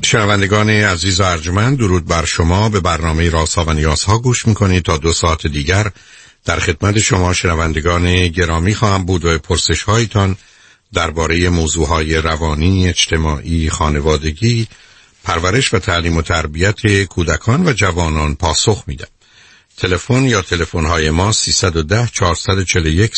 شنوندگان عزیز و ارجمند، درود بر شما. به برنامه رازها و نیازها گوش میکنید. تا 2 ساعت دیگر در خدمت شما شنوندگان گرامی خواهم بود و پرسش هایتان درباره موضوعهای روانی، اجتماعی، خانوادگی، پرورش و تعلیم و تربیت کودکان و جوانان پاسخ میدم. تلفن یا تلفن‌های ما 310 441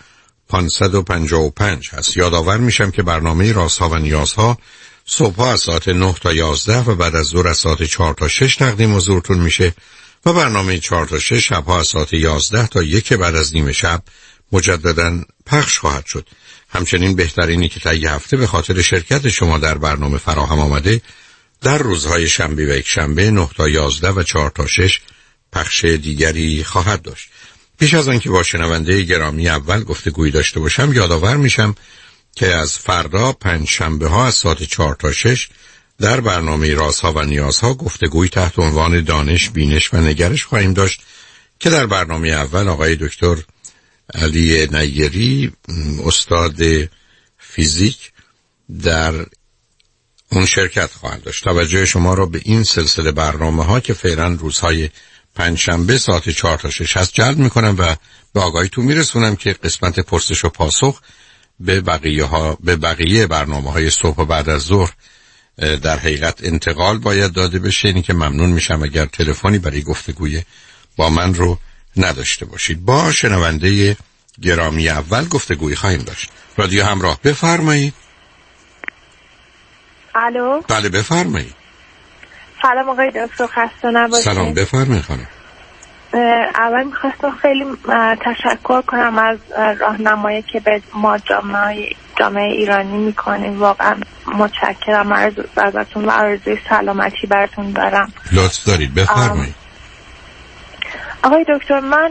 0555 هست. یادآور میشم که برنامه رازها و نیازها صبح‌ها از ساعت 9 تا 11 و بعد از ظهر از ساعت 4 تا 6 تقدیم حضورتون میشه و برنامه 4 تا 6 شب‌ها از ساعت 11 تا 1 بعد از نیم شب مجدداً پخش خواهد شد. همچنین بهترینی که تا یه هفته به خاطر شرکت شما در برنامه فراهم آمده در روزهای شنبه و یکشنبه 9 تا 11 و 4 تا 6 پخش دیگری خواهد داشت. پیش از آنکه با شنونده گرامی اول گفتگویی داشته باشم، یادآور میشم که از فردا پنجشنبه ها از ساعت 4 تا 6 در برنامه رازها و نیازها گفتگویی تحت عنوان دانش، بینش و نگرش خواهیم داشت که در برنامه اول آقای دکتر علی نیری، استاد فیزیک، در اون شرکت خواهند داشت. توجه شما را به این سلسله برنامه ها که فعلا روزهای پنجشنبه ساعت 4 تا 6 هست جلب میکنم و به آگاهیتون میرسونم که قسمت پرسش و پاسخ به بقیه برنامه‌های صبح و بعد از ظهر در حقیقت انتقال باید داده بشه. اینی که ممنون میشم اگر تلفنی برای گفتگوی با من رو نداشته باشید. با شنونده گرامی اول گفتگویی خواهیم داشت. رادیو همراه، بفرمایید. الو. بله بفرمایید. سلام آقای دکتر، خسته نباشید. سلام، بفرمایید خانم. اول میخواستم خیلی تشکر کنم از راهنمایی که به ما جامعه ایرانی میکنیم. واقعا متشکرم ازتون و آرزوی سلامتی براتون دارم. لطف دارید، بفرمایید. آقای دکتر، من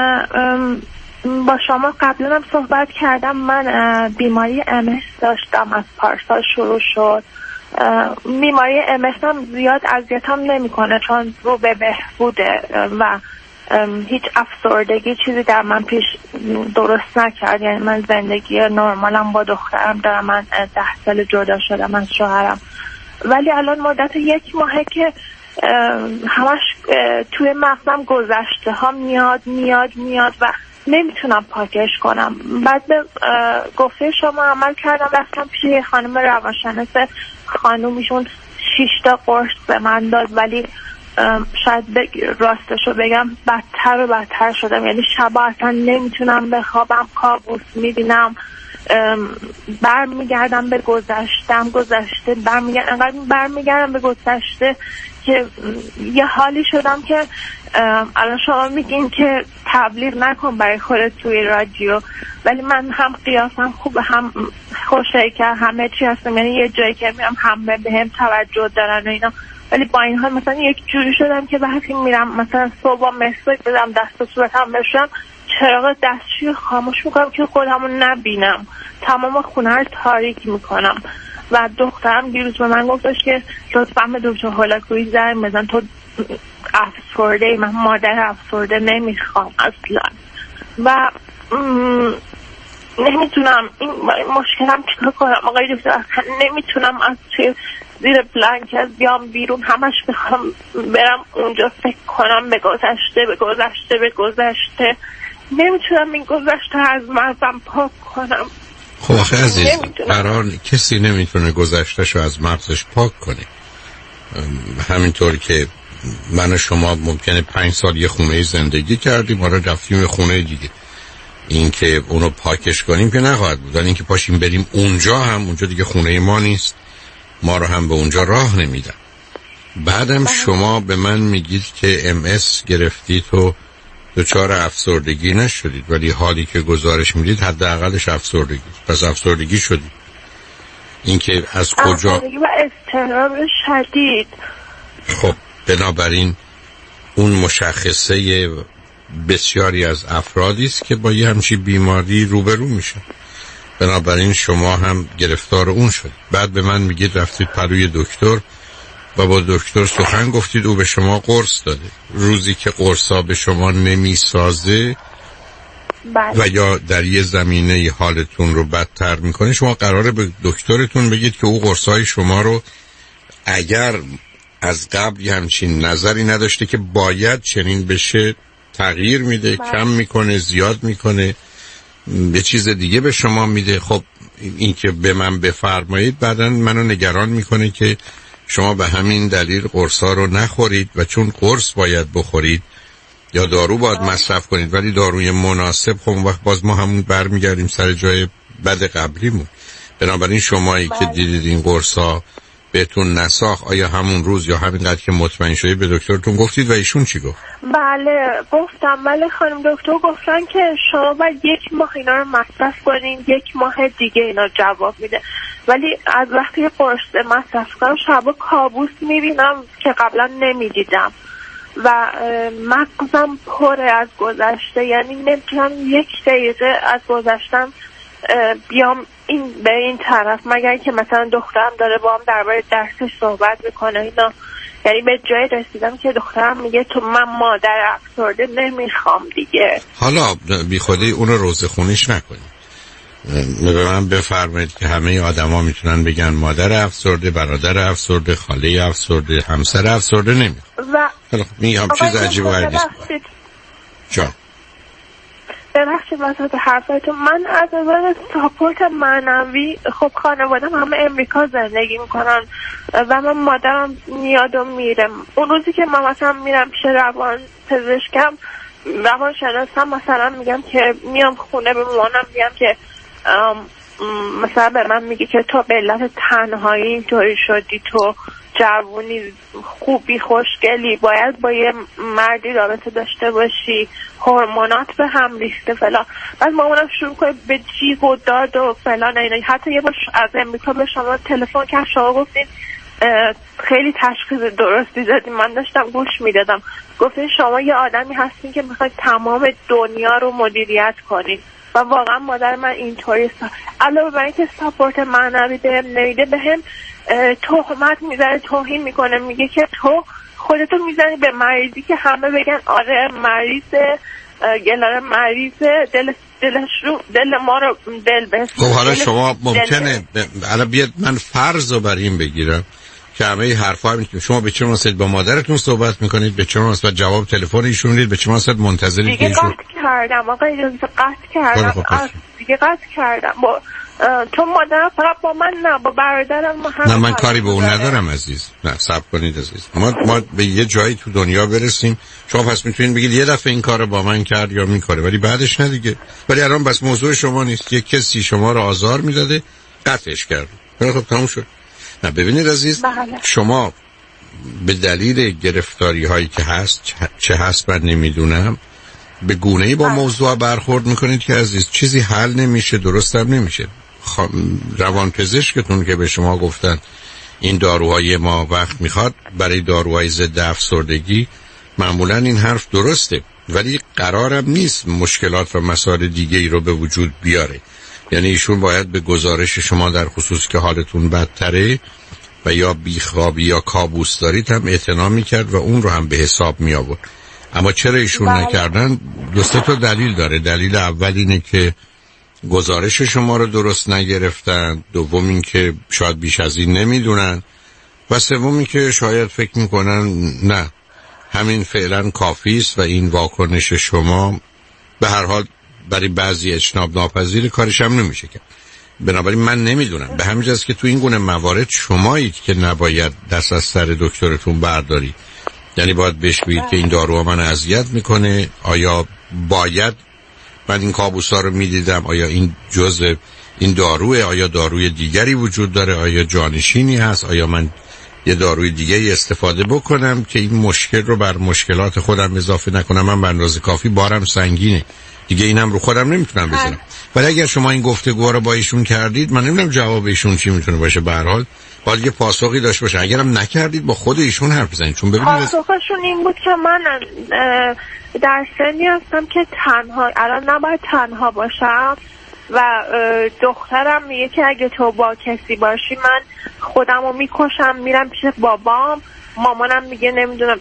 با شما قبلا هم صحبت کردم. من بیماری MS داشتم، از پارسال شروع شد. بیماری MS هم زیاد اذیتم نمیکنه چون رو به بهبوده و هیچ افسردگی چیزی در من پیش درست نکرد. یعنی من زندگی نرمالم با دخترم دارم. من 10 سال جدا شدم از شوهرم، ولی الان مدت 1 ماهه که همش توی مغزم گذشته ها میاد و نمیتونم پاکش کنم. بعد به گفته شما عمل کردم، رفتم پیش خانم روانشناس. خانومیشون 6 تا قرص به من داد، ولی شاید راستشو بگم بدتر و بدتر شدم. یعنی شب اصلا نمیتونم بخوابم، کابوس میبینم، برمیگردم به گذشته برمیگردم به گذشته که یه حالی شدم که الان شما میگین که تبلیغ نکن برای خودت توی رادیو، ولی من هم قیافم خوبه، هم خوشه که همه چی هستم. یعنی یه جایی که میرم همه به هم توجه دارن و اینا، ولی با این حال مثلا یک جوری شدم که وقتی میرم مثلا صبح مسواک بدم دست و صورتم بشورم، چراغ دستشویی خاموش میکنم که خودمو نبینم، تمام خونه رو تاریک میکنم. و دخترم دیروز به من گفتش که لطفا به دکتر هولاکویی زنگ بزن، تو افسرده. من مادر افسرده نمیخوام اصلا و نمیتونم این مشکلم چیکار کنم آقای دکتر. اصلا نمیتونم از توی زیر بلانکت بیام بیرون، همش میخوام برم اونجا فکر کنم به گذشته. نمیتونم این گذشته از مغزم پاک کنم. خب آخه عزیز، قرار کسی نمیتونه گذشتهشو از مغزش پاک کنه. همینطور که من و شما ممکنه 5 سال یه خونه زندگی کردیم، حالا رفتیم خونه دیگه، این که اونو پاکش کنیم که نخواهد بود. این که پاشیم بریم اونجا، هم اونجا دیگه خونه ما نیست، ما رو هم به اونجا راه نمیدن. بعدم شما به من میگید که MS گرفتید و دچار افسردگی نشدید، ولی حالی که گزارش میدید حداقلش افسردگی. پس افسردگی شدید. این که از کجا؟ افسردگی و اضطراب شدید. خب بنابراین اون مشخصه بسیاری از افرادی است که با یه همچین بیماری روبرو میشن. بنابراین شما هم گرفتار اون شدید. بعد به من میگید رفتید پروی دکتر و با دکتر سخن گفتید، او به شما قرص داده. روزی که قرصا به شما نمیسازه و یا در یه زمینه حالتون رو بدتر میکنه، شما قراره به دکترتون بگید که او قرصای شما رو اگر از قبل همچین نظری نداشته که باید چنین بشه، تغییر میده، کم میکنه، زیاد میکنه، یه چیز دیگه به شما میده. خب این که به من بفرمایید بعداً منو نگران میکنه که شما به همین دلیل قرصا رو نخورید و چون قرص باید بخورید یا دارو باید مصرف کنید ولی داروی مناسب، خب اون وقت باز ما همون برمیگردیم سر جای بد قبلیمون. بنابراین شمایی که دیدید این قرصا بهتون نساخت، آیا همون روز یا همینقدر که مطمئن شدید به دکترتون گفتید و ایشون چی گفت؟ بله گفتم، ولی خانم دکتر گفتن که شما باید 1 ماه اینا رو مصرف کنین، 1 ماه دیگه اینا جواب میده. ولی از وقتی قرص مصرف کنم شبا کابوس میبینم که قبلا نمیدیدم و مغزم پره از گذشته، یعنی نمیتونم 1 دقیقه از گذشتم بیام به این طرف، مگر که مثلا دخترم داره با هم درباره درسش صحبت میکنه اینا. یعنی به جای رسیدم که دخترم میگه تو من مادر افسرده نمیخوام دیگه. حالا بی خودی اونو روزه خونیش نکنید. به من بفرمایید که همه آدما میتونن بگن مادر افسرده، برادر افسرده، خاله افسرده، همسر افسرده نمیخوام. خب میگم چیز عجیب و غریبی نیست. جان ببخشید وسط حرفتون، من از نظر ساپورت معنوی، خب خانوادم همه امریکا زندگی میکنن و من مادرم میاد و میره. اون روزی که من مثلا میرم پیش روان پزشکم، روان شناسم، مثلا میگم که میام خونه به مامانم میگم که مثلا به من میگه که تو به علت تنهایی اینطوری شدی، تو جوونی خوبی خوشگلی باید با یه مردی رابطه داشته باشی، هورمونات به هم ریخته فلان. بعد مامانم شروع کنه به جیغ و داد و فلان اینا. حتی یه بار از امریکا به شما تلفن کرد، شما گفتین خیلی تشخیص درستی دادیم، من داشتم گوش میدادم، گفتین شما یه آدمی هستین که میخواید تمام دنیا رو مدیریت کنین و واقعا مادر من اینطوری علاوه بر اینکه ساپورت معنوی بهم نمیده، بهم تهمت میزنه، توهین میکنه، میگه که تو خودتو میزنی به مریضی که همه بگن آره مریضه، گلاره مریضه، دل ما رو دل بسته. خب حالا شما ممکنه الان بیاد من فرض رو بر این بگیرم که همه حرفا میگم، شما به چه مناسبت با مادرتون صحبت میکنید، به چه مناسبت جواب تلفن ایشون میدید، به چه مناسبت منتظرید که ایشون قطع کردم آقا اجازه قطع کردم دیگه قطع کردم با چون مادرم فقط با من نه با برادرم نه من کاری به اون ندارم عزیز. نه صبر کنید عزیز، ما به یه جایی تو دنیا برسیم، شما پس میتونید بگید یه دفعه این کارو با من کرد یا میکنه ولی بعدش نه دیگه. ولی الان بس موضوع شما نیست، یک کسی شما رو آزار میداده قطعش کرد، خب تموم شد. نه ببینید عزیز شما به دلیل گرفتاری هایی که هست چه هست من نمیدونم به گونه‌ای با موضوع برخورد میکنید که عزیز چیزی حل نمیشه، درست هم نمیشه. روانپزشکتون که به شما گفتن این داروهای ما وقت میخواد برای داروهای ضد افسردگی، معمولا این حرف درسته ولی قرارم نیست مشکلات و مسائل دیگه ای رو به وجود بیاره. یعنی ایشون باید به گزارش شما در خصوص که حالتون بدتره و یا بیخوابی یا کابوس دارید هم اعتنا میکرد و اون رو هم به حساب می آورد. اما چرا ایشون نکردن؟ دو سه تا دلیل داره. دلیل اول اینه که گزارش شما رو درست نگرفتن، دوم این که شاید بیش از این نمیدونن و سوم این که شاید فکر میکنن نه همین فعلا کافی است و این واکنش شما به هر حال برای بعضی اجتناب ناپذیر کارش هم نمیشه کرد. بنابراین من نمیدونم، به همین جاست که تو این گونه موارد شمایید که نباید دست از سر دکترتون بردارید. یعنی باید بهش بگید که این دارو من اذیت میکنه، آیا باید من این کابوسا رو میدیدم، آیا این جزء این داروه، آیا داروی دیگری وجود داره، آیا جانشینی هست، آیا من یه داروی دیگه استفاده بکنم که این مشکل رو بر مشکلات خودم اضافه نکنم. من به اندازه کافی بارم سنگینه دیگه، اینم رو خودم نمیتونم بزنم. ولی اگر شما این گفتگوها رو با ایشون کردید، من نمیدونم جواب ایشون چی میتونه باشه. به هر حال باید یه پاسخی داشته باشه. اگرم نکردید با خود ایشون حرف بزنید، چون ببینید پاسخشون این بود که من در سنی هستم که الان نباید تنها باشم و دخترم میگه که اگه تو با کسی باشی من خودم رو میکشم میرم پیش بابام، مامانم میگه نمیدونم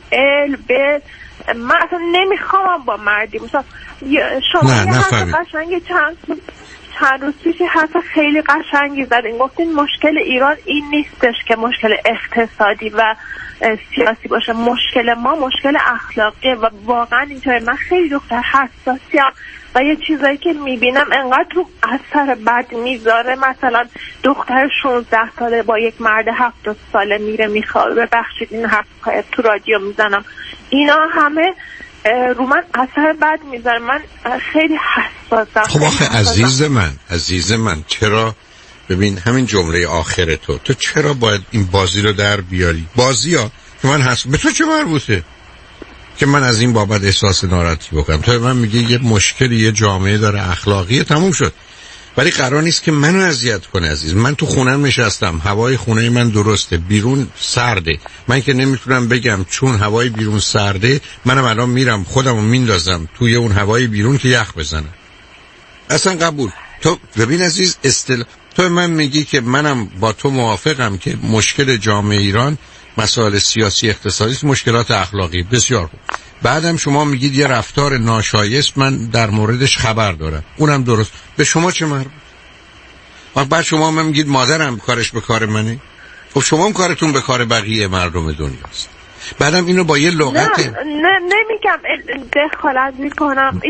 من اصلا نمیخوام با مردی. مثلا شما یه قشنگ چند روز پیش حرف خیلی قشنگی زدین، گفتین مشکل ایران این نیستش که مشکل اقتصادی و سیاسی باشه، مشکل ما مشکل اخلاقی و واقعا اینطوره. من خیلی دختر حساسیم و یه چیزایی که میبینم انقدر رو اثر بد میذاره. مثلا دختر 16 ساله با یک مرد 70 ساله میره میخواد، ببخشید این حرفای تو رادیو میزنم، اینا همه رو من اثر بد میذاره. من خیلی حساسم. خب آخه عزیز من چرا، ببین همین جمله آخر تو چرا باید این بازی رو در بیاری؟ بازی ها که من هست به تو چه مربوطه که من از این بابت احساس ناراحتی بکنم؟ تو من میگه یه مشکلی یه جامعه داره اخلاقی، تموم شد. ولی قرار نیست که منو اذیت کنه عزیز. من تو خونم نشستم، هوای خونه من درسته، بیرون سرده، من که نمیتونم بگم چون هوای بیرون سرده منم الان میرم خودمو میندازم توی اون هوای بیرون که یخ بزنم. اصلا قبول. تو ببین عزیز، تو من میگی که منم با تو موافقم که مشکل جامعه ایران مسائل سیاسی اقتصادی، مشکلات اخلاقی، بسیار خوب. بعدم شما میگید یه رفتار ناشایست من در موردش خبر دارم، اونم درست. به شما چه مربوط؟ بعد شما من میگید مادرم کارش به کار منه. خب شما هم کارتون به کار بقیه مردم دنیاست. بعدم اینو با یه لغت نمیگم دخالت میکنم،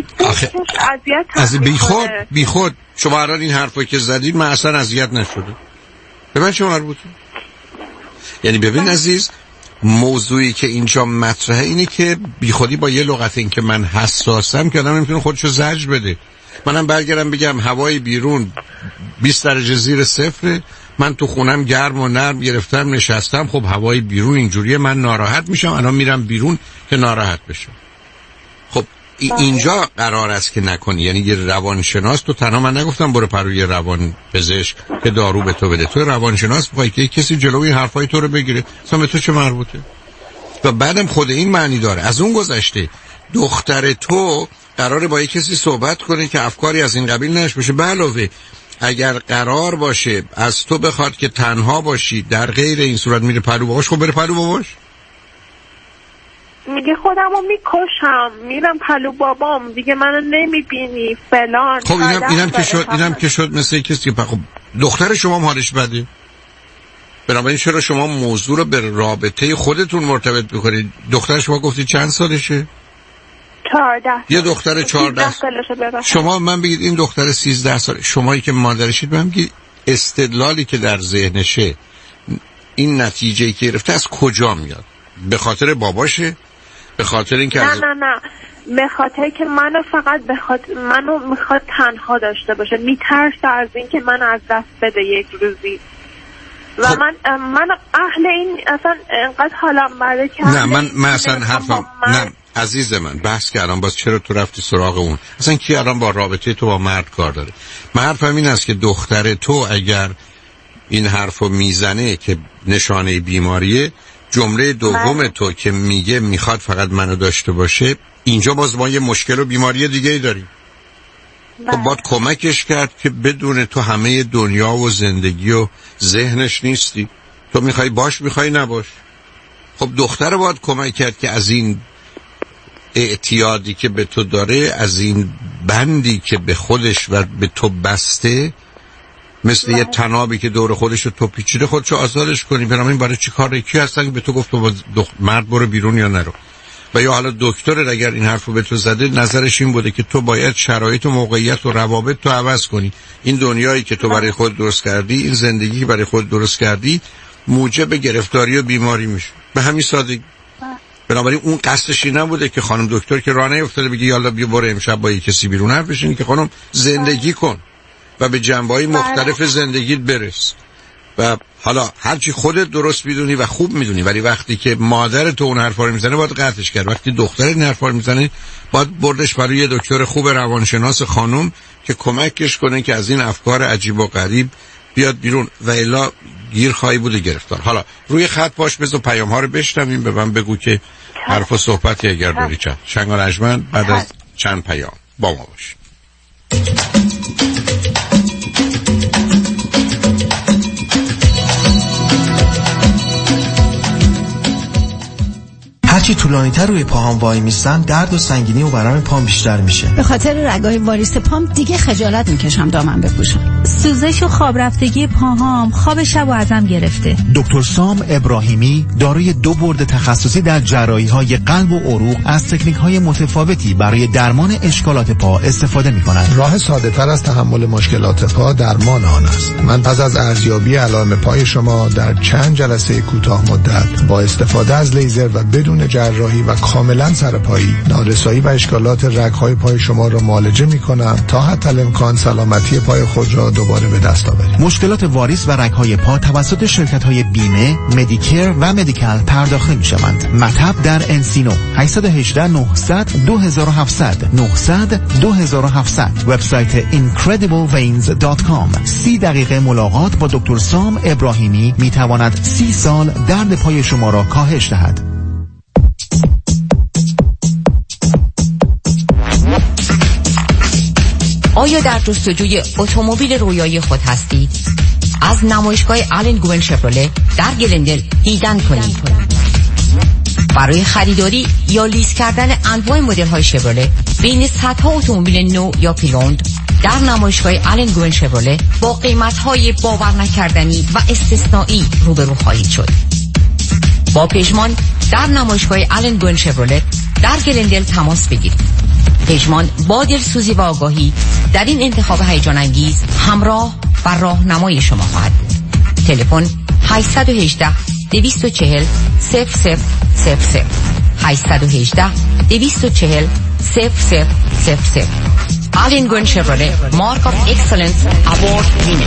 از بی خود شما الان این حرفایی که زدید من اصلا اذیت نشده. به من چه مربوطه؟ یعنی ببین عزیز، موضوعی که اینجا مطرحه اینه که بی خودی با یه لغت این که من حساسم که آدم نمیتونه خودشو زجر بده. منم برگردم بگم هوای بیرون 20 درجه زیر صفره، من تو خونم گرم و نرم گرفتم نشستم، خب هوای بیرون اینجوریه، من ناراحت میشم، الان میرم بیرون که ناراحت بشم. خب اینجا قرار است که نکنی. یعنی یه روانشناس، تو تنها من نگفتم برو پروی روان پزشک که دارو به تو بده، تو روانشناس بخوای که کسی جلوی این حرفای تو رو بگیره، اصلا به تو چه مربوطه؟ و بعدم خود این معنی داره. از اون گذشته دختر تو قراره با کسی صحبت کنه که افکاری از این قبیل نش بشه. به علاوه اگر قرار باشه از تو بخواد که تنها باشی، در غیر این صورت میره پلو باباش، خب بره پلو باباش. میگه خودمو میکشم، میرم پلو بابام، دیگه منو نمیبینی فلان. خب اینم که شد مثل کسی که خب دختر شما هم حالش بده. بنابراین چرا شما موضوع رو به رابطه خودتون مرتبط بکنید؟ دختر شما گفتید چند سالشه؟ 14. یه دختر 14 شما من بگید این دختر 13 ساله، شمایی که مادرشید من بگید استدلالی که در ذهنشه، این نتیجه‌ای که گرفته از کجا میاد؟ به خاطر باباشه؟ به خاطر اینکه نه به خاطر که منو میخواد تنها داشته باشه، میترسه از اینکه من از دست بده یک روزی. و خب. من اهل این اصلا انقدر حالم بده که نه من اصلا حرفم نه عزیز من، بحث کردم باز چرا تو رفتی سراغ اون؟ اصلا کی الان با رابطه تو با مرد کار داره؟ من حرفم این است که دختر تو اگر این حرفو میزنه که نشانه بیماریه، جمله دوم تو که میگه میخواد فقط منو داشته باشه، اینجا باز ما یه مشکل و بیماری دیگه ای داریم. خب باید کمکش کرد که بدون تو همه دنیا و زندگی و ذهنش نیستی، تو میخوای باش میخوای نباش. خب دختر باید کمک کرد که از این اعتیادی که به تو داره، از این بندی که به خودش و به تو بسته، مثل یه تنابی که دور خودش رو تو پیچیده، خودشو آزادش کنی. بنابراین برای چی کار کی هستن که به تو گفت تو مرد برو بیرون یا نرو؟ و یا حالا دکتر اگر این حرفو به تو زده نظرش این بوده که تو باید شرایط و موقعیت و روابط تو عوض کنی. این دنیایی که تو برای خود درست کردی، این زندگی که برای خود درست کردی، موجب گرفتاری و بیماری میشه. به همین سادگی. بنابراین اون قصدش این نبوده که خانم دکتر که راه نیفتاده بگی یالا بیا برو امشب با کسی بیرون حرف بزنی، که خانم زندگی کن و به جنبه‌های مختلف زندگیت برس. و حالا هرچی خودت درست میدونی و خوب میدونی، ولی وقتی که مادر تو اون حرفا رو میزنه باید قطعش کرد. وقتی دختر این حرفا رو میزنه باید بردش برای یه دکتر خوب روانشناس خانم که کمکش کنه که از این افکار عجیب و غریب بیاد بیرون، و الا گیر خواهی بوده گرفتار. حالا روی خط باش، بذار پیام ها رو بشنویم، به من بگو که حرف و صحبتی اگر داری چند. شنگ رجمن بعد از چند پیام با ما باش. هرچی تو طولانی‌تر روی پاهام وای میستم درد و سنگینی و ورم پام بیشتر میشه. به خاطر رگای واریس پام دیگه خجالت میکشم دامن بپوشم. سوزش و خواب رفتگی پاهام خواب شب و ازم گرفته. دکتر سام ابراهیمی دارای 2 بورد تخصصی در جراحی‌های قلب و عروق از تکنیک‌های متفاوتی برای درمان اشکالات پا استفاده می‌کنند. راه ساده‌تر از تحمل مشکلات پا درمان آن است. من پس از ارزیابی علائم پای شما در چند جلسه کوتاه مدت با استفاده از لیزر و بدون جراحی و کاملا سرپایی نارسایی و اشکالات رگ‌های پای شما را معالجه می‌کنم تا حتی الامکان سلامتی پای خود را دوباره به دست آورید. مشکلات واریس و رگ‌های پا توسط شرکت‌های بیمه، مدیکر و مدیکال پرداخته می‌شوند. مطب در انسینو 818 900 2700 900 2700. وبسایت incredibleveins.com. 30 دقیقه ملاقات با دکتر سام ابراهیمی می‌تواند 30 سال درد پای شما را کاهش دهد. آیا در جستجوی اتومبیل رویایی خود هستید؟ از نمایشگاه آلن گوون شفرله در گلندل دیدن کنید. برای خریداری یا لیز کردن انواع مدل‌های شفرله بین صدها اتومبیل نو یا پری‌اوند در نمایشگاه آلن گوون شفرله با قیمت‌های باور نکردنی و استثنایی روبرو خواهید شد. با پژمان در نمایشگاه آلن گوون شفرله در گلندل تماس بگیرید. پژمان با دلسوزی و آگاهی در این انتخاب هیجان انگیز همراه و راهنمای شما خواهد بود. تلفن 818 240 0000 818 240 0000. آلن گوون شفرله مارک آف اکسلنس اوارد وینر.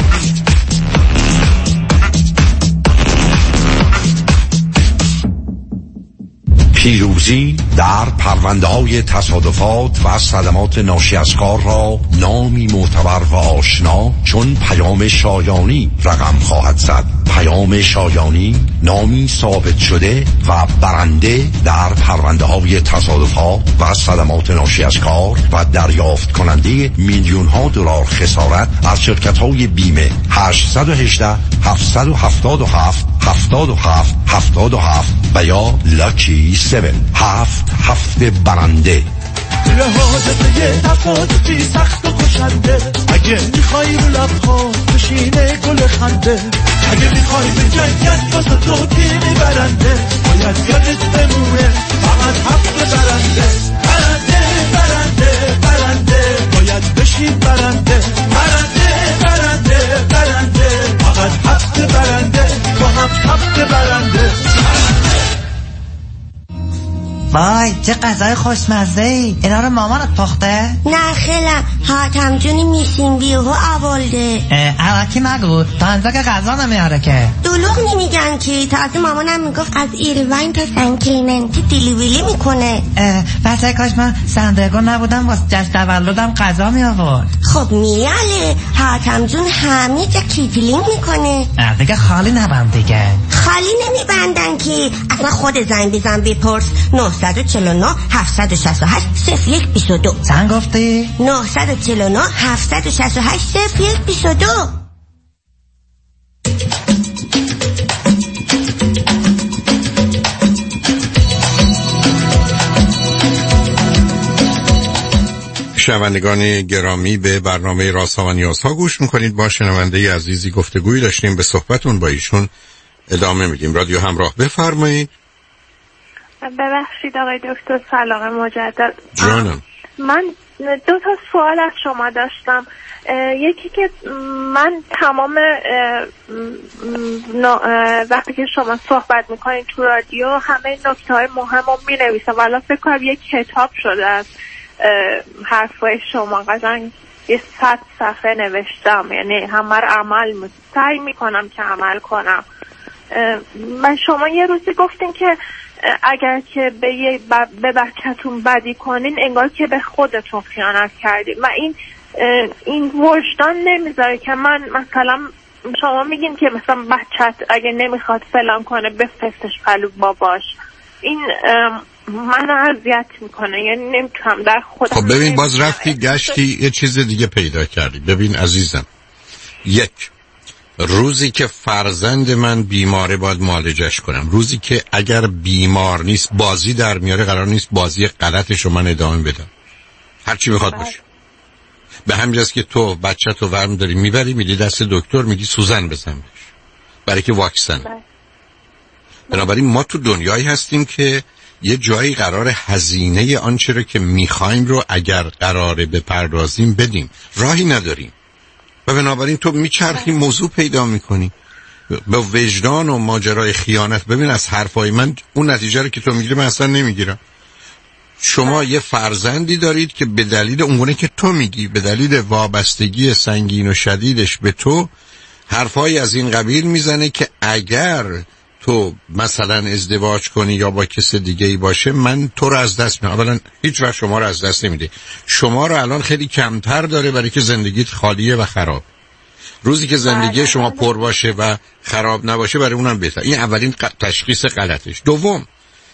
پیروزی در پرونده‌های تصادفات و صدمات ناشی از کار را نامی معتبر و آشنا چون پیام شایانی رقم خواهد زد. پیام شایانی نامی ثابت شده و برنده در پرونده‌های تصادفات و صدمات ناشی از کار و دریافت کننده میلیون‌ها دلار خسارت از شرکت‌های بیمه. 818 777 77 77 و یا لاکی 7 هفت برنده. لحاظت یه تفاوتی سخت و کشنده، اگه میخوای رو لبها بشینه گل خنده، اگه میخوای به جنگت واسه تو تیمی برنده، باید یادت بمونه فقط هفت برنده. برنده برنده برنده باید بشین برنده. برنده برنده برنده فقط هفت برنده با هفت برنده. وای چه غذای خوشمزه‌ای، اینا رو مامانت پخته؟ نه خیلم حاتم جونی میشین بیهو آورده. الکی نگو تا انزا که غذا نمیاره که. دلوغ نمیگن که تازه مامانم میگفت از ایروین تا سن کلیمنتی دیلیویلی میکنه. بس کاش من سندرگو نبودم واسه جشن تولدم غذا می آورد. خب میاله حاتم جون همه جا کیتلینگ میکنه. دیگه خالی نبند دیگه. خالی نمیبندن که اصلا خود زنگ بزن بپرس. 949 768 0122. زنگ گفتی؟ 949 768 0122. شنوندگان گرامی به برنامه رازها و نیازها گوش میکنید. با شنونده عزیزی گفتگویی داشتیم، به صحبتون با ایشون ادامه میدیم. رادیو همراه بفرمایید. ببخشید آقای دکتر، سلام مجدد. جانم، من 2 تا سوال از شما داشتم. یکی که من تمام وقتی که شما صحبت میکنید تو رادیو همه نکته‌های مهم رو مینویسم، ولی فکر کنم یک کتاب شده از حرفای شما. قشنگ 100 صفحه نوشتم، یعنی همه رو سعی میکنم که عمل کنم. من شما یه روزی گفتین که اگر که به بچه‌تون بدی کنین انگار که به خودتون خیانت کردین. من این وجدان نمیذاره که من مثلا شما میگین که مثلا بچه‌ت اگه نمیخواد فلان کنه بفرستش پلو باباش. این من اذیت میکنه، یعنی نمیتونم در خودم. خب ببین باز رفتی گشتی یه چیز دیگه پیدا کردی. ببین عزیزم، یک روزی که فرزند من بیماره باید معالجش کنم، روزی که اگر بیمار نیست بازی در میاره قرار نیست بازی غلطش رو من ادامه بدم هرچی میخواد باشه. به همین جاست که تو بچه تو ورم داری میبری میدی دست دکتر میگی سوزن بزن بهش برای که واکسن. بنابراین ما تو دنیایی هستیم که یه جایی قرار هزینه آنچه رو که میخوایم رو اگر قراره بپردازیم بدیم، راهی نداریم و بنابراین تو میچرخی موضوع پیدا میکنی به وجدان و ماجرای خیانت. ببین از حرفای من اون نتیجه رو که تو میگیری من اصلا نمیگیرم. شما یه فرزندی دارید که به دلیل اونگونه که تو میگی، به دلیل وابستگی سنگین و شدیدش به تو حرفای از این قبیل میزنه که اگر تو مثلا ازدواج کنی یا با کس دیگه ای باشه من تو رو از دست میدم. اولا هیچ وقت شما رو از دست نمیده، شما رو الان خیلی کمتر داره برای که زندگیت خالیه و خراب. روزی که زندگی شما پر باشه و خراب نباشه برای اونم بهتر. این اولین تشخیص غلطش. دوم،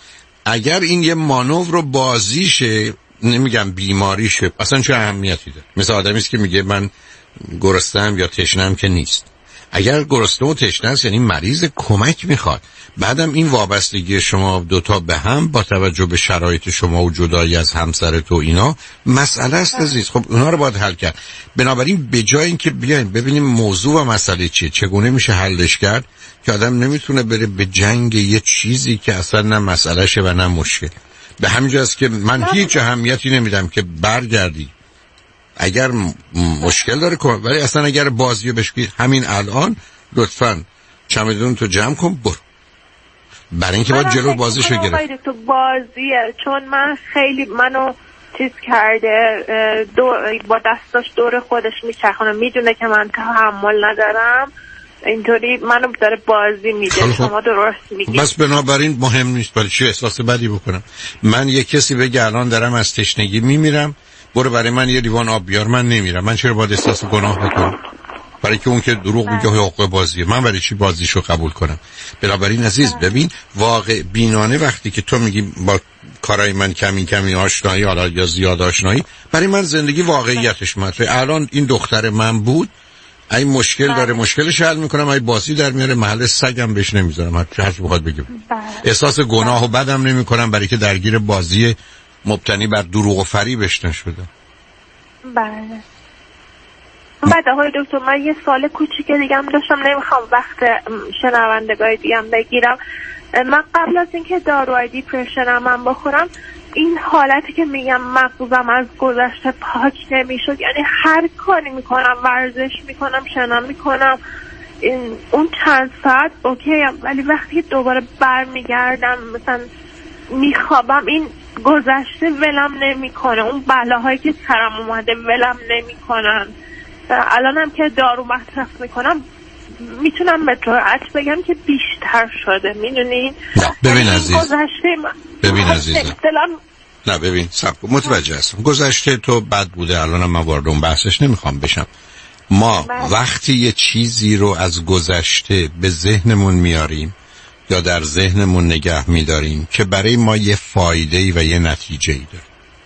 اگر این یه مانور رو بازیشه، نمیگم بیماریشه، اصلا چه اهمیتی داره؟ مثل آدمی است که میگه من گرسنه‌ام یا تشنه‌ام که نیست. اگر گرسنه و تشنه است یعنی مریض کمک میخواد. بعدم این وابستگی شما دوتا به هم با توجه به شرایط شما و جدایی از همسرت و اینا مسئله است عزیز. خب اونا رو باید حل کرد. بنابراین به جای اینکه بیاین ببینیم موضوع و مسئله چیه، چگونه میشه حلش کرد، که آدم نمیتونه بره به جنگ یه چیزی که اصلا نه مسئله شه و نه مشکل. به همین جاست که من هیچ اهمیتی نمیدم که برگردی اگر مشکل داره کن، ولی اصلا اگر بازیو بشکی همین الان لطفاً چمدون تو جمع کن برو، برای اینکه باید جلو بازیشو گرفت. تو بازیه چون من خیلی منو چیز کرده با دستاش دور خودش میچرخونه، میدونه که من تحمل ندارم، اینطوری منو داره بازی میده. شما درست میگی. بس بنابراین مهم نیست برای چی احساس بدی بکنم. من یه کسی بگه الان دارم از تشنگی میمیرم برو برای من یه لیوان آب بیار، من نمیرم، من چرا باید احساس گناه بکنم؟ برای که اون که دروغ میگه حقوق بازیه، من برای چی بازیشو قبول کنم؟ بنابراین عزیز ببین واقع بینانه وقتی که تو میگی با کارای من کمی آشنایی حالا یا زیاد آشنایی، برای من زندگی واقعیتش مطرحه. الان این دختر من بود، این مشکل داره مشکلش حل میکنم، این بازی در میاره محل سگم بهش نمیذارم، هر چی بخواد بگه. احساس گناه و بدم نمیکنم برای که درگیر بازی مبتنی بر دروغ و فریبش نشده. بله. بعد آقای دکتر من یه سوال کوچیک دیگه هم داشتم، نمیخوام وقت شنوندگای دیگم بگیرم. من قبل از اینکه داروهای دیپرشنم من بخورم، این حالتی که میگم مغزم از گذشته پاک نمیشد، یعنی هر کاری میکنم، ورزش میکنم، شنا میکنم، اون چند ساعت اوکی، ولی وقتی دوباره برمیگردم مثلا میخوابم، این گذشته ولم نمیکنه، اون بلاهایی که سرم اومده ولم نمیکنن. الانم که دارو مصرف میکنم میتونم به جرئت بگم که بیشتر شده، میدونین؟ ببین عزیز، ببین عزیزم، نه ببین متوجه هستم گذشته تو بد بوده، الانم من وارد اون بحثش نمیخوام بشم. ما وقتی یه چیزی رو از گذشته به ذهنمون میاریم یا در ذهنمون نگه میداریم که برای ما یه فایده‌ای و یه نتیجه‌ای داره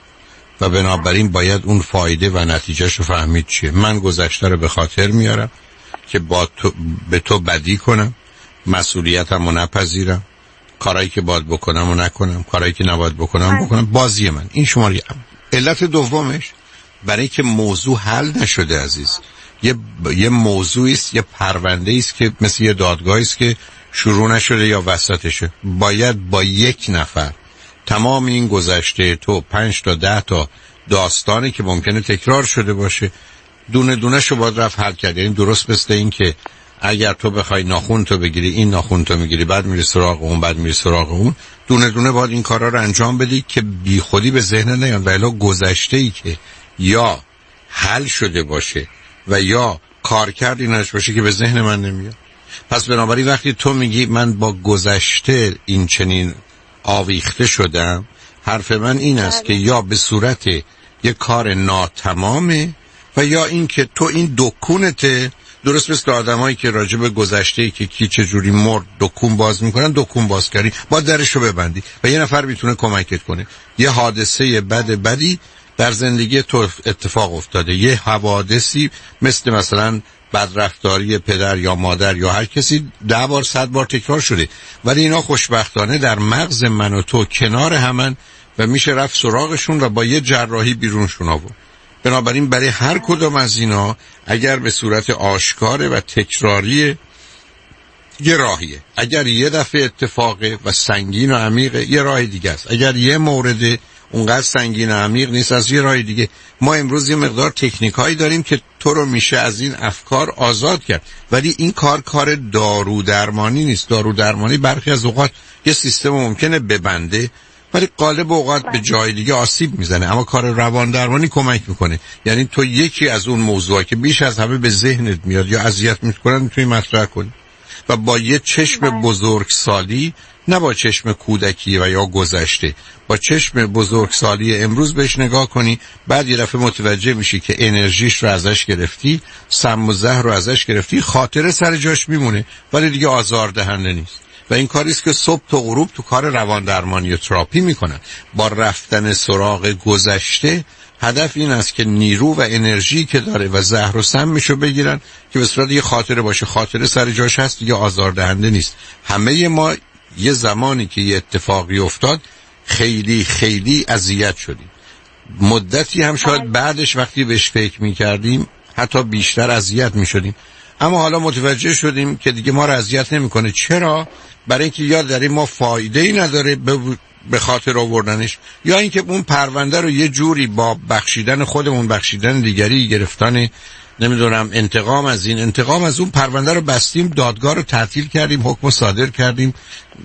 و بنابراین باید اون فایده و نتیجهش رو فهمید چیه. من گذشته رو به خاطر میارم که به تو بدی کنم، مسئولیتم رو نپذیرم، کارهایی که باید بکنم و نکنم، کارهایی که نباید بکنم، بازی من. این شماره علت دومش برای که موضوع حل نشده عزیز، یه موضوعی است، یه پرونده است که مثل یه دادگاهی است که شروع نشده یا وسطشه. باید با یک نفر تمام این گذشته تو 5 تا 10 تا داستانی که ممکنه تکرار شده باشه دونه دونه شو باید رفت حل کرد. یعنی درست مثل این که اگر تو بخوای ناخون تو بگیری، این ناخون تو میگیری، بعد میری سراغ اون، بعد میری سراغ اون، دونه دونه باید این کارا رو انجام بدی که بی خودی به ذهن نیاد. ولی گذشته‌ای که یا حل شده باشه و یا کار کردی نش باشه که به ذهن من نمیاد. پس بنابراین وقتی تو میگی من با گذشته این چنین آویخته شدم، حرف من این است که یا به صورت یک کار ناتمامه و یا این که تو این دکونته، درست مثل آدمایی که راجع به گذشته‌ای که کی چه جوری مرد دکون باز میکنن، دکون باز کردی با درشو ببندی و یه نفر میتونه کمکت کنه. یه حادثه بدی در زندگی تو اتفاق افتاده، یه حوادثی مثلا بدرفتاری پدر یا مادر یا هر کسی 10 بار 100 بار تکرار شده، ولی اینا خوشبختانه در مغز من و تو کنار همن و میشه رفت سراغشون و با یه جراحی بیرونشون آورد. بنابراین برای هر کدوم از اینا اگر به صورت آشکاره و تکراری یه راهیه، اگر یه دفعه اتفاقه و سنگین و عمیقه یه راه دیگه است، اگر یه مورد اونقدر سنگین و عمیق نیست از یه راه دیگه. ما امروز یه مقدار تکنیکایی داریم که تو رو میشه از این افکار آزاد کرد، ولی این کار دارو درمانی نیست. دارو درمانی برخی از اوقات یه سیستم ممکنه ببنده ولی غالب اوقات به جای دیگه آسیب میزنه، اما کار روان درمانی کمک میکنه. یعنی تو یکی از اون موضوعی که بیش از همه به ذهنت میاد یا اذیت میکنن میتونی مطرح کنی و با یه چشم بزرگسالی، نه با چشم کودکی و یا گذشته، با چشم بزرگسالی امروز بهش نگاه کنی. بعد یه دفعه متوجه میشی که انرژیش رو ازش گرفتی، سم و زهر رو ازش گرفتی، خاطره سر جاش میمونه ولی دیگه آزاردهنده نیست. و این کاریست که صبح تا غروب تو کار روان درمانی و تراپی میکنن. با رفتن سراغ گذشته هدف این است که نیرو و انرژی که داره و زهر و سمشو بگیرن که به صورت یه خاطره باشه. خاطره سر جاش هست دیگه، آزاردهنده نیست. همه ما یه زمانی که یه اتفاقی افتاد خیلی خیلی اذیت شدیم، مدتی هم شاید بعدش وقتی بهش فکر میکردیم حتی بیشتر اذیت میشدیم، اما حالا متوجه شدیم که دیگه ما رو اذیت نمیکنه. چرا؟ برای اینکه یا در ما فایده ای نداره به خاطر آوردنش، یا اینکه اون پرونده رو یه جوری با بخشیدن خودمون، بخشیدن دیگری، گرفتن نمیدونم انتقام از این انتقام از اون، پرونده رو بستیم، دادگاه رو تعطیل کردیم، حکم صادر کردیم،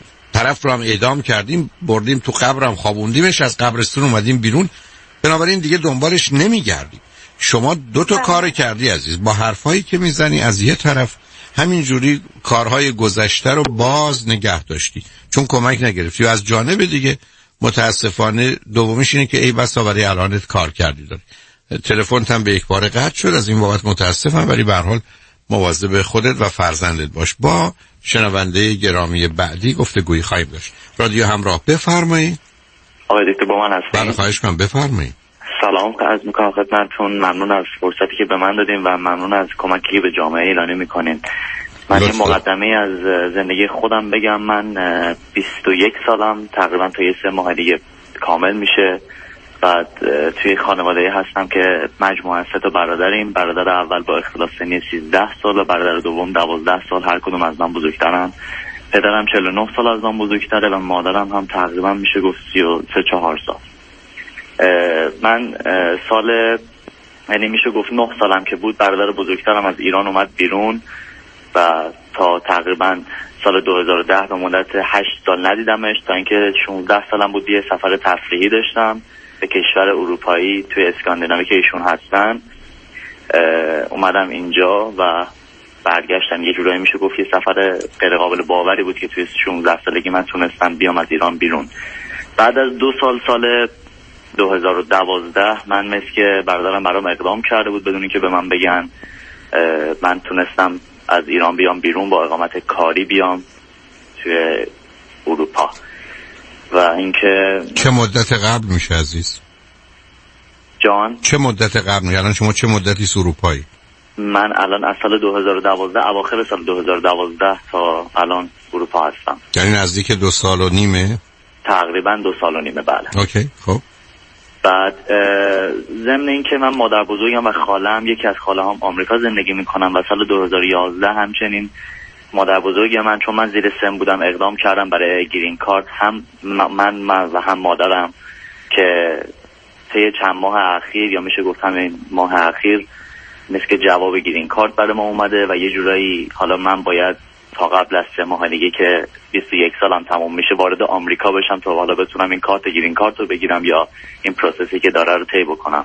طرف رو هم اعدام کردیم، بردیم تو قبرم خوابوندیمش، از قبرستون اومدیم بیرون. بنابراین دیگه دنبالش نمیگردیم. شما 2 تا کار کردی عزیز، با حرفایی که میزنی از یه طرف همینجوری کارهای گذشته رو باز نگه داشتی چون کمک نگرفتی، و از جانب دیگه متاسفانه دومیش اینه که ای بسا برای الانت کار کردی داری. تلفنت هم به یک بار قطع شد، از این بابت متاسفم، ولی به هر حال مواظب خودت و فرزندت باش. با شنونده گرامی بعدی گفتگویی خواهیم داشت. رادیو همراه، بفرمایید. آقای دکتر با من هستین؟ بله خواهش کنم، بفرمایید. سلام عرض میکنم خدمتتون. ممنون از فرصتی که به من دادین و ممنون از کمکی که به جامعه ایرانی میکنین. من یه مقدمه از زندگی خودم بگم. من 21 سالم، تقریبا تا 3 ماه دیگه کامل میشه. بعد توی خانواده هستم که مجموعاً 3 تا برادریم. برادر اول با اختلاف سنی 13 سال و برادر دوم 12 سال، هر کدوم از من بزرگترن. پدرم 49 سال از من بزرگتره و مادرم هم تقریبا میشه گفت 33-4 سال. من یعنی میشه گفت 9 سالم که بود برادر بزرگترم از ایران اومد بیرون و تا تقریبا سال 2010 به مدت 8 سال ندیدمش، تا اینکه 16 سالم بود یه سفر تفریحی داشتم به کشور اروپایی توی اسکاندیناوی که ایشون هستن. اومدم اینجا و برگشتم. یه جورایی میشه گفت یه سفر غیر قابل باوری بود که توی 16 سالگی من تونستم بیام از ایران بیرون. بعد از 2 سال 2012 من مثل که برادرم برام اقدام کرده بود بدون اینکه به من بگن، من تونستم از ایران بیام بیرون، با اقامت کاری بیام توی اروپا. و اینکه چه مدت قبل میشه عزیز؟ جان چه مدت قبل میشه؟ الان شما چه مدتی اروپایی؟ من الان از سال 2012 اواخر سال 2012 تا الان اروپا هستم. یعنی نزدیک 2 سال و نیمه؟ تقریبا 2 سال و نیمه. بله. اوکی. خب بعد ضمن این که من مادر بزرگم و خالم، یکی از خاله هم آمریکا زندگی میکنم و سال 2011 همچنین مادر بزرگم من، چون من زیر سن بودم، اقدام کردم برای گرین کارت. هم من و هم مادرم که طی چند ماه اخیر یا میشه گفت همین ماه اخیر مثل که جواب گرین کارت برای ما اومده و یه جورایی حالا من باید تا قبل از 3 ماه دیگه که 21 سالم تموم میشه وارد آمریکا بشم تا حالا بتونم این کارت گرین کارت رو بگیرم یا این پروسسی که داره رو طی بکنم.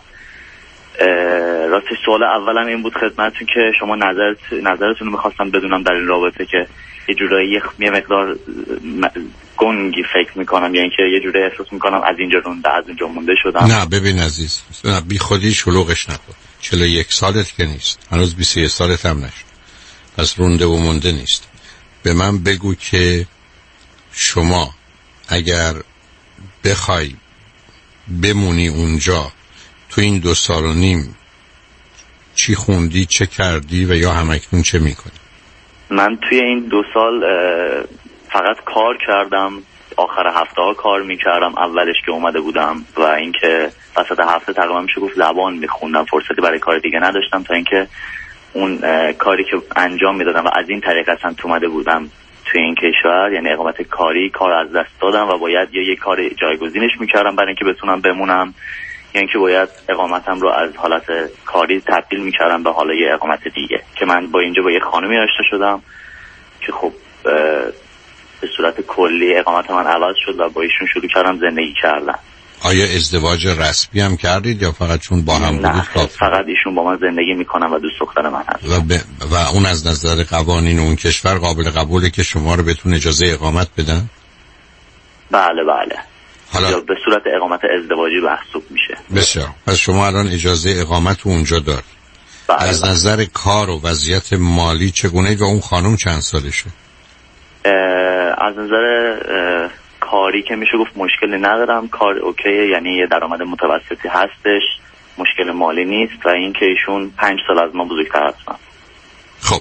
راستش سوال اولم این بود خدمتتون که شما نظرتون رو میخواستم بدونم در این رابطه که یه جورایی یه مقدار گنگی فکر میکنم یا اینکه یه جورایی احساس میکنم از اینجا رونده از اونجا مونده شدم. نه ببین عزیز، بی خودی شلوغش نکن. 41 سالت که نیست، هنوز 21 سالت هم نشد، پس رونده و مونده نیست. به من بگو که شما اگر بخوای بمونی اونجا تو این 2 سال و نیم چی خوندی، چه کردی و یا همکنون چه میکنی؟ من توی این 2 سال فقط کار کردم. آخر هفته ها کار میکردم اولش که اومده بودم و اینکه وسط هفته تقریبا میشه گفت زبان میخوندم. فرصتی برای کار دیگه نداشتم تا اینکه اون کاری که انجام میدادم و از این طریق اصلا اومده بودم توی این کشور، یعنی اقامت کاری، کار از دست دادم و باید یا یه کار جایگزینش میکردم برای اینکه بتونم بمونم، یا اینکه باید اقامتم رو از حالت کاری تبدیل میکردم به حالا یه اقامت دیگه. که من اینجا با یه خانمی آشنا شدم که خب به صورت کلی اقامت من عوض شد و با ایشون شروع کردم زندگی کردن. آیا ازدواج رسمی هم کردید یا فقط چون با هم بودید؟ نه، فقط ایشون با من زندگی میکنن و دوست دختر من هست. و اون از نظر قوانین اون کشور قابل قبوله که شما رو بهتون اجازه اقامت بدن؟ بله بله. حالا یا به صورت اقامت ازدواجی محسوب میشه. بسیار. پس شما الان اجازه اقامت اونجا دارید. بله. از نظر کار و وضعیت مالی چگونه و اون خانم چند سالشه؟ از نظر کاری که میشه گفت مشکلی ندارم، کار اوکیه، یعنی یه درآمد متوسطی هستش، مشکل مالی نیست و اینکه ایشون 5 سال از ما بزرگتر هستن. خب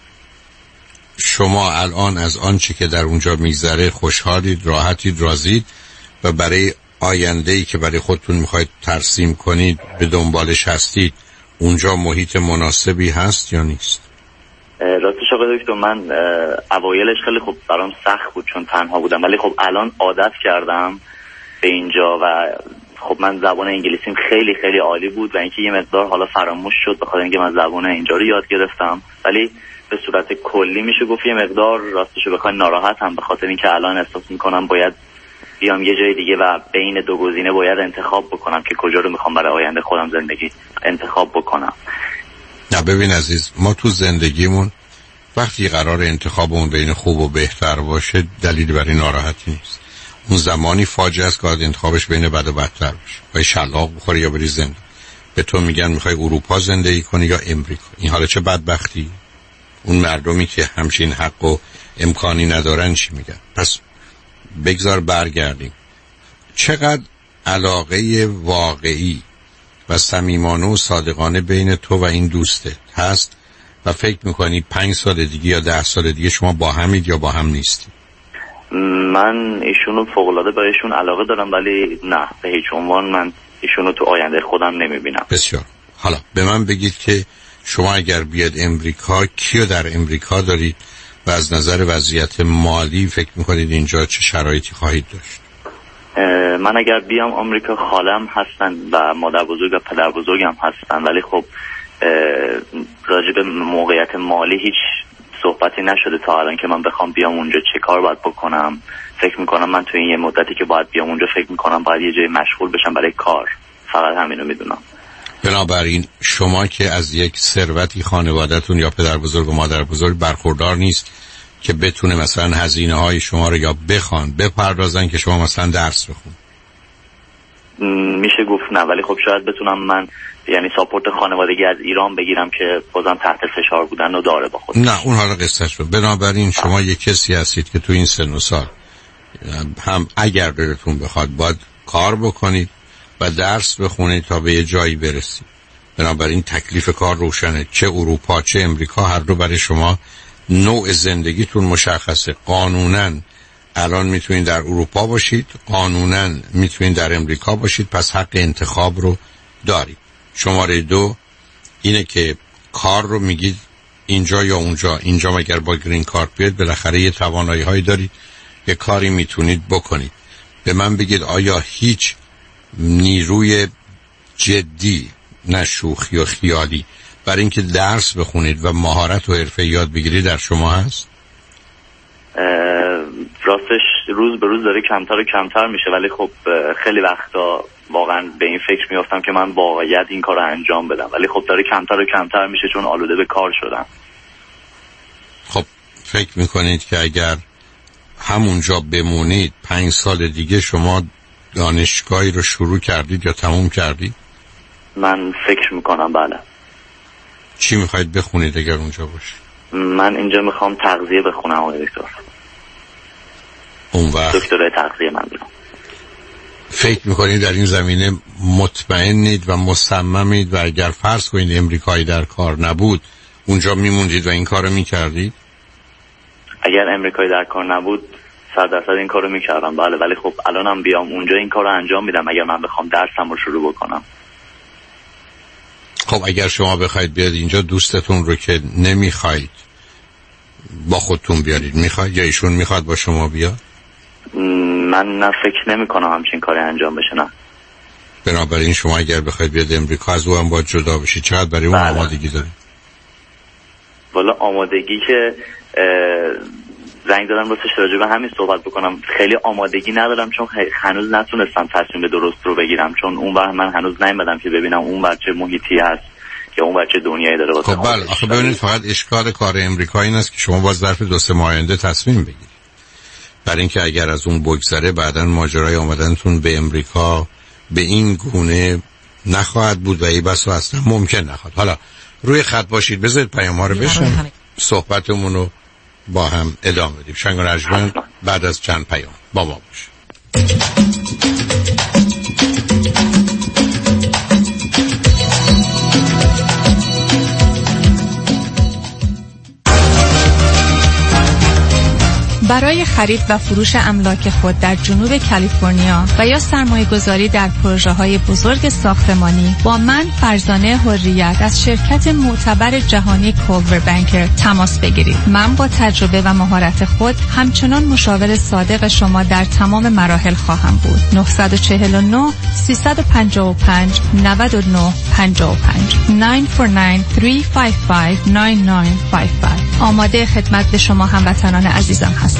شما الان از آنچه که در اونجا میگذره خوشحالید، راحتید، راضید و برای آینده‌ای که برای خودتون میخواید ترسیم کنید به دنبالش هستید، اونجا محیط مناسبی هست یا نیست؟ راستش آقای دکتر، من اوایلش خیلی خب برام سخت بود چون تنها بودم، ولی خب الان عادت کردم به اینجا و خب من زبان انگلیسیم خیلی خیلی عالی بود و اینکه یه مقدار حالا فراموش شد بخاطر اینکه من زبان اینجا رو یاد گرفتم، ولی به صورت کلی میشه گفت یه مقدار راستش بخوای ناراحتم به خاطر اینکه الان احساس میکنم باید بیام یه جای دیگه و بین 2 گزینه باید انتخاب بکنم که کجا رو میخوام برای آینده خودم زندگی انتخاب بکنم. نه ببین عزیز، ما تو زندگیمون وقتی قرار انتخابمون بین خوب و بهتر باشه دلیلی برای ناراحتی نیست. اون زمانی فاجعه است که انتخابش بین بد و بدتر باشه، یا شلاق بخوری یا بری زندان. به تو میگن میخوای اروپا زندگی کنی یا امریکا. این حالا چه بدبختی. اون مردمی که همچین حق و امکانی ندارن چی میگن؟ پس بگذار برگردیم. چقدر علاقه واقعی و صمیمانه و صادقانه بین تو و این دوستت هست و فکر میکنی 5 سال دیگه یا 10 سال دیگه شما با همید یا با هم نیستید؟ من ایشونو فوق‌العاده بهشون علاقه دارم، ولی نه به هیچ عنوان من ایشونو تو آینده خودم نمیبینم. بسیار. حالا به من بگید که شما اگر بیاد امریکا کیو در امریکا دارید و از نظر وضعیت مالی فکر میکنید اینجا چه شرایطی خواهید داشت؟ من اگر بیام آمریکا خالم هستن و مادر بزرگ و پدر بزرگم هستن، ولی خب راجع به موقعیت مالی هیچ صحبتی نشده تا الان که من بخوام بیام اونجا چه کار باید بکنم. فکر میکنم من تو این یه مدتی که باید بیام اونجا فکر میکنم باید یه جای مشغول بشم برای کار، فقط همینو میدونم. بنابراین شما که از یک ثروتی خانواده‌تون یا پدر بزرگ و مادر بزرگ برخوردار نیست که بتونه مثلا هزینه های شما رو یا بپردازن که شما مثلا درس بخون. میشه گفت نه، ولی خب شاید بتونم من یعنی ساپورت خانوادگی از ایران بگیرم که بازم تحت فشار بودن و داره با خودش. نه اون حالا قصهش رو. بنابراین شما یک کسی هستید که تو این سن و سال هم اگر دلتون بخواد باید کار بکنید و درس بخونید تا به یه جایی برسید. بنابراین تکلیف کار روشنه، چه اروپا چه امریکا هر دو برای شما نوع زندگیتون مشخصه. قانوناً الان میتونید در اروپا باشید، قانوناً میتونید در امریکا باشید، پس حق انتخاب رو دارید. شماره 2 اینه که کار رو میگید اینجا یا اونجا. اینجا مگر با گرین کارت بیاد بالاخره یه توانایی هایی دارید، یه کاری میتونید بکنید. به من بگید آیا هیچ نیروی جدی، نه شوخی و خیالی، برای اینکه درس بخونید و مهارت و حرفه یاد بگیرید در شما هست؟ راستش روز به روز داره کمتر و کمتر میشه، ولی خب خیلی وقتا واقعا به این فکر میافتم که من باید این کار رو انجام بدم، ولی خب داره کمتر و کمتر میشه چون آلوده به کار شدم. خب فکر میکنید که اگر همونجا بمونید 5 سال دیگه شما دانشگاهی رو شروع کردید یا تموم کردید؟ من فکر میکنم بله. چی میخواید بخونید اگر اونجا باشید؟ من اینجا میخوام تغذیه بخونم آقای دکتر. اون وقت دکترای تغذیه من دارم. فکر میکنید در این زمینه مطمئنید و مصممید و اگر فرض کنید امریکایی در کار نبود اونجا میموندید و این کارو میکردید؟ اگر امریکایی در کار نبود 100% این کارو میکردم، بله. ولی خب الانم بیام اونجا این کارو انجام میدم اگر من بخوام درسم رو شروع بکنم. خب اگر شما بخواید بیاد اینجا دوستتون رو که نمیخواید با خودتون بیارید، میخواید یا ایشون میخواد با شما بیاد؟ من نه، فکر نمی کنم همچین کاری انجام بشه. نه. بنابراین شما اگر بخواید بیاد امریکا از او هم باید جدا بشید. چقدر برای اون آمادگی دارید؟ والا آمادگی که زنگ دادم راستش راجع به همین صحبت بکنم، خیلی آمادگی ندارم چون هنوز نتونستم تصمیم درست رو بگیرم، چون اون وقت من هنوز نیومدم که ببینم اون بچه محیطی هست که اون بچه دنیایی داره. خب بله، آخه ببینید فقط اشکال کار امریکا این است که شما باز ظرف 2-3 ماه آینده تصمیم بگیرید. برای اینکه اگر از اون بگذره بعداً ماجرای آمدنتون به امریکا به این گونه نخواهد بود و ای بس اصلا ممکن نخواهد. حالا روی خط باشید، بذارید پیام‌ها رو بشنویم، صحبتمون رو با هم ادامه بدیم. شنگ و رجمن بعد از چند پیام با ما باشید. برای خرید و فروش املاک خود در جنوب کالیفرنیا و یا سرمایه‌گذاری در پروژه‌های بزرگ ساختمانی با من فرزانه حریت از شرکت معتبر جهانی کولور بانکر تماس بگیرید. من با تجربه و مهارت خود همچنان مشاور صادق شما در تمام مراحل خواهم بود. 949 355 9955 949 355 9955. آماده خدمت به شما هموطنان عزیزم هستم.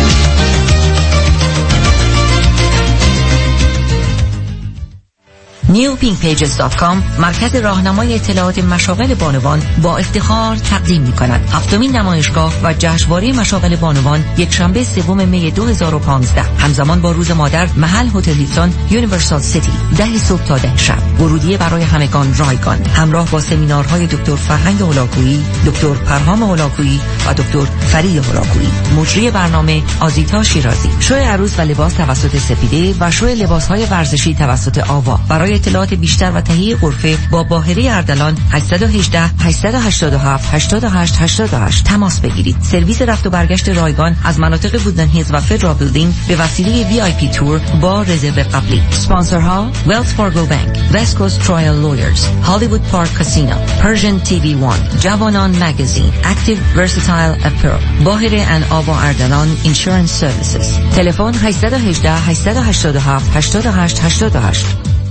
newpinkpages.com مرکز راهنمای اطلاعات مشاغل بانوان با افتخار تقدیم می‌کند 7مین نمایشگاه و جشنواره مشاغل بانوان یکشنبه 3 می 2015 همزمان با روز مادر محل هتل هیلتون یونیورسال سیتی 10 صبح تا 10 شب. ورودی برای همگان رایگان همراه با سمینارهای دکتر فرهنگ هولاکویی، دکتر پرهام هولاکویی و دکتر فرید هولاکویی. مجری برنامه آزیتا شیرازی. شو عروس و لباس توسط سپیده و شو لباس‌های ورزشی توسط آوا. برای اطلاعات بیشتر و تهیه غرفه با باهره اردلان 818 887 8888 تماس بگیرید. سرویس رفت و برگشت رایگان از مناطق وودن هیلز و فدرال بیلدینگ به وسیله VIP تور با رزرو قبلی. اسپانسرها ویلز فارگو بانک، وست کوست ترایل لویرز، هالیوود پارک کاسینو، پرژن TV1، جوانان مگزین، اکتیو ورساتایل اپرل، باهره ان آوا اردلان اینشورنس سرویسز. تلفن 818 887 8888.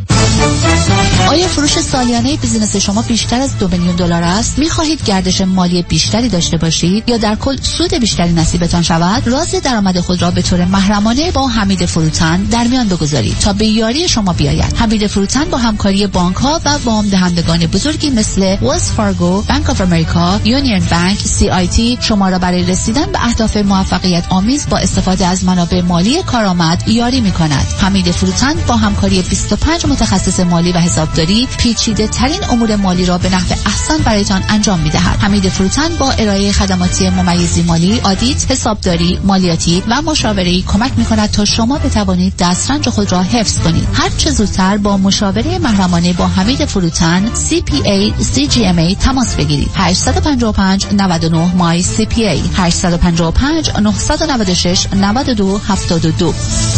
آیا فروش سالیانه بیزینس شما بیشتر از $2 میلیون است؟ می‌خواهید گردش مالی بیشتری داشته باشید یا در کل سود بیشتری نصیبتان شود؟ راز درآمد خود را به طور محرمانه با حمید فروتن در میان بگذارید تا به یاری شما بیاید. حمید فروتن با همکاری بانک‌ها و وام دهندگان بزرگی مثل ویلز فارگو، بانک آف امریکا، یونین بانک، CIT شما را برای رسیدن به اهداف موفقیت آمیز با استفاده از منابع مالی کارآمد یاری می‌کند. حمید فروتن با همکاری 25 متخصص مالی و حسابداری پیچیده ترین امور مالی را به نحو احسن برایتان انجام می‌دهد. حمید فروتن با ارائه خدماتی ممیزی مالی، آدیت، حسابداری، مالیاتی و مشاوره‌ای کمک می‌کند تا شما بتوانید دسترنج خود را حفظ کنید. هر چه زودتر با مشاوره محرمانه با حمید فروتن CPA CGMA تماس بگیرید. 855 99 مای CPA 855 996 92 72.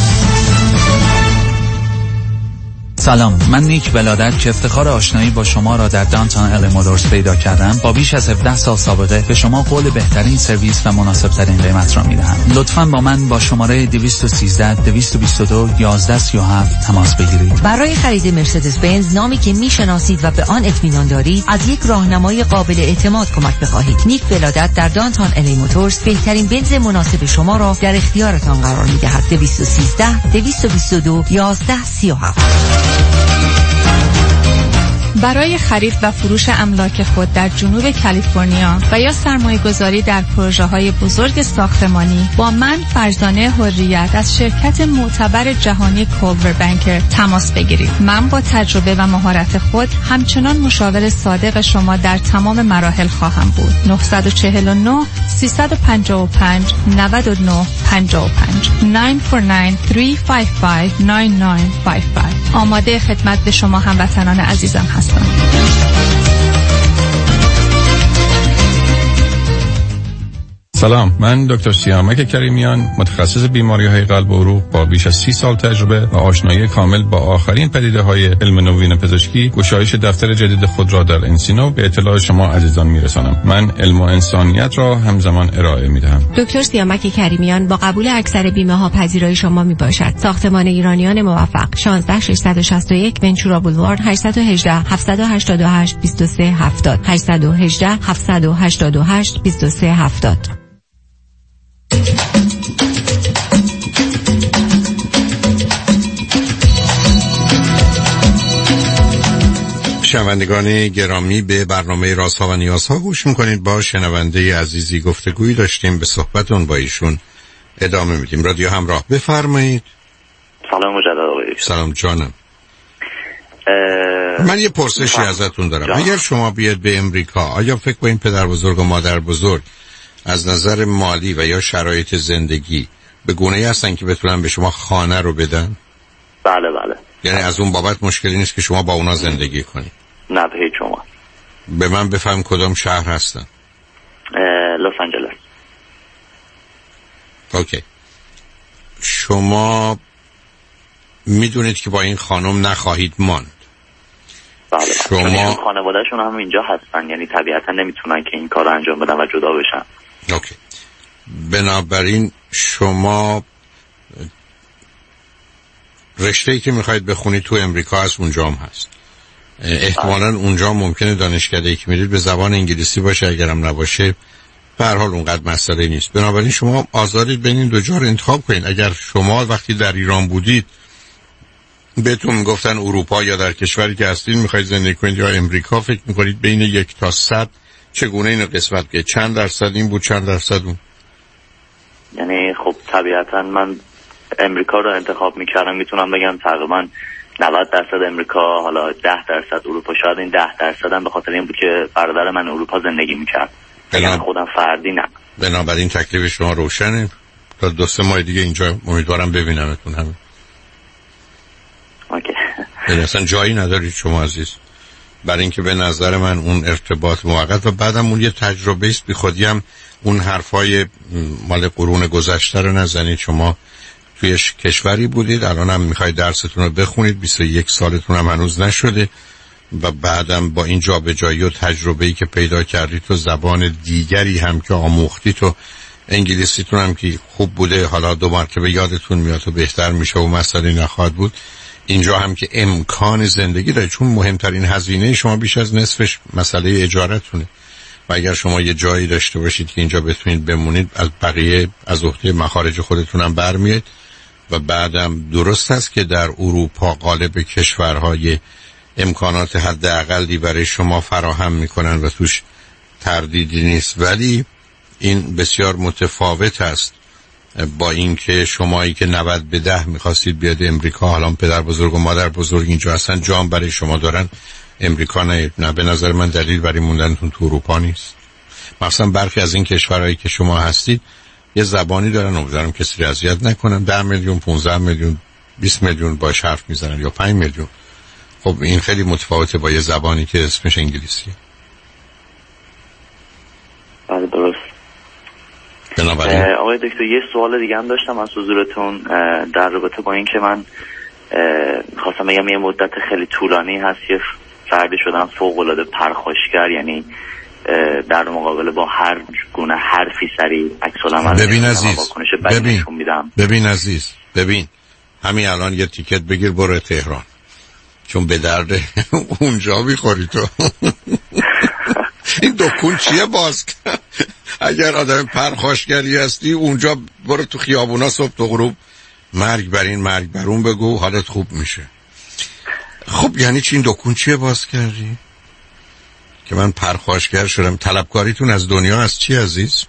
سلام، من نیک ولادت که افتخار آشنایی با شما را در دانتون ال مودرز پیدا کردم. با بیش از 17 سال سابقه به شما قول بهترین سرویس و مناسب ترین قیمت را میدهم. لطفاً با من با شماره 213 222 1137 تماس بگیرید. برای خرید مرسدس بنز، نامی که میشناسید و به آن اطمینان دارید، از یک راهنمای قابل اعتماد کمک بخواهید. نیک ولادت در دانتون ال مودرز بهترین بنز مناسب شما را در اختیارتان قرار میدهد. 213 222 1137. برای خرید و فروش املاک خود در جنوب کالیفرنیا و یا سرمایه‌گذاری در پروژه‌های بزرگ ساختمانی با من فرزانه حریت از شرکت معتبر جهانی کولور بانکر تماس بگیرید. من با تجربه و مهارت خود همچنان مشاور صادق شما در تمام مراحل خواهم بود. 949 355 99 55 949 355 9955. آماده خدمت به شما هموطنان عزیزم هستم. سلام، من دکتر سیامک کریمیان، متخصص بیماری‌های قلب و عروق با بیش از 30 سال تجربه و آشنایی کامل با آخرین پدیده‌های علم نوین پزشکی، گشایش دفتر جدید خود را در انسینو به اطلاع شما عزیزان میرسانم. من علم و انسانیت را همزمان ارائه میدهم. دکتر سیامک کریمیان با قبول اکثر بیمه‌ها پذیرای شما میباشد. ساختمان ایرانیان موفق، 16661 ونچورا بولوارد، 818 788 2370 818 788 2370. شنوندگان گرامی، به برنامه رازها و نیازها گوش میکنید. با شنونده عزیزی گفتگویی داشتیم، به صحبتون با ایشون ادامه میدیم. رادیو همراه، بفرمایید. سلام مجدد آقای. سلام جانم. من یه پرسشی ازتون دارم. اگر شما بیاد به امریکا، آیا فکر با این پدر بزرگ و مادر بزرگ از نظر مالی و یا شرایط زندگی به گونه‌ای هستن که بتونن به شما خانه رو بدن؟ بله بله. یعنی از اون بابت مشکلی نیست که شما با اونا زندگی کنید؟ نه به هیچ شما. به من بفهم کدام شهر هستن؟ لس آنجلس. اوکی. شما میدونید که با این خانم نخواهید ماند. بله. شما خانواده‌شون هم اینجا هستن، یعنی طبیعتا نمیتونن که این کارو انجام بدن و جدا بشن. اوکی. بنابراین شما رشته‌ای که میخواید بخونید تو امریکا هست، اونجا هم هست. احتمالاً اونجا ممکنه دانشکده‌ای که میرید به زبان انگلیسی باشه، اگرم نباشه به هر حال اونقدر مسئله نیست. بنابراین شما آزادید بین این دو جا رو انتخاب کنید. اگر شما وقتی در ایران بودید بهتون میگفتن اروپا یا در کشوری که هستید میخواید زندگی کنید یا امریکا، فکر میکنید بین 1 تا 100 چگونه اینو قسمت کنید؟ چند درصد این بود، چند درصد اون؟ یعنی خب طبیعتا من امریکا رو انتخاب میکردم. میتونم بگم تقریبا 90% امریکا، حالا 10% اروپا. شاید این 10% هم به خاطر این بود که برادر من اروپا زندگی میکرد، یعنی خودم فردی نه. بنابراین تکلیف شما روشنه. تا 2-3 ماه دیگه اینجا امیدوارم ببینمتون همه. اوکی. یعنی اصلا جایی ندارید شما عزیز، برای اینکه به نظر من اون ارتباط موقت و بعدم اون یه تجربه است. بی خودی هم اون حرفای مال قرون گذشته رو نزنید. شما توی کشوری بودید، الان هم میخواید درستون رو بخونید، 21 سالتون هم هنوز نشده و بعدم با این جابجایی و تجربه‌ای که پیدا کردید تو زبان دیگری هم که آموختید و انگلیسیتون هم که خوب بوده، حالا 2 مرتبه یادتون میاد و بهتر میشه و مسئله نخواهد بود. اینجا هم که امکان زندگی دارید، چون مهمترین هزینه شما بیش از نصفش مسئله اجارتونه و اگر شما یه جایی داشته باشید که اینجا بتونید بمونید، از بقیه از عهده مخارج خودتون هم برمیاد. و بعدم درست است که در اروپا غالب کشورهای امکانات حداقلی برای شما فراهم میکنن و توش تردیدی نیست، ولی این بسیار متفاوت است با اینکه شمایی که 90-10 میخواستید بیاد امریکا، حالا پدر بزرگ و مادر بزرگ اینجا هستن، جام برای شما دارن، امریکا نه. به نظر من دلیل برای موندنتون تو اروپا نیست. مثلا برخی از این کشورهایی که شما هستید یه زبانی دارن، امیدوارم کسی رو اذیت نکنم، 10 میلیون 15 میلیون 20 میلیون باش حرف میزنن یا 5 میلیون. خب این خیلی متفاوته با یه زبانی که اسمش انگلیسیه. بله درست. آقای دکتر یه سوال دیگه هم داشتم از حضورتون در رابطه با این که من خواستم بگم یه مدت خیلی طولانی هست یه فردی شدم فوق‌العاده پرخاشگر، یعنی در مقابل با هر گونه حرفی سری عکس العمل. ببین عزیز، ببین همین الان یه تیکت بگیر برو تهران، چون به درد اونجا میخوری تو. این دکون چیه باز؟ اگر آدم پرخاشگری هستی اونجا برو تو خیابونا صبح تا غروب مرگ بر این مرگ بر اون بگو، حالت خوب میشه. خب یعنی چی این دکون چیه باز کردی؟ که من پرخاشگر شدم. طلبکاریتون از دنیا از چی عزیز؟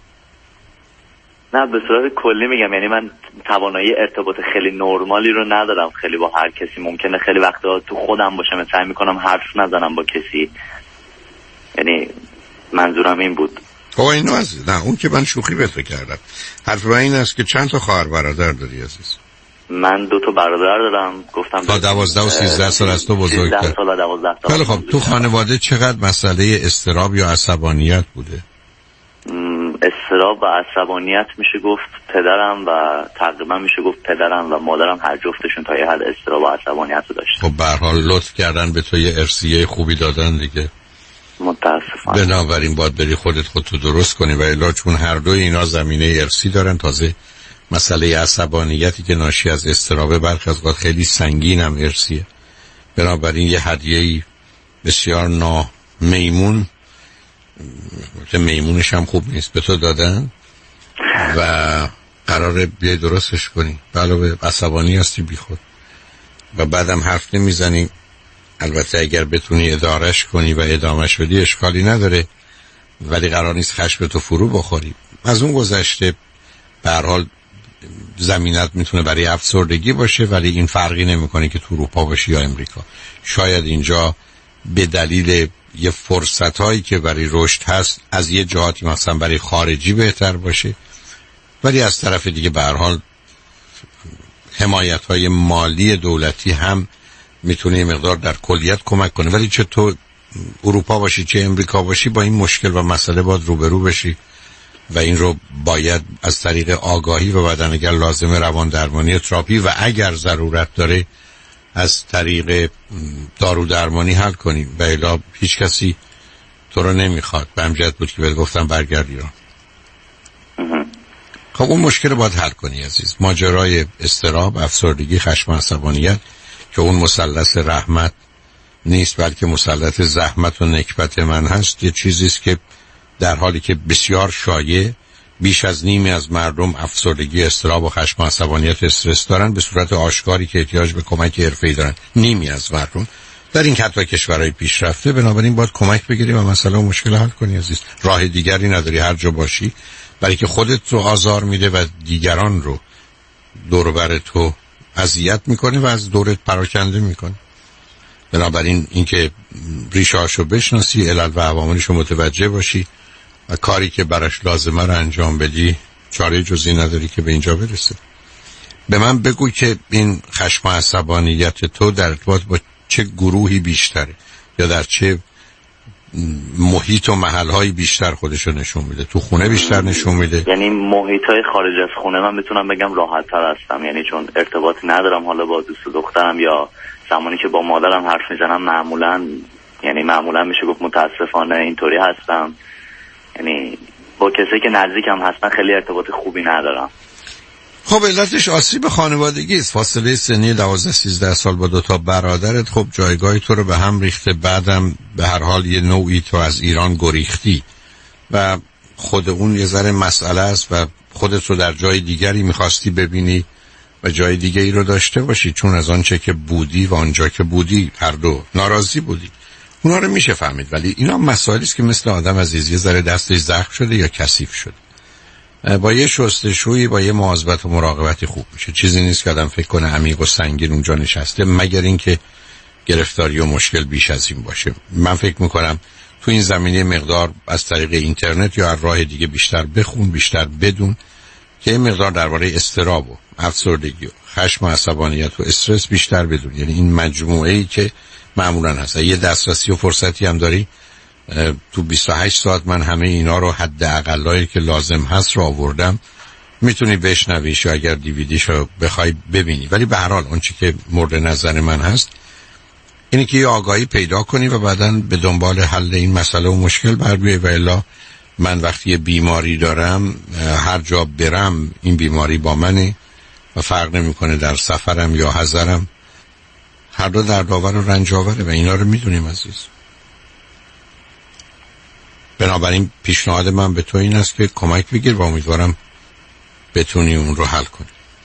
نه به صورت کلی میگم، یعنی من توانایی ارتباط خیلی نرمالی رو ندارم خیلی با هر کسی. ممکنه خیلی وقتا تو خودم باشم، سعی میکنم حرف نزنم با کسی. یعنی منظورم این بود. خب اینو عزیز، نه اون که من شوخی بهت کردم. حرف من این است که چند تا خواهر برادر داری عزیز؟ من 2 تا برادر دارم. گفتم تا 12 و 13 سال از تو بزرگتر. 13 سال و 12 سال. خیلی خب تو خانواده چقدر مسئله اضطراب یا عصبانیت بوده؟ اضطراب و عصبانیت میشه گفت پدرم و تقریبا میشه گفت پدرم و مادرم هر جفتشون تا یه حد اضطراب و عصبانیت رو داشتن. خب به هر حال لطف کردن به تو یه ارثیه خوبی دادن دیگه. متاسفانه. بنابراین باید بری خودتو درست کنی و الا چون هر دوی اینا زمینه ارثی دارن. تازه مسئله عصبانیتی که ناشی از اضطراب برخی از اوقات خیلی سنگین هم ارثیه. بنابراین یه هدیه‌ای بسیار نامیمون، میمونش هم خوب نیست، به تو دادن و قراره بیای درستش کنی. علاوه عصبانی هستی بی خود و بعدم حرف نمیزنی. البته اگر بتونی ادارش کنی و ادامهش بدی اشکالی نداره، ولی قرار نیست خشم تو فرو بخوری. از اون گذشته به هر حال زمینت میتونه برای افسردگی باشه، ولی این فرقی نمیکنه که تو اروپا باشی یا امریکا. شاید اینجا به دلیل یه فرصت هایی که برای رشد هست از یه جهاتی مثلا برای خارجی بهتر باشه، ولی از طرف دیگه به هر حال حمایت های مالی دولتی هم میتونه یه مقدار در کلیت کمک کنه. ولی چه تو اروپا باشی چه امریکا باشی با این مشکل و مسئله باید روبرو بشی و این رو باید از طریق آگاهی و بعدن اگر لازمه روان درمانی تراپی و اگر ضرورت داره از طریق دارو درمانی حل کنی. و الا هیچ کسی تو رو نمیخواد. به همجهت بود که بهت گفتم برگرد ایران. خب اون مشکل رو باید حل کنی عزیز. ماجرای اضطراب، افسردگی، خشم و عصبانیت که اون مثلث رحمت نیست بلکه مثلث زحمت و نکبت من هست، یه چیزیست که در حالی که بسیار شایع، بیش از نیمی از مردم افسردگی، اضطراب و خشم و عصبانیت، استرس دارن به صورت آشکاری که احتیاج به کمک حرفه‌ای دارن. نیمی از مردم در این حتی کشورهای پیشرفته. بنابراین باید کمک بگیری و مسئله و مشکل حل کنی عزیز. راه دیگری نداری هر جا باشی، برای که خودت رو آزار میده و دیگران رو دور و بر تو اذیت میکنه و از دورت پراکنده میکنه. بنابراین اینکه ریشه‌هاشو بشناسی، علل و عواملش رو متوجه باشی و کاری که براش لازمه رو انجام بدی، چاره جزی نداری که به اینجا برسه. به من بگو که این خشم و عصبانیت تو در ارتباط با چه گروهی بیشتره یا در چه محیط و محل‌های بیشتر خودشو نشون میده؟ تو خونه بیشتر نشون میده؟ یعنی محیط‌های خارج از خونه من میتونم بگم راحت‌تر هستم، یعنی چون ارتباط ندارم حالا با دوست دخترم یا زمانی که با مادرم حرف میزنم معمولا میشه گفت متاسفانه اینطوری هستم. یعنی با کسی که نزدیکم هستن خیلی ارتباط خوبی ندارم. خب علتش آسیب خانوادگی است. فاصله سنی 12-13 سال با 2 تا برادرت خب جایگاهی تو رو به هم ریخته. بعدم به هر حال یه نوعی تو از ایران گریختی و خود اون یه ذره مسئله است و خودت رو در جای دیگری میخواستی ببینی و جای دیگری رو داشته باشی، چون از آنچه که بودی و آنجا که بودی هر دو ناراضی بودی. اونا رو میشه فهمید، ولی اینا مسائلی است که مثل آدم عزیز یه ذره دستش زخم شده یا کثیف شده. با یه شستشویی، با یه مواظبت و مراقبتی خوب میشه. چیزی نیست که آدم فکر کنه عمیق و سنگین اونجا نشسته، مگر اینکه گرفتاری و مشکل بیش از این باشه. من فکر میکنم تو این زمینه مقدار از طریق اینترنت یا هر راه دیگه بیشتر بخون، بیشتر بدون که این مقدار درباره اضطراب و افسردگی و خشم و عصبانیت و استرس بیشتر بدون. یعنی این مجموعه‌ای که معمولاً هست. یه دسترسی و فرصتی هم داری تو 28 ساعت من همه اینا رو حد اقلایی که لازم هست رو آوردم، میتونی بشنویش یا اگر دیویدیشو بخوای ببینی. ولی به هر حال اون چی که مورد نظر من هست اینه که یه آگاهی پیدا کنی و بعداً به دنبال حل این مسئله و مشکل بر بیای. و الا من وقتی یه بیماری دارم هر جا برم این بیماری با منه و فرق نمیکنه در سفرم یا حضرم، هر دو دردآور و رنج‌آوره و اینا رو میدونیم عزیز. بنابراین پیشنهاد من به تو این است که کمک بگیر و امیدوارم بتونی اون رو حل کنی.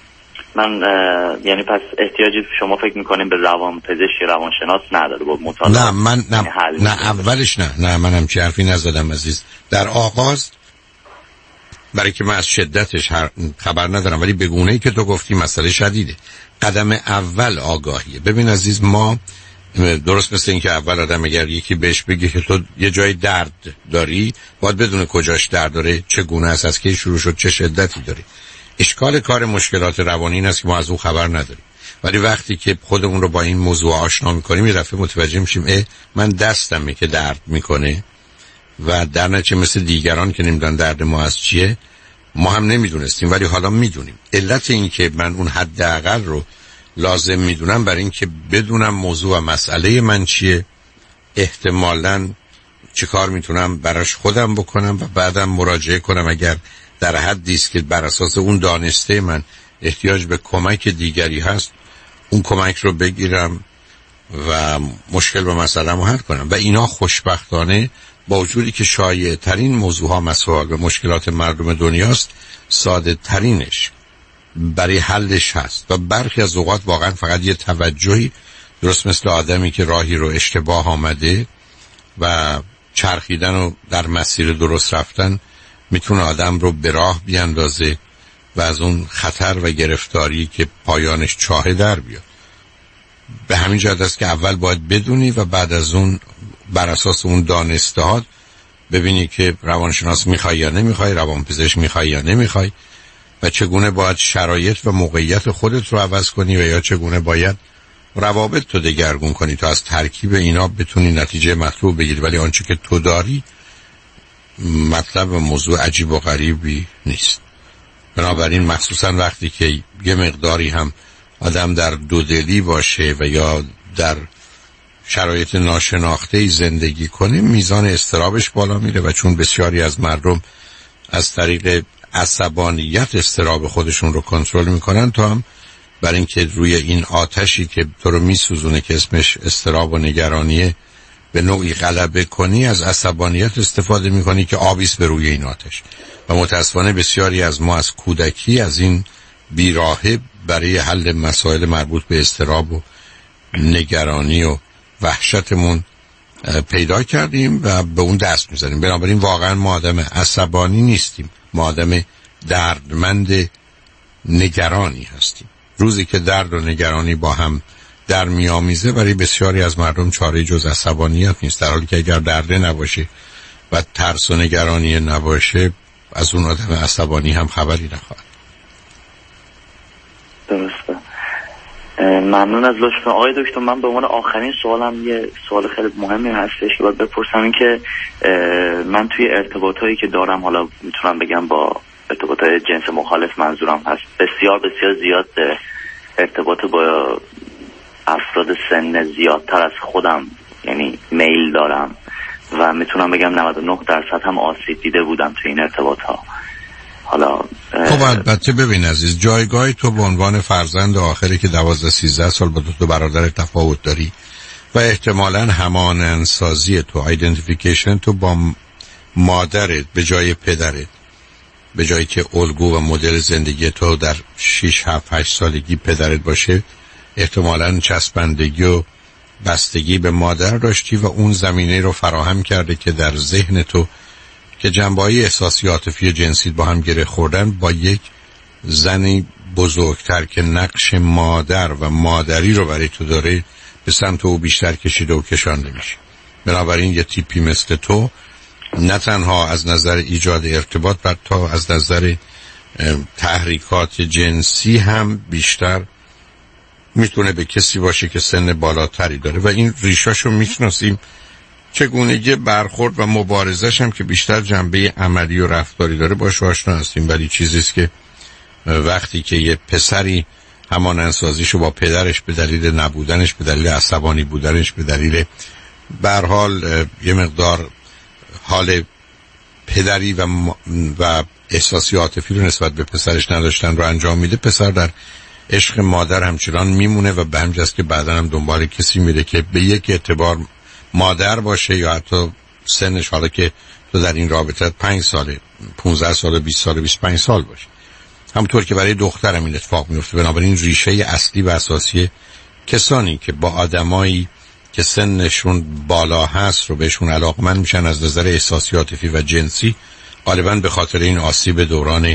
من یعنی پس احتیاجی شما فکر میکنیم به روانپزشک روانشناس نداره با مطالعه؟ نه من نه اولش نه من هم چه حرفی نزدم عزیز. در آغاز برای که من از شدتش خبر ندارم، ولی به گونه‌ای که تو گفتی مسئله شدیده. قدم اول آگاهیه. ببین عزیز، ما درست مثل این که اول آدم اگر یکی بهش بگه که تو یه جای درد داری، باید بدونه کجاش درد داره، چگونه است، از کی شروع شد، چه شدتی داره. اشکال کار مشکلات روانی این است که ما از اون خبر نداریم، ولی وقتی که خودمون رو با این موضوع آشنا می‌کنیم یه دفعه متوجه میشیم من دستمه که درد میکنه و در نتیجه مثل دیگران که نمیدونن درد ما از چیه، ما هم نمیدونستیم ولی حالا میدونیم. علت این که من اون حداقل رو لازم میدونم برای این که بدونم موضوع و مسئله من چیه، احتمالاً چه کار میتونم براش خودم بکنم و بعدم مراجعه کنم اگر در حدی است که بر اساس اون دانسته من احتیاج به کمک دیگری هست، اون کمک رو بگیرم و مشکل و مسئله رو حل کنم. و اینا خوشبختانه با وجودی که شایع ترین موضوع ها مسائل و مشکلات مردم دنیاست، ساده ترینش برای حلش هست و برخی از اوقات واقعا فقط یه توجهی، درست مثل آدمی که راهی رو اشتباه آمده و چرخیدن و در مسیر درست رفتن میتونه آدم رو به راه بیاندازه و از اون خطر و گرفتاری که پایانش چاهه در بیاد. به همین جهت است که اول باید بدونی و بعد از اون بر اساس اون دانسته‌هات ببینی که روانشناس میخوای یا نمیخوای، روانپزشک میخوای یا نمیخوای و چگونه باید شرایط و موقعیت خودت رو عوض کنی و یا چگونه باید روابط تو دگرگون کنی تا از ترکیب اینا بتونی نتیجه مطلوب بگیری. ولی آنچه که تو داری مطلب و موضوع عجیب و غریبی نیست. بنابراین مخصوصا وقتی که یه مقداری هم آدم در دودلی باشه و یا در شرایط ناشناخته‌ای زندگی کنه، میزان اضطرابش بالا میره و چون بسیاری از مردم از طریق عصبانیت اضطراب خودشون رو کنترل میکنن، تو هم برای اینکه روی این آتشی که تو رو میسوزونه که اسمش اضطراب و نگرانیه به نوعی غلبه کنی، از عصبانیت استفاده میکنی که آبیست به روی این آتش. و متاسفانه بسیاری از ما از کودکی از این بیراهه برای حل مسائل مربوط به اضطراب و نگرانی و وحشتمون پیدا کردیم و به اون دست میزنیم. بنابراین واقعا ما آدم عصبانی نیستیم، ما آدم دردمند نگرانی هستیم. روزی که درد و نگرانی با هم در میامیزه برای بسیاری از مردم چاره جز عصبانیت نیست، در حالی که اگر درد نباشه و ترس و نگرانی نباشه از اون آدم عصبانی هم خبری نخواهد. درسته. ممنون از لطفتون آقای دکتر. من به عنوان آخرین سوالم یه سوال خیلی مهمی هستش که باید بپرسم، این که من توی ارتباطایی که دارم، حالا میتونم بگم با ارتباطای جنس مخالف منظورم هست، بسیار بسیار زیاد ارتباط با افراد سن زیادتر از خودم یعنی میل دارم و میتونم بگم 99% هم آسیب دیده بودم توی این ارتباط ها. حالا خب البته ببین عزیز، جایگاه تو به عنوان فرزند آخری که 12-13 سال با دو برادر تفاوت داری و احتمالاً همانندسازی تو، آیدنتیفیکیشن تو با مادرت به جای پدرت، به جایی که الگو و مدل زندگی تو در 6-7-8 سالگی پدرت باشه، احتمالاً چسبندگی و بستگی به مادر داشتی و اون زمینه رو فراهم کرده که در ذهن تو که جنبه‌های احساسی عاطفی جنسی با هم گره خوردن، با یک زنی بزرگتر که نقش مادر و مادری رو برای تو داره به سمت او بیشتر کشیده و کشانده میشه. بنابراین یه تیپی مثل تو نه تنها از نظر ایجاد ارتباط، بلکه تا از نظر تحریکات جنسی هم بیشتر میتونه به کسی باشه که سن بالاتری داره و این ریشاشو میشناسیم. چگونگی برخورد و مبارزش هم که بیشتر جنبه عملی و رفتاری داره باشه آشنا هستیم، ولی چیزیست که وقتی که یه پسری همانندسازیشو با پدرش به دلیل نبودنش، به دلیل عصبانی بودنش، به دلیل به هر حال یه مقدار حال پدری و احساسی عاطفی رو نسبت به پسرش نداشتن رو انجام میده، پسر در عشق مادر همچنان میمونه و به همجاست که بعداً هم دنبال کسی میره که به یک اعتبار مادر باشه یا حتی سنش، حالا که تو در این رابطه 5 ساله، 15 ساله، 20 ساله، 25 سال باشه. همونطور که برای دخترم این اتفاق میفته. بنابراین ریشه اصلی و اساسی کسانی که با آدمایی که سنشون بالا هست رو بهشون علاقمند میشن از نظر احساسی، عاطفی و جنسی، غالباً به خاطر این آسیب دوران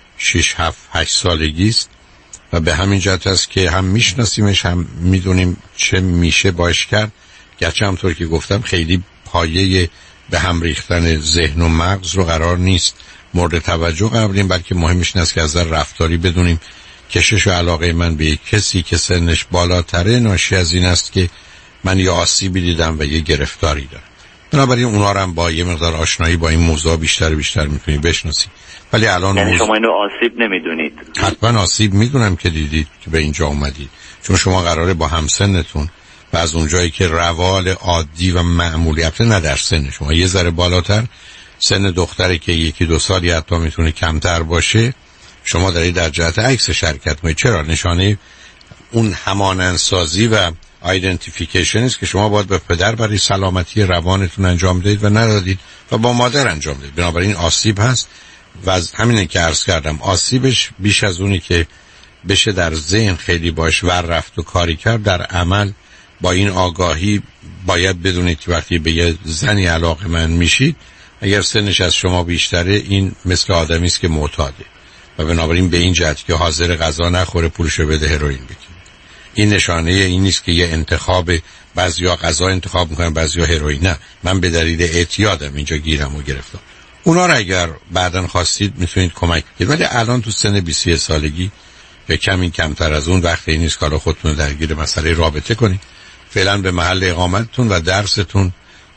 6 7 8 سالگی است و به همین جهت است که هم میشناسیمش، هم میدونیم چه میشه باش کرد. گرچه همونطور که گفتم خیلی پایه به هم ریختن ذهن و مغز رو قرار نیست مورد توجه قرار بدیم، بلکه مهمش این است که از نظر رفتاری بدونیم کشش و علاقه من به یک کسی که سنش بالاتره ناشی از این است که من یه آسیبی دیدم و یه گرفتاری دارم. بنابراین اونا رو هم با یه مقدار آشنایی با این موضوع بیشتر میتونی بشناسی. ولی الان یعنی شما اینو آسیب نمیدونید؟ حتما آسیب میدونم که دیدید که به اینجا اومدید، چون شما قراره با همسنتون و از اونجایی که روال عادی و معمولی، البته نه در سن شما، یه ذره بالاتر، سن دختری که 1-2 سالی حتی میتونه کمتر باشه، شما دارید در جهت عکس شرکت میکنید. چرا؟ نشانه اون همانندسازی و آیدنتیفیکیشن است که شما باید به پدر برای سلامتی روانتون انجام دهید و ندادید و با مادر انجام دهید. بنابراین آسیب هست و از همینه که عرض کردم آسیبش بیش از اونی که بشه در ذهن خیلی باش ور رفت و کاری کرد، در عمل با این آگاهی باید بدونید که وقتی به یه زنی علاقه‌مند میشید، اگر سنش از شما بیشتره، این مثل آدمی است که معتاده و بنابراین به این جهت که حاضر غذا نخوره پولشو بده هروئین بگیره. این نشانه این نیست که یه انتخاب، بعضیا غذا انتخاب میکنن بعضیا هروئین. نه، من به دلیل اعتیادم اینجا گیرم و گرفتم. اونا رو اگر بعداً خواستید میتونید کمک کنید، ولی الان تو سن 21 سالگی یا کمی کمتر از اون وقت این نیست که حالا خودتون درگیر مسئله رابطه کنید. فعلا به محل اقامتتون و درستون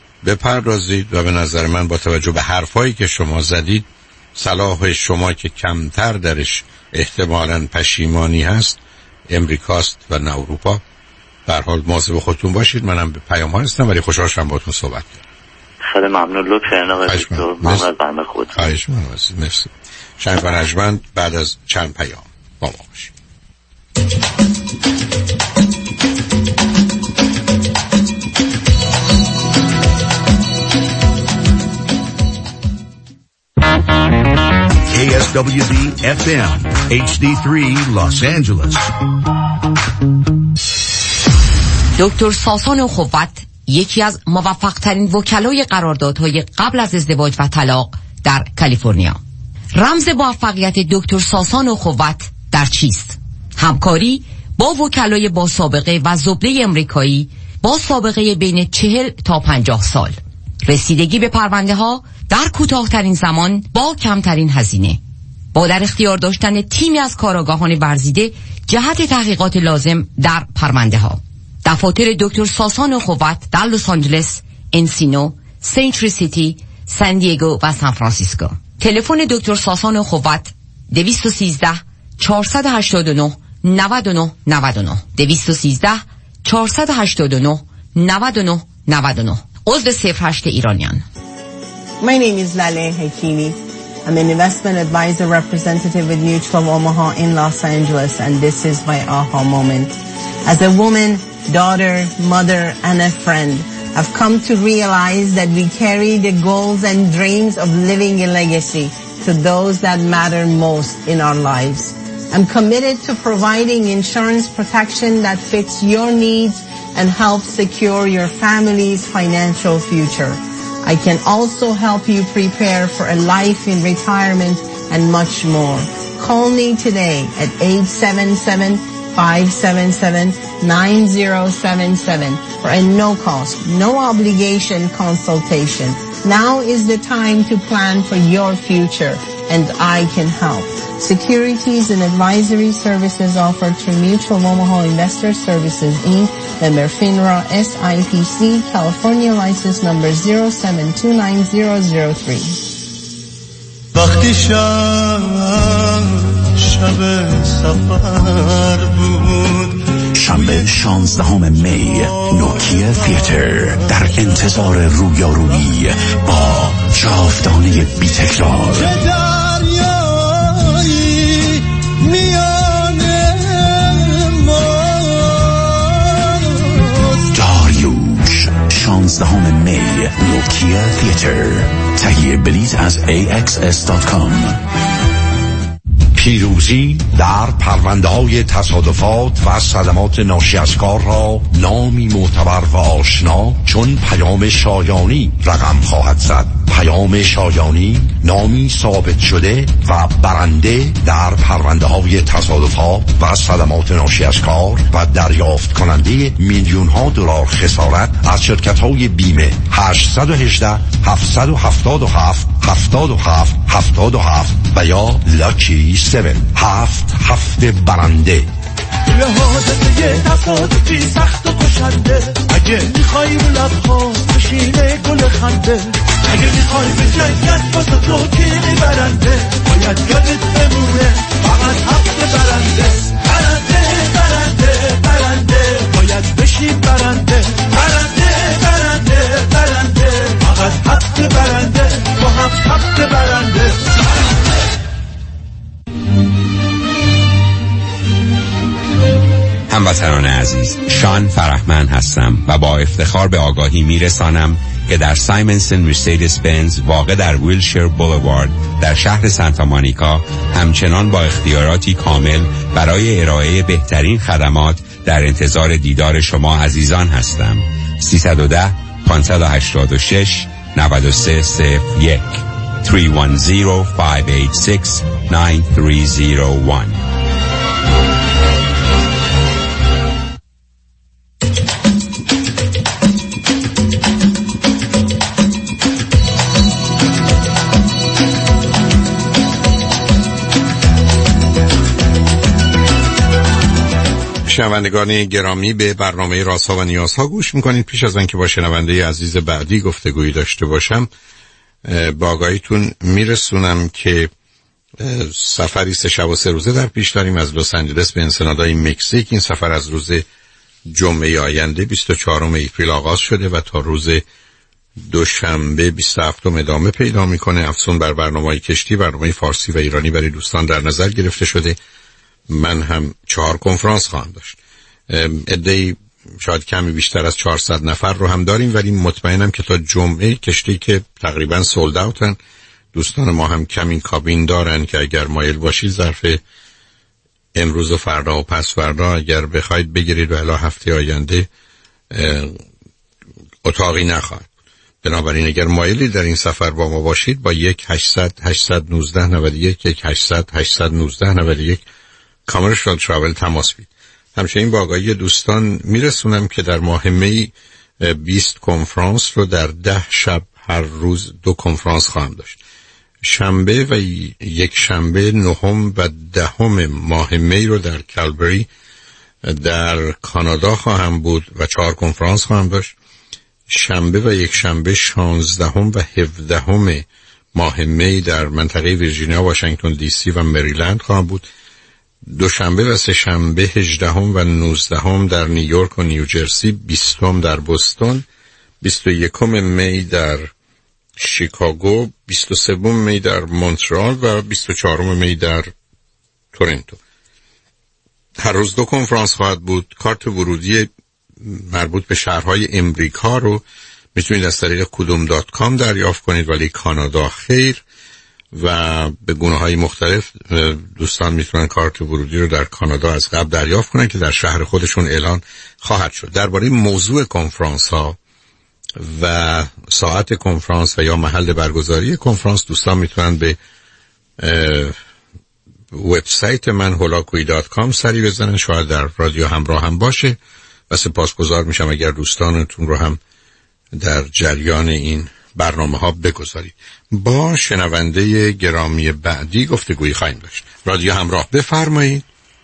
بپردازید و به نظر من با توجه به حرفایی که شما زدید، صلاح شما که کمتر درش احتمالاً پشیمانی هست امریکاست و نه اروپا. به هر حال مواظب خودتون باشید. منم به پیام‌ها هستم ولی خوشحال شدم باهاتون صحبت کردم. خیلی ممنون. لطف کردین آقای دکتر. ممنون بنده خود. خواهش می‌کنم عزیز. مرسی. شنگ و نجمن بعد از چند پیام با ما باشید. KSWB FM HD3 Los Angeles. دکتر ساسان خوبت یکی از موفق ترین وکلای قراردادهای قبل از ازدواج و طلاق در کالیفرنیا. رمز موفقیت دکتر ساسان خوبت در چیست؟ همکاری با وکلای با سابقه و زبده امریکایی با سابقه بین 40 تا 50 سال. رسیدگی به پرونده ها در کوتاه‌ترین زمان با کمترین هزینه. با در اختیار داشتن تیمی از کارآگاهان ورزیده جهت تحقیقات لازم در پرونده ها. دفاتر دکتر ساسان خوبت در لس آنجلس، انسینو، سنتری سیتی، سان دیگو و سان فرانسیسکو. تلفن دکتر ساسان خوبت 213 489 99 99 213 489 99 99. عضو 08 ایرانیان. My name is Lale Hakimi. I'm an investment advisor representative with Mutual Omaha in Los Angeles, and this is my aha moment. As a woman, daughter, mother, and a friend, I've come to realize that we carry the goals and dreams of living a legacy to those that matter most in our lives. I'm committed to providing insurance protection that fits your needs and helps secure your family's financial future. I can also help you prepare for a life in retirement and much more. Call me today at 877-577-9077 for a no-cost, no-obligation consultation. Now is the time to plan for your future, and I can help. Securities and advisory services offered through Mutual Omaha Investor Services, Inc., member FINRA, SIPC, California license number 0729003. وقتی شب سفر بود، شنبه 16 می، نوکیا تئاتر در انتظار رویارویی با جاودانه بی تکرار. داریوش 16 می، نوکیا تئاتر. تهیه بلیط از AXS.com. پیروزی در پرونده‌های تصادفات و صدمات ناشی از کار را نامی معتبر و آشنا چون پیام شایانی رقم خواهد زد. پیام شایانی نامی ثابت شده و برنده در پرونده‌های تصادفات و صدمات ناشی از کار و دریافت کننده میلیون‌ها دلار خسارت از شرکت‌های بیمه. 818 777 77 77 و یا لاکی 7 7 برنده. لحاظت یه تصادفی سخت و کشنده، اگه میخوای رو لبها بشینه گل خنده، اگه میخوای به جنگت واسه تو تیمی برنده، باید یادت بمونه فقط حق برنده. برنده برنده برنده باید بشی برنده. برنده برنده برنده فقط حق برنده، با هم حق برنده. هموطنان عزیز، شان فرحمند هستم و با افتخار به آگاهی میرسانم که در سایمنسن مرسدس بنز واقع در ویلشیر بولوارد در شهر سانتا مونیکا همچنان با اختیاراتی کامل برای ارائه بهترین خدمات در انتظار دیدار شما عزیزان هستم. 310 586 9301 310 586 9301. شنوندگان گرامی، به برنامه رازها و نیازها گوش میکنید. پیش از آنکه با شنونده عزیز بعدی گفتگویی داشته باشم، با آگاهیتون میرسونم که سفری 3 شب و 3 روزه در پیش داریم از لس آنجلس به انسنادای مکزیک. این سفر از روز جمعه آینده 24 اپریل آغاز شده و تا روز دوشنبه 27 ادامه پیدا میکنه. افزون بر برنامه‌های کشتی، برنامه فارسی و ایرانی برای دوستان در نظر گرفته شده. من هم 4 کنفرانس خواهم داشت. عده‌ای شاید کمی بیشتر از 400 نفر رو هم داریم، ولی مطمئنم که تا جمعه کشتی که تقریبا سولد اوتن، دوستان ما هم کمی کابین دارن که اگر مایل باشید ظرف امروز و فردا و پس فردا اگر بخواید بگیرید و الی هفته آینده اتاقی نخواهد. بنابراین اگر مایلی در این سفر با ما باشید با 1-800-819-91 1-800-819-91 کامرشال تراول تماس بگیرید. همچنین با آگاهی دوستان میرسونم که در ماه می 20 کنفرانس رو در 10 شب هر روز 2 کنفرانس خواهم داشت. شنبه و یک شنبه 9 و 10 ماه می رو در کالبری در کانادا خواهم بود و 4 کنفرانس خواهم داشت. شنبه و یک شنبه 16 و 17 ماه می در منطقه ویرجینیا، واشنگتن دی سی و مریلند خواهم بود. دوشنبه و سه شنبه 18 و 19 در نیویورک و نیوجرسی، 20 در بوستون، 21 می در شیکاگو، 23 می در مونترال و 24 می در تورنتو. هر روز 2 کنفرانس خواهد بود. کارت ورودی مربوط به شهرهای امریکا رو میتونید از طریق kudum.com دریافت کنید، ولی کانادا خیر. و به گونه‌های مختلف دوستان میتونن کارت ورودی رو در کانادا از قبل دریافت کنن که در شهر خودشون اعلان خواهد شد. درباره موضوع کنفرانس ها و ساعت کنفرانس و یا محل برگزاری کنفرانس دوستان میتونن به وبسایت من holakoyi.com سری بزنن. شاید در رادیو همراه هم باشه و سپاسگزار میشم اگر دوستانتون رو هم در جریان این برنامه ها بگذارید. با شنونده گرامی بعدی گفتگویی خواهیم داشت. رادیو همراه، بفرمایید.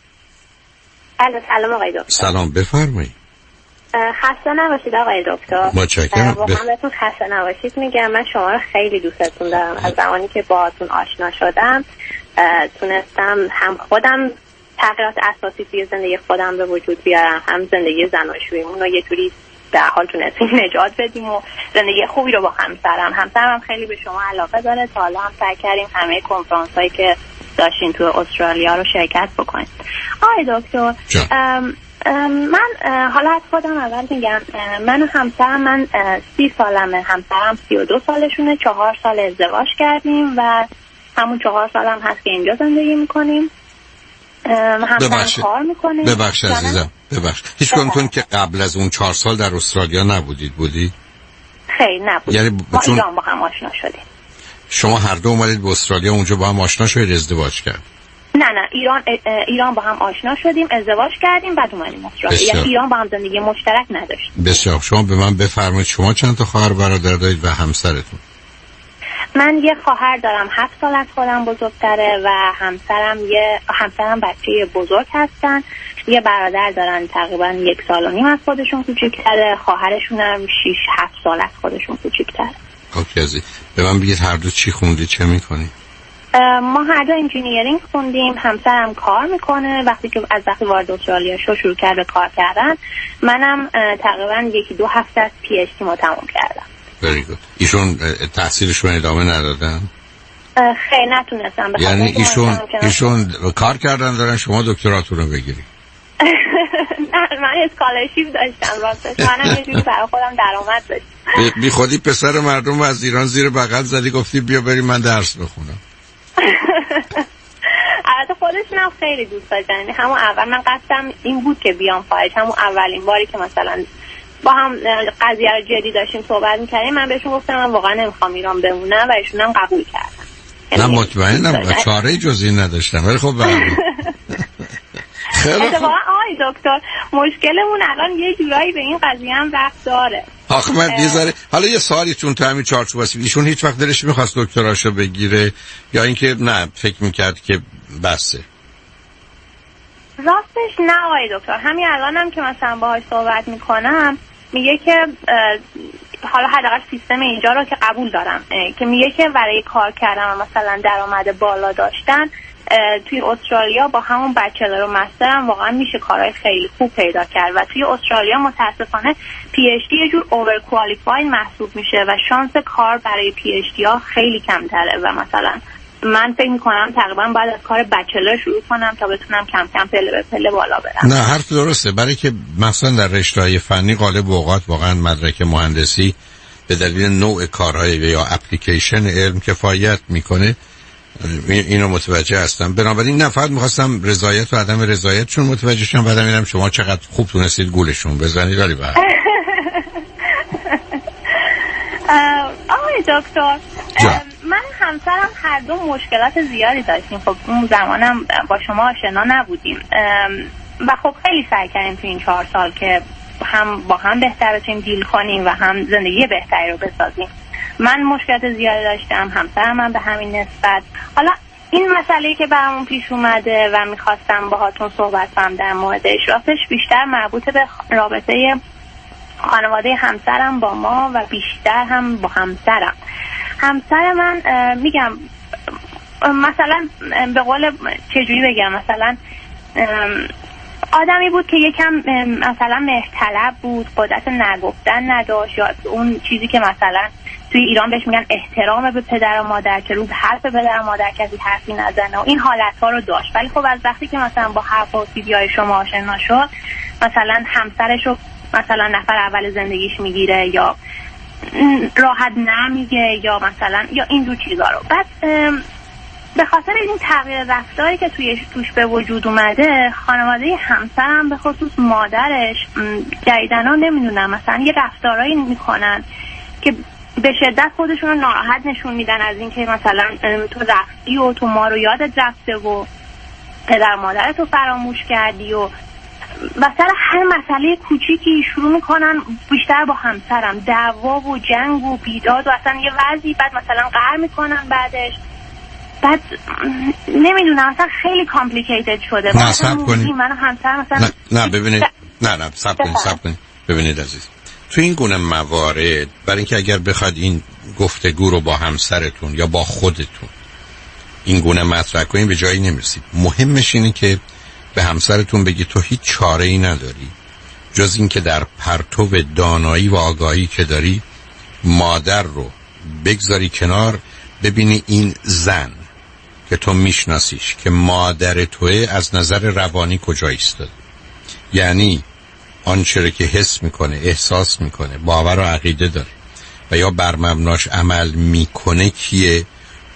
سلام آقای دکتر. سلام، بفرمایید. خسته نباشید آقای دکتر. متشکرم. واقعا بهتون خسته نباشید میگم. من شما رو خیلی دوستتون دارم. از زمانی که باهاتون آشنا شدم تونستم هم خودم تغییرات اساسی توی زندگی خودم به وجود بیارم، هم زندگی زناشوییمون رو یه جوری در حال تونستیم نجات بدیم و زندگی خوبی رو با همسرم خیلی به شما علاقه داره. تا حالا هم سعی کردیم همه کنفرانس هایی که داشتین تو استرالیا رو شرکت بکنیم. آقای دکتر، من حالا از خودم اول میگم، من و همسرم، من 30 سالمه، همسرم 32 سالشونه، 4 سال ازدواج کردیم و همون 4 سالم هست که اینجا زندگی میکنیم. همسرم کار میکنه. ببخش عزیزم، ببخش. هیچ کنتون که قبل از اون 4 سال در استرالیا نبودید؟ بودید؟ خیلی نبود. یعنی ما ایران با هم آشنا شدیم. شما هر دو اومدید به استرالیا، اونجا با هم آشنا شدید، ازدواج کرد؟ نه ایران با هم آشنا شدیم، ازدواج کردیم، بعد اومدیم استرالیا. یعنی ایران با هم زندگی مشترک نداشتیم. بسیار. شما به من بفرمایید شما چند تا خواهر برادر دارید و همسرتون؟ من یه خواهر دارم 7 سال از خودم بزرگتره و همسرم بچه بزرگ هستن. یه برادر دارن تقریبا 1 سال و نیم از خودشون کوچیک‌تره، خواهرشون هم 6-7 سال از خودشون کوچیک‌تره. اوکی عزیز. به من بگید هر دو چی خوندید، چه میکنید؟ ما هر دو انجینیرینگ خوندیم. همسرم کار میکنه. وقتی وارد استرالیا شروع کرد به کار کردن، منم تقریبا 1-2 هفته از PhD ما تموم کردم. very good. ایشون تحصیلشون ادامه ندادن؟ خیلی نتونستم. یعنی ایشون کار کردن دارن، شما دکتراتون رو بگیرید؟ نه، من اسکالرشیپ داشتم راستش. منم یه جوری برای خودم درآمد داشتم. بی خودی پسر مردم رو از ایران زیر بغل زدی، گفتی بیا بریم من درس بخونم. البته خودشونم خیلی دوست داشتن. یعنی همون اول من قصدم این بود که بیام خارج. همون اولین باری که مثلا با هم قضیه رو جدی داشتیم صحبت می‌کردیم، من بهشون گفتم من واقعا نمیخوام ایران بمونم و ایشون هم قبول کردن. نه مطمئنم چاره‌ای جز این نداشتم، ولی خب خیلی اتفاقا دکتر مشکلمون الان یه جورایی به این قضیه هم ربط داره. آخه من حالا یه سوالی چون تو همین چارچوب هست، ایشون هیچ وقت دلش می‌خواست دکتراشو بگیره یا اینکه نه فکر می‌کرد که بسه؟ راستش نه آقای دکتر، همین الانم که مثلا باهاش صحبت میکنم میگه که حالا حداقل سیستم اینجا رو که قبول دارم، که میگه که برای کار کردن و مثلا درآمد بالا داشتن توی استرالیا با همون بچلر و مستر هم واقعا میشه کارهای خیلی خوب پیدا کرد و توی استرالیا متاسفانه PhD یه جور اوور کوالیفاید محسوب میشه و شانس کار برای PhD ها خیلی کمتره و مثلا من فکر میکنم تقریبا باید از کار بچلر شروع کنم تا بتونم کم کم پله به پله بالا برم. نه حرف درسته، برای که مثلا در رشته‌های فنی غالب اوقات واقعا مدرک مهندسی به دلیل نوع کارهای یا اپلیکیشن علم کفایت میکنه. اینو متوجه هستم. بنابراین نه فقط میخواستم رضایت و عدم رضایتشون متوجه شم، بعدم میرم شما چقدر خوب تونستید گولشون بزنید. ولی بعد آقای دکتر من همسرم هر دو مشکلات زیادی داشتیم. خب اون زمانم با شما آشنا نبودیم و خب خیلی سعی کردیم تو این 4 سال که هم با هم بهتر بتونیم دیل کنیم و هم زندگی بهتری رو بسازیم. من مشکلات زیادی داشتم، همسرم هم به همین نسبت. حالا این مسئله که برامون پیش اومده و میخواستم باهاتون صحبت کنم در موردش، راستش بیشتر مربوط به رابطه خانواده همسرم با ما و بیشتر هم با همسرم. همسر من میگم مثلا به قول چجوری بگم، مثلا آدمی بود که یکم مثلا مهرطلب بود، قدرت نگفتن نداشت، یا اون چیزی که مثلا توی ایران بهش میگن احترام به پدر و مادر، که رو حرف پدر و مادر کسی حرفی نزنه و این حالت‌ها رو داشت. ولی خب از وقتی که مثلا با حرف و ویدیوهای شما آشنا شد، مثلا همسرش رو مثلا نفر اول زندگیش میگیره یا راحت نمیگه یا مثلا یا این دو چیزا رو. بعد به خاطر این تغییر رفتاری که توش به وجود اومده، خانواده همسرم به خصوص مادرش جدیداً نمیدونم مثلا یه رفتارایی میکنن که به شدت خودشون رو ناراحت نشون میدن از این که مثلا تو رفتی و تو ما رو یادت رفته و پدر مادرت رو فراموش کردی و مثلا هر مسئله کوچیکی شروع میکنن بیشتر با همسرم دعوا و جنگ و بیداد و اصلا یه وضعی، بعد مثلا قهر میکنن بعدش. بعد نمیدونم اصلا خیلی کامپلیکیتد شده. نه صبر کنید، من همسر مثلا نه ببینید نه صبر کنید ببینید عزیز، تو این گونه موارد برای اینکه اگر بخواد این گفتگو رو با همسرتون یا با خودتون این گونه مطرح کنین به جایی نمیرسید. مهمش اینه که به همسرتون بگی تو هیچ چاره‌ای نداری جز این که در پرتو دانایی و آگاهی که داری مادر رو بگذاری کنار، ببینی این زن که تو میشناسیش که مادر توه از نظر روانی کجا ایستاده، یعنی آنچه که حس میکنه، احساس میکنه، باور و عقیده داره و یا بر مبناش عمل میکنه کیه،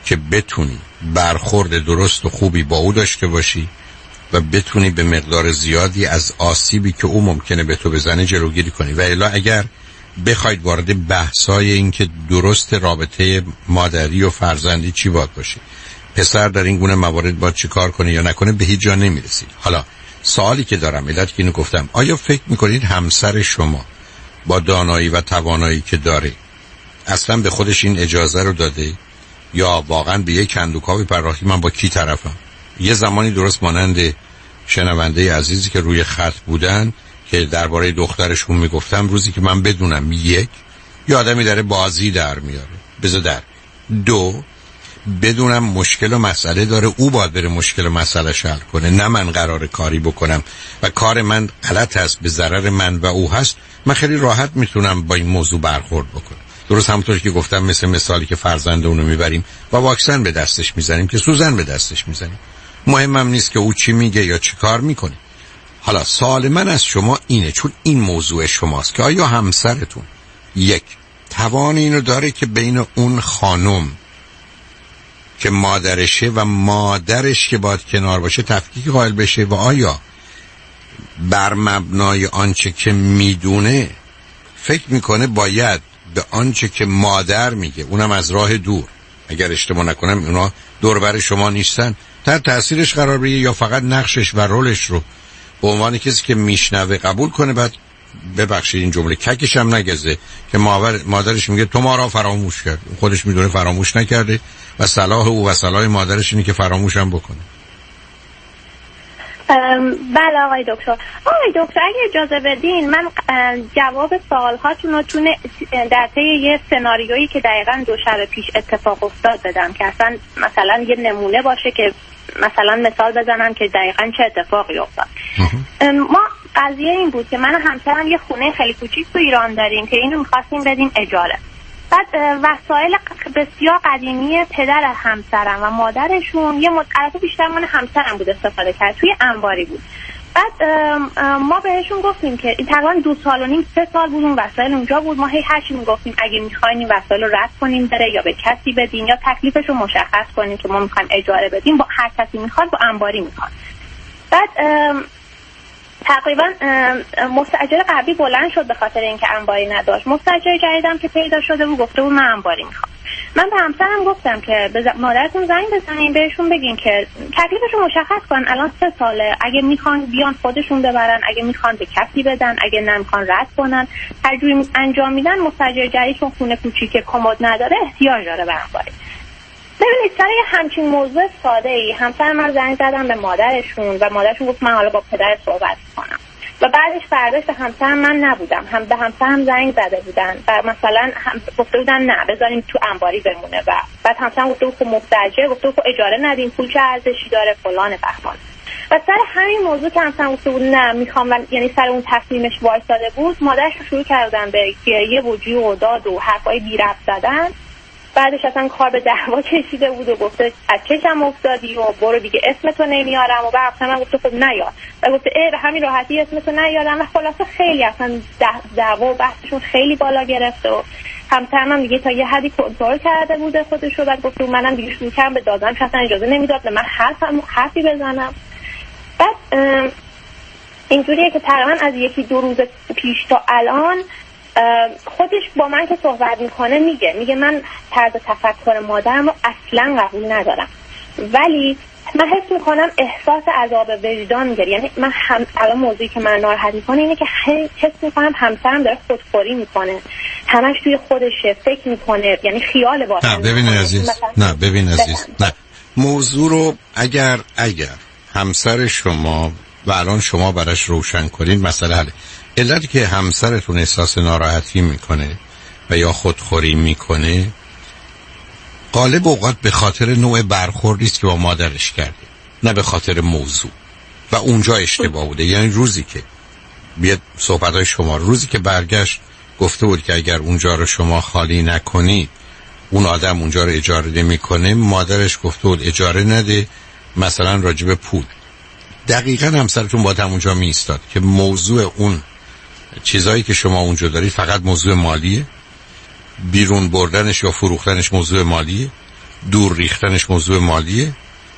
که بتونی برخورد درست و خوبی با او داشته باشی و بتونی به مقدار زیادی از آسیبی که او ممکنه به تو بزنه جلوگیری کنی. و الا اگر بخواید وارد بحثای این که درست رابطه مادری و فرزندی چی باید باشه، پسر در این گونه موارد باید چی کار کنه یا نکنه، به هیچ جا نمیرسید. حالا سوالی که دارم، علت که اینو گفتم، آیا فکر میکنید همسر شما با دانایی و توانایی که داره اصلا به خودش این اجازه رو داده یا واقعا به یک کندوکاوی پرداختی من با کی طرفم؟ یه زمانی درست مانند شنونده عزیزی که روی خط بودن که درباره دخترشون میگفتم، روزی که من بدونم یک، یه آدمی داره بازی در میاره بذار در، دو، بدونم مشکل و مسئله داره، او باید بره مشکل و مسئله حل کنه، نه من قرار کاری بکنم و کار من غلط هست به ضرر من و او هست، من خیلی راحت میتونم با این موضوع برخورد بکنم. درست همونطور که گفتم، مثل مثالی که فرزند اونو میبریم و واکسن به دستش میزنیم که سوزن به دستش میزنیم، مهمم نیست که او چی میگه یا چی کار میکنه. حالا سوال من از شما اینه، چون این موضوع شماست، که آیا همسرتون یک توان اینو داره که بین اون خانم که مادرشه و مادرش که باید کنار باشه تفکیک قائل بشه، و آیا بر مبنای آنچه که میدونه فکر میکنه باید به آنچه که مادر میگه، اونم از راه دور، اگر اشتباه نکنم اونا دوربر شما نیستن، تحت تأثیرش قرار بگیره، یا فقط نقشش و رولش رو به عنوان کسی که میشنوه قبول کنه، بعد ببخشید این جمله ککش هم نگزه که مادرش میگه تو ما را فراموش کرد، خودش میدونه فراموش نکرده و صلاح او و صلاح مادرش اینه که فراموش هم بکنه. بله آقای دکتر. اگه اجازه بدین من جواب سوالهاتون رو در طی یه سناریویی که دقیقاً 2 شب پیش اتفاق افتاد بدم، که اصلا مثلا یه نمونه باشه که مثلا مثال بزنم که دقیقاً چه اتفاقی افتاد. ما قضیه این بود که من و همسرم یه خونه خیلی کوچیک تو ایران داریم که اینو می‌خواستیم بدیم اجاره. بعد وسایل بسیار قدیمی پدر همسرم و مادرشون یه مدت بیشتر من همسرم بود استفاده کرد، توی انباری بود. بعد ما بهشون گفتیم که این تقریبا 2 سال و نیم 3 سال بود اون وسایل اونجا بود، ما هر چی میگفتیم اگه میخواین این وسایل رو رد کنیم بره یا به کسی بدین یا تکلیفش رو مشخص کنیم که ما میخوایم اجاره بدیم، با هر کسی میخواد با انباری میخواد. بعد تقریبا مستاجر قبلی بلند شد به خاطر اینکه انباری نداشت. مستاجر جدیدم که پیدا شده بود گفته بود من انباری میخوام. من به همسرم گفتم که به مادرتون زنگ بزنین بهشون بگین که تکلیفش رو مشخص کنن، الان 3 ساله، اگه میخوان بیان خودشون ببرن، اگه میخوان به کسی بدن، اگه نمیخوان رد کنن، هر جوری انجام میدن. مستاجر جدید چون خونه کوچیکه کمد نداره احتیاج داره به انباری. ببینید سر همچین موضوع ساده ای همسر من زنگ زدم به مادرشون و مادرشون گفت من حالا با پدر صحبت کنم و بعدش فرداش به همسرم من نبودم، به همسرم زنگ زده بودن و مثلا گفته بودن نه بذاریم تو انباری بمونه و بعد همسرم گفته بود خب مستاجر گفته بود اجاره ندیم پول چه ارزشی داره فلان بهمان. و سر همین موضوع که همسرم گفته بود نه میخوام یعنی سر اون تصمیمش وایساده بود، مادرش شروع کردن به گریه و جیغ و داد و حرفای بی ربط زدن. بعدش اصلا کار به دعوا کشیده بود و گفته از چشم افتادی و برو دیگه اسمتو نمیارم و بعد من گفته خب نیار و گفته به همین راحتی اسمتو نیارم و خلاصه خیلی اصلا دعوا و بحثشون خیلی بالا گرفت و همسرم دیگه تا یه حدی کنترل کرده بوده خودش رو. بعد گفته منم دیگه شروع کردم به دادن که اصلا اجازه نمیداد به من حرفی بزنم. بعد اینجوریه که تقریبا از 1-2 روز پیش تا الان خودش با من که صحبت میکنه میگه من طرز تفکر مادرم رو اصلا قبول ندارم، ولی من حس میکنم احساس عذاب وجدان میگیره. یعنی من الان موضوعی که من ناراحت میکنه اینه که حس میکنم همسرم داره خودخوری میکنه، همش توی خودشه فکر میکنه، یعنی خیال باشه. نه ببین عزیز نه موضوع رو اگر همسر شما و الان شما براش روشن کنید مسئله حله. علتی که همسرتون احساس ناراحتی میکنه و یا خودخوری میکنه غالب اوقات به خاطر نوع برخوردی است که با مادرش کرده، نه به خاطر موضوع و اونجا اشتباه بوده. یعنی روزی که بیاد صحبتای شما روزی که برگشت گفته بود که اگر اونجا رو شما خالی نکنید اون آدم اونجا رو اجاره نمیکنه، مادرش گفته بود اجاره نده، مثلا راجب پول. دقیقاً همسرتون باید همونجا می ایستاد که موضوع اون چیزایی که شما اونجا دارید فقط موضوع مالیه، بیرون بردنش یا فروختنش موضوع مالیه، دور ریختنش موضوع مالیه،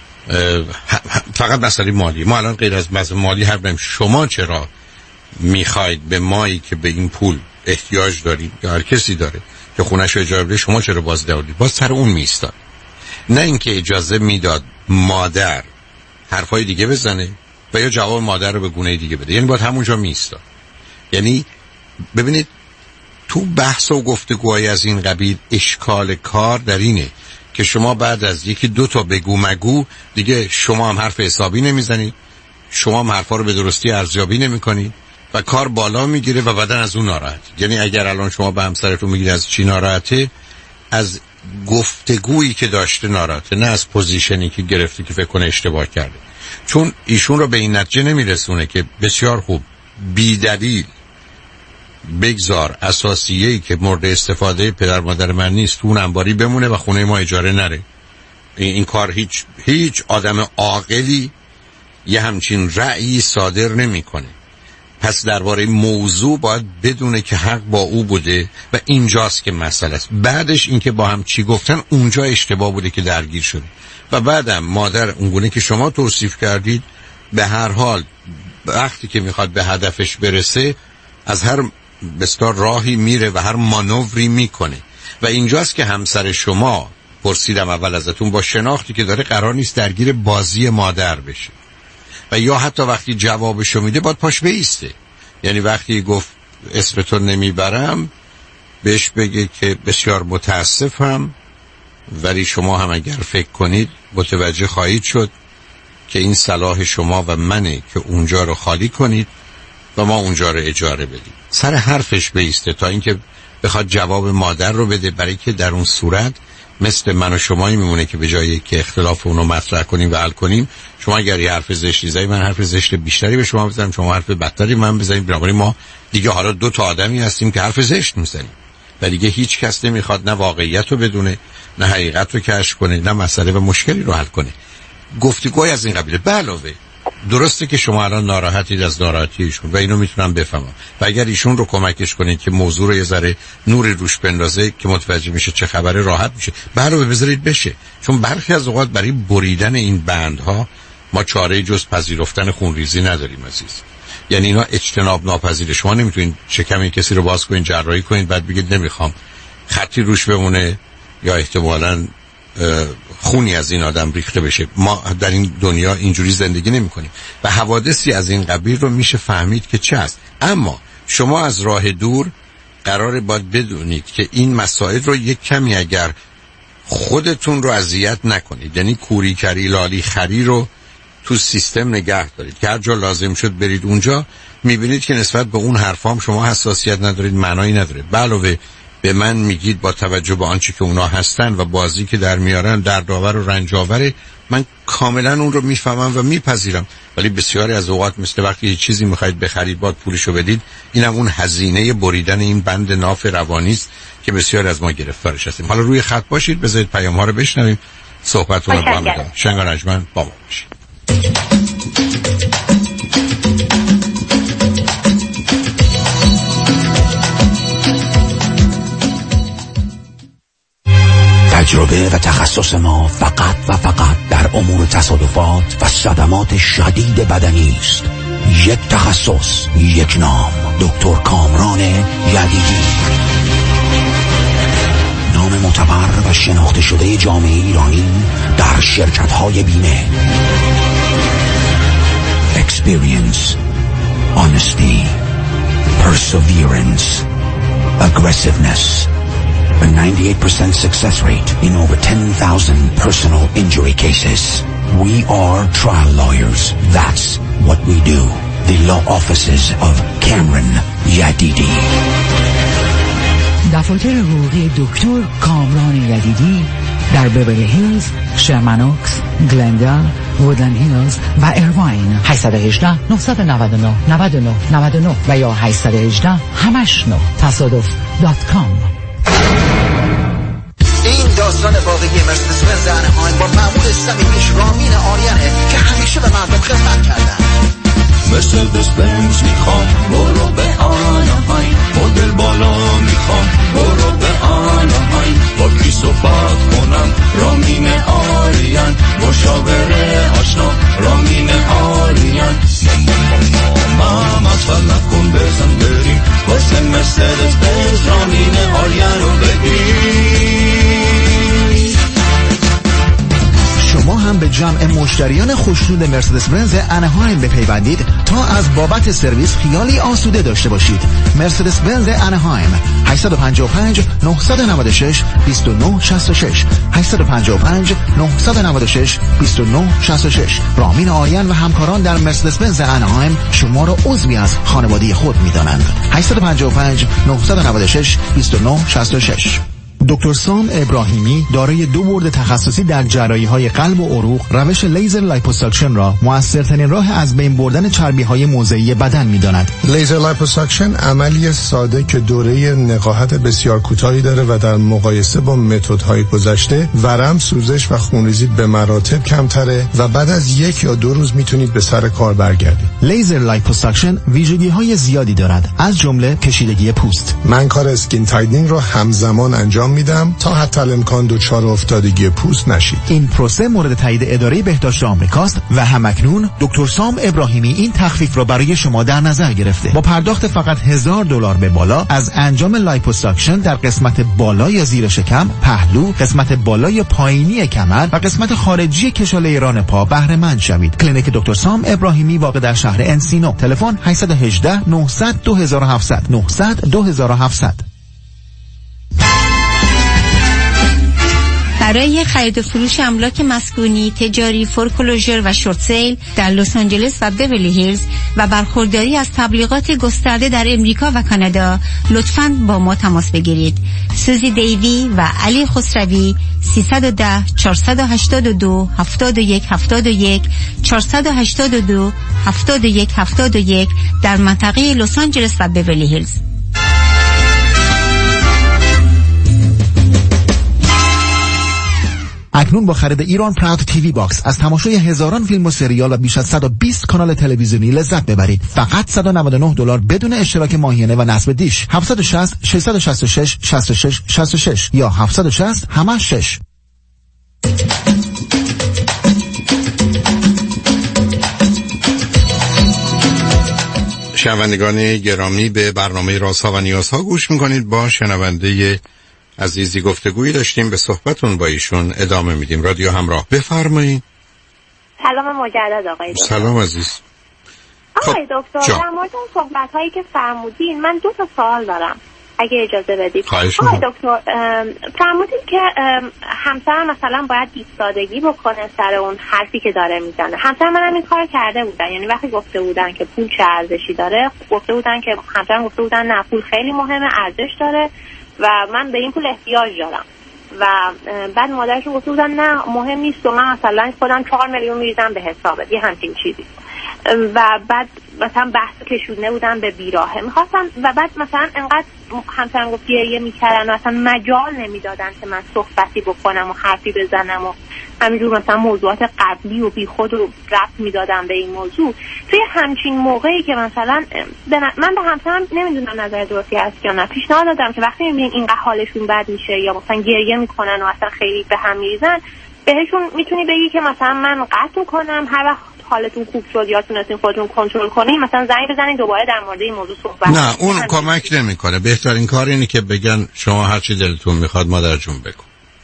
فقط مسئله مالی. ما الان غیر از مسئله مالی حرف نمی‌زنیم. شما چرا میخواید به مایی که به این پول احتیاج دارید یا هر کسی داره که خونش رو اجاره بده، شما چرا باز دارید؟ باز سر اون میستاد. نه اینکه اجازه میداد مادر حرفای دیگه بزنه و یا جواب مادر رو به گونه دیگه بده، یعنی باید همونجا میستاد. یعنی ببینید تو بحث و گفتگوهای از این قبیل اشکال کار در اینه که شما بعد از یکی دو تا بگو مگو دیگه شما هم حرف حسابی نمیزنید، شما هم حرفا رو به درستی ارزیابی نمیکنید و کار بالا میگیره و بعدن از اون ناراحت. یعنی اگر الان شما به همسرتون میگید از چی ناراحته، از گفتگویی که داشته ناراحته، نه از پوزیشنی که گرفته که فکر کنه اشتباه کرده. چون ایشون رو به این نتیجه نمیرسونه که بسیار خوب بی دلیل بگذار اساسیه‌ای که مورد استفاده پدر مادر من نیست تو اون انباری بمونه و خونه ما اجاره نره. این کار هیچ آدم عاقلی یه همچین رأیی صادر نمیکنه. پس درباره موضوع باید بدونه که حق با او بوده و اینجاست که مسئله است. بعدش اینکه با هم چی گفتن اونجا اشتباه بوده که درگیر شده و بعدم مادر اونگونه که شما توصیف کردید به هر حال وقتی که میخواد به هدفش برسه از هر بسیار راهی میره و هر مانوری میکنه و اینجاست که همسر شما، پرسیدم اول ازتون، با شناختی که داره قرار نیست درگیر بازی مادر بشه و یا حتی وقتی جوابشو میده باید پاش بیسته. یعنی وقتی گفت اسمتون نمیبرم بهش بگه که بسیار متاسفم ولی شما هم اگر فکر کنید متوجه خواهید شد که این صلاح شما و منه که اونجا رو خالی کنید و ما اونجا رو اجاره بدیم. سر حرفش بیسته تا اینکه بخواد جواب مادر رو بده، برای که در اون صورت مثل من و شمایی میمونه که به جایی که اختلاف اونو مطرح کنیم و حل کنیم، شما اگر یه حرف زشتی زدی من حرف زشت بیشتری به شما بزنم، شما حرف بدتری من بزنید، بنابراین ما دیگه حالا دو تا آدمی هستیم که حرف زشت میزنیم و دیگه هیچ کس نمیخواد نه واقعیت رو بدونه، نه حقیقت رو کشف کنه، نه مسئله و مشکلی رو حل کنه. گفتگوهای از این قبیله. به علاوه درسته که شما الان ناراحتید از ناراحتی ایشون و اینو میتونم بفهمم و اگر ایشون رو کمکش کنید که موضوع رو یه ذره نوری روش بندازه که متوجه میشه چه خبره، راحت میشه. به علاوه بذارید بشه، چون برخی از اوقات برای بریدن این بندها ما چاره جز پذیرفتن خونریزی نداریم عزیز. یعنی اینا اجتناب ناپذیره. شما نمیتونید شکم کسی رو باز کنید، جراحی کنید، بعد بگید نمیخوام خطی روش بمونه یا احتمالاً خونی از این آدم ریخته بشه. ما در این دنیا اینجوری زندگی نمی کنیم و حوادثی از این قبیل رو میشه فهمید که چه است. اما شما از راه دور قراره باید بدونید که این مسائل رو یک کمی اگر خودتون رو اذیت نکنید، یعنی کوری کری لالی خری رو تو سیستم نگه دارید که هر جا لازم شد برید اونجا، میبینید که نسبت به اون حرفام شما حساسیت ندارید، معنایی نداره. به علاوه به من میگید با توجه به آنچه که اونا هستن و بازی که در میارن دردآور و رنجاوره، من کاملا اون رو میفهمم و میپذیرم، ولی بسیاری از اوقات مثل وقتی یه چیزی میخواید بخرید باید پولشو بدید، اینم اون هزینه بریدن این بند ناف روانی است که بسیاری از ما گرفتارش هستیم. حالا روی خط باشید، بذارید پیام‌ها رو بشنویم، صحبتتون رو با هم بکنیم. شنگ رجمن با ما باشید. تجربه و تخصص ما فقط و فقط در امور تصادفات و صدمات شدید بدنی است. یک تخصص، یک نام، دکتر کامران یدیدی. نام معتبر و شناخته شده جامعه ایرانی در شرکت‌های بیمه. Experience, honesty, perseverance, aggressiveness. A 98% success rate in over 10,000 personal injury cases. We are trial lawyers. That's what we do. The law offices of Cameron Yadidi. دفاتر حقوقی دکتر کامران یدیدی در بیولی هیلز، شرمنوکس، گلندال، وودلند هیلز و ایرواین. 818 999 99 99 و یا 818 89 تصادف.com. این داستان واقعی مرسدس بنز انهایم با معمول صمیمیش رامین آریانه که همیشه به مردم خدمت کردن. مرسدس بنز میخوام برو به آنهایم، مدل بالا میخوام برو به آنهایم، با کی صحبت کنم رامین جمع مشتریان خوشنود مرسدس بنز انهایم بپیوندید تا از بابت سرویس خیالی آسوده داشته باشید. مرسدس بنز انهایم 855 996 2966 855 996 2966. رامین آریان و همکاران در مرسدس بنز انهایم شما را عضوی از خانواده خود می‌دانند. 855 996 2966. دکتر سام ابراهیمی دارای 2 بورد تخصصی در جراحی‌های قلب و عروق، روش لیزر لایپوساکشن را مؤثرترین راه از بین بردن چربی‌های موضعی بدن می‌داند. لیزر لایپوساکشن عملی ساده که دوره نقاهت بسیار کوتاهی داره و در مقایسه با متدهای گذشته ورم، سوزش و خونریزی به مراتب کمتره و بعد از 1 یا 2 روز میتونید به سر کار برگردید. لیزر لایپوساکشن ویژگی‌های زیادی دارد، از جمله کشیدگی پوست. من کار اسکین تایدنینگ رو همزمان انجام میدم تا حتی الامکان دچار افتادگی پوست نشید. این پروسه مورد تایید اداره بهداشت آمریکاست و همکنون دکتر سام ابراهیمی این تخفیف را برای شما در نظر گرفته. با پرداخت فقط $1000 به بالا از انجام لایپوساکشن در قسمت بالا یا زیر شکم، پهلو، قسمت بالا یا پایینی کمر و قسمت خارجی کشاله ران پا بهره مند شوید. کلینیک دکتر سام ابراهیمی واقع در شهر انسینو. تلفن 818 900 2700 900 2700. برای خرید و فروش املاک مسکونی، تجاری، فورکلوژر و شورت سیل در لس آنجلس و بیورلی هیلز و برخورداری از تبلیغات گسترده در امریکا و کانادا لطفاً با ما تماس بگیرید. سوزی دیوی و علی خسروی 310 482 71 71 482 71 71 در منطقه لس آنجلس و بیورلی هیلز. اکنون با خرید ایران پراود تیوی باکس از تماشای هزاران فیلم و سریال و بیش از 120 کانال تلویزیونی لذت ببرید. فقط $199 بدون اشتراک ماهیانه و نصب دیش. 760 666 66 66 یا 760 همش 6. شنوندگان گرامی، به برنامه رازها و نیازها گوش میکنید. با شنونده عزیزی گفتگویی داشتیم، به صحبتون با ایشون ادامه میدیم. رادیو همراه، بفرمایید. سلام مجدد آقای دکتر. سلام عزیز. آقای دکتر، در مورد اون صحبت هایی که فرمودین من 2 سوال دارم اگه اجازه بدید. آقای دکتر، فرمودید که همسرم مثلا باید ایستادگی بکنه سر اون حرفی که داره میزنه. همسر منم این کار کرده بودن، یعنی وقتی گفته بودن که پول چه ارزشی داره، گفته بودن که همسرم گفته بودن نه پول خیلی مهمه، ارزش داره و من به این پول احتیاج دارم. و بعد مادرشون گفته بودن نه مهم نیست و من مثلا خودم 4 میلیون میریزم به حسابت، یه همچین چیزی. و بعد مثلا بحث کشونده بودن به بیراهه میخواستم و بعد مثلا انقدر همسرم گفت گریه میکردن و اصلا مجال نمیدادن که من صحبتی بکنم و حرفی بزنم و همینجور مثلا موضوعات قبلی و بیخود رو ربط میدادم به این موضوع. توی همچین موقعی که مثلا من به همسرم نمیدونم نظر درستی هست یا نه، پیشنهاد دادم که وقتی میبینین اینقدر حالشون بد میشه یا مثلا گریه میکنن و اصلا خیلی به هم میریزن، بهشون میتونی بگی که مثلا من قطع کنم، هر وقت حالتون خوب شد یا تونستین خودتون کنترل کنین مثلا زنگ بزنین دوباره در مورد این موضوع صحبت. نه اون کمک نمیکنه. بهترین کار اینه که بگن شما هر چی دلتون میخواد مادر جون بگو.